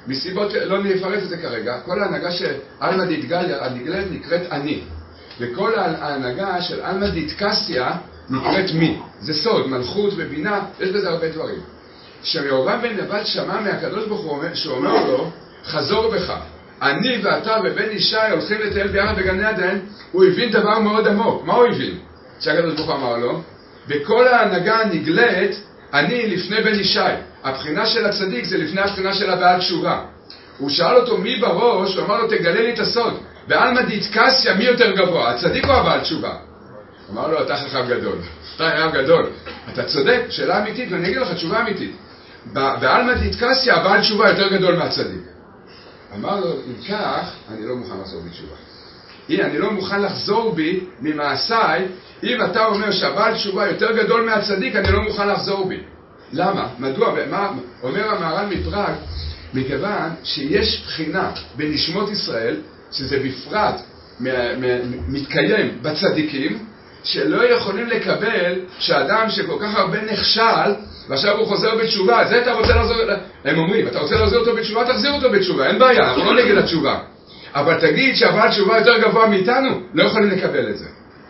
מסיבות, לא נפרט את זה כרגע, כל ההנהגה של אלמא דאיתגליה, הנגלית נקראת אני. וכל ההנהגה של אלמא דאיתקסיה נקראת מי. זה סוד, מלכות ובינה, יש בזה הרבה דברים. כשירבעם בן נבט שמע מהקדוש ברוך הוא שאומר לו, חזור בך, אני ואתה ובן ישי הולכים לטייל ביחד בגן עדן, הוא הבין דבר מאוד עמוק. מה הוא הבין? שהקדוש ברוך הוא אמר לו, בכל ההנהגה הנגלית, אני לפני בן ישי. הבחינה של הצדיק זה לפני הבחינה של הבעל תשובה. הוא שאל אותו מי בראש, הוא אמר לו תגלה לי את הסוד. בעלמא דאיתקסיה מי יותר גבוה, הצדיק או הבעל תשובה? אמר לו אתה חכם גדול, אתה חכם גדול. אתה צודק, שאלה אמיתית, ואני אגיד לך תשובה אמיתית. בעלמא דאיתקסיה הבעל תשובה יותר גדול מהצדיק. אמר לו אם כך, אני לא מוכן לחזור בתשובה. הנה, אני לא מוכן לחזור בי ממעשיי, אם אתה אומר שהבעל תשובה יותר גדול מהצדיק, אני לא מוכן לחזור בי. למה? מדוע? מה? אומר המהר"ל מפראג, מכיוון שיש בחינה בנשמות ישראל, שזה בפרט מתקיים בצדיקים, שלא יכולים לקבל שאדם שכל כך הרבה נכשל, ועכשיו הוא חוזר בתשובה, זה אתה רוצה לחזור, הם אומרים, אתה רוצה לחזור אותו בתשובה, תחזיר אותו בתשובה, אין בעיה, אנחנו לא נגד התשובה. אבל תגיד שהבעל תשובה יותר גבוה מאיתנו, לא יכולים לקבל את זה.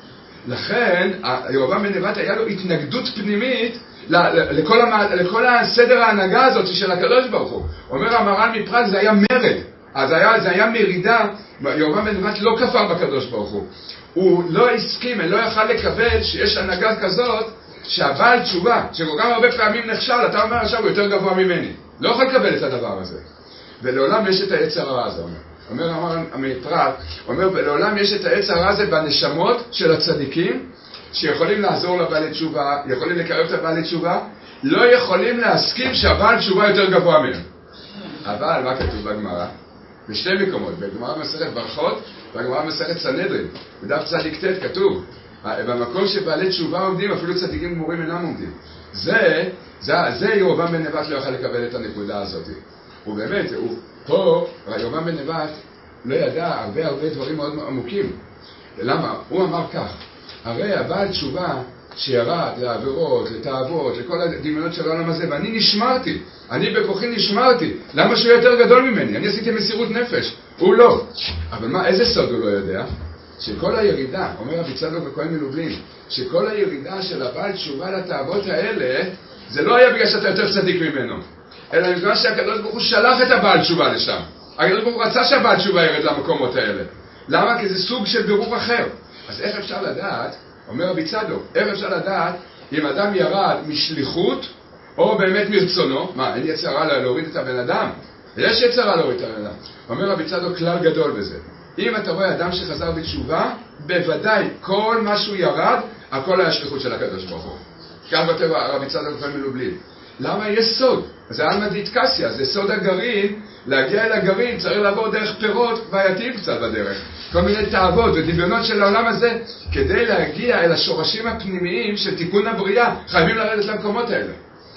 לכן, ירבעם בן נבט היה לו התנגדות פנימית לכל, המ... לכל הסדר ההנהגה הזאת של הקדוש ברוך הוא. אומר המהר"ל מפראג, זה היה מרד. אז היה, זה היה מרידה, ירבעם בן נבט לא כפר בקדוש ברוך הוא. הוא לא הסכים, לא יכל לקבל שיש הנהגה כזאת, שהבעל תשובה, שכל כך הרבה פעמים נכשל, אתה אומר עכשיו הוא יותר גבוה ממני. לא יכול לקבל את הדבר הזה. ולעולם יש את היצר הרע הזה, אומר. אומר המפראג, אומר, ולעולם יש את היצר הרע הזה בנשמות של הצדיקים, שיכולים לעזור לבעלי תשובה, יכולים לקרב את הבעלי תשובה, לא יכולים להסכים שהבעל תשובה יותר גבוה מהם. אבל מה כתוב בגמרא? בשתי מקומות, בגמרא מסכת ברכות, בגמרא מסכת סנהדרין, בדף צדיק ט' כתוב, במקום שבעלי תשובה עומדים, אפילו צדיקים גמורים אינם עומדים. זה, זה, זה ירבעם בן נבט לא יוכל לקבל את הנקודה הזאת. הוא באמת, הוא, פה, ירבעם בן נבט לא ידע הרבה הרבה דברים מאוד עמוקים. למה? הוא אמר כך, הרי הבעל תשובה שירד לעבירות, לתאוות, לכל הדמיונות של העולם הזה, ואני נשמרתי, אני בכוחי נשמרתי, למה שהוא יותר גדול ממני? אני עשיתי מסירות נפש, הוא לא. אבל מה, איזה סוד הוא לא יודע? שכל הירידה, אומר רבי צדוק בכהן מלובלין, שכל הירידה של הבעל תשובה לתאוות האלה, זה לא היה בגלל שאתה יותר צדיק ממנו, אלא בגלל שהקדוש ברוך הוא שלח את הבעל תשובה לשם. הקדוש ברוך הוא רצה שהבעל תשובה ירד למקומות האלה. למה? כי זה סוג של בירור אחר. אז איך אפשר לדעת, אומר רבי צדוק, איך אפשר לדעת אם אדם ירד משליחות או באמת מרצונו? מה, אין יצר רע להוריד את הבן אדם? יש יצר רע להוריד את הבן אדם. אומר רבי צדוק כלל גדול בזה. אם אתה רואה אדם שחזר בתשובה, בוודאי כל מה שהוא ירד, הכל היה שליחות של הקדוש ברוך הוא. כך כותב רבי צדוק בכהן מלובלין. למה יש סוד? זה אלמא דאיתקסיה, זה סוד הגרעין. להגיע אל הגרעין צריך לעבור דרך פירות בעייתיים קצת בדרך. כל מיני תאוות ודמיונות של העולם הזה. כדי להגיע אל השורשים הפנימיים של תיקון הבריאה, חייבים לרדת למקומות האלה.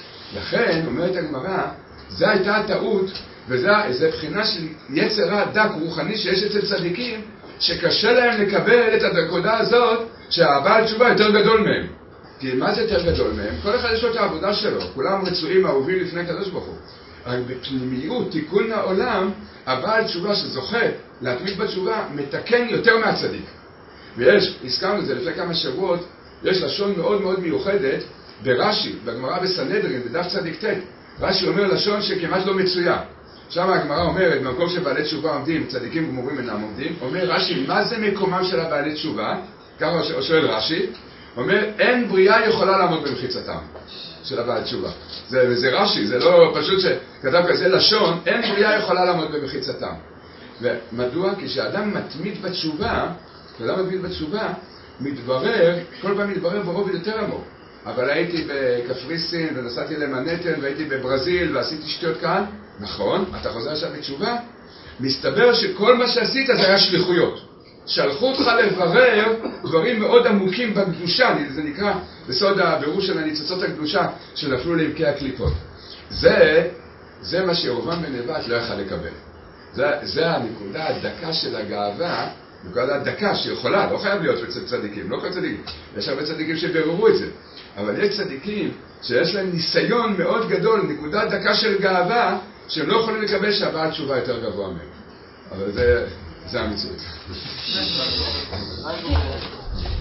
לכן, אומרת הגמרא, זו הייתה הטעות, וזו בחינה של יצר רע דק רוחני שיש אצל צדיקים, שקשה להם לקבל את הנקודה הזאת שהבעל תשובה יותר גדול מהם. כי מה זה יותר גדול מהם? כל אחד יש לו את העבודה שלו, כולם רצויים אהובים לפני קדוש ברוך הוא. רק בפנימיות, תיקון העולם, הבעל תשובה שזוכה להתמיד בתשובה, מתקן יותר מהצדיק. ויש, הזכרנו את זה לפני כמה שבועות, יש לשון מאוד מאוד מיוחדת ברש"י, בגמרא בסנהדרין, בדף צדיק ט'. רש"י אומר לשון שכמעט לא מצויה. שם הגמרא אומרת, במקום שבעלי תשובה עומדים, צדיקים גמורים אינם עומדים, אומר רש"י, מה זה מקומם של הבעלי תשובה? ככה שואל רש"י, אומר, אין בריאה יכולה לעמוד במחיצתם של הבעל תשובה. זה, וזה רש"י, זה לא פשוט שכתב כזה לשון, אין בריאה יכולה לעמוד במחיצתם. ומדוע? כי כשאדם מתמיד בתשובה, כשאדם מתמיד בתשובה, מתברר, כל פעם מתברר ברובד יותר עמוק. אבל הייתי בקפריסין ונסעתי למנהטן והייתי בברזיל ועשיתי שטויות כאן, נכון, אתה חוזר עכשיו בתשובה, מסתבר שכל מה שעשית זה היה שליחויות. שלחו אותך לברר דברים מאוד עמוקים בקדושה, זה נקרא בסוד הבירור של הניצוצות הקדושה שנפלו לעמקי הקליפות. זה, זה מה שירבעם בן נבט לא יכל לקבל. זה, זה הנקודה הדקה של הגאווה, נקודה הדקה שיכולה, לא חייב להיות אצל צדיקים, לא כל צדיקים. יש הרבה צדיקים שבררו את זה. אבל יש צדיקים שיש להם ניסיון מאוד גדול, נקודה דקה של גאווה, שהם לא יכולים לקבל שהבעל תשובה יותר גבוה מהם. אבל זה, זה המציאות.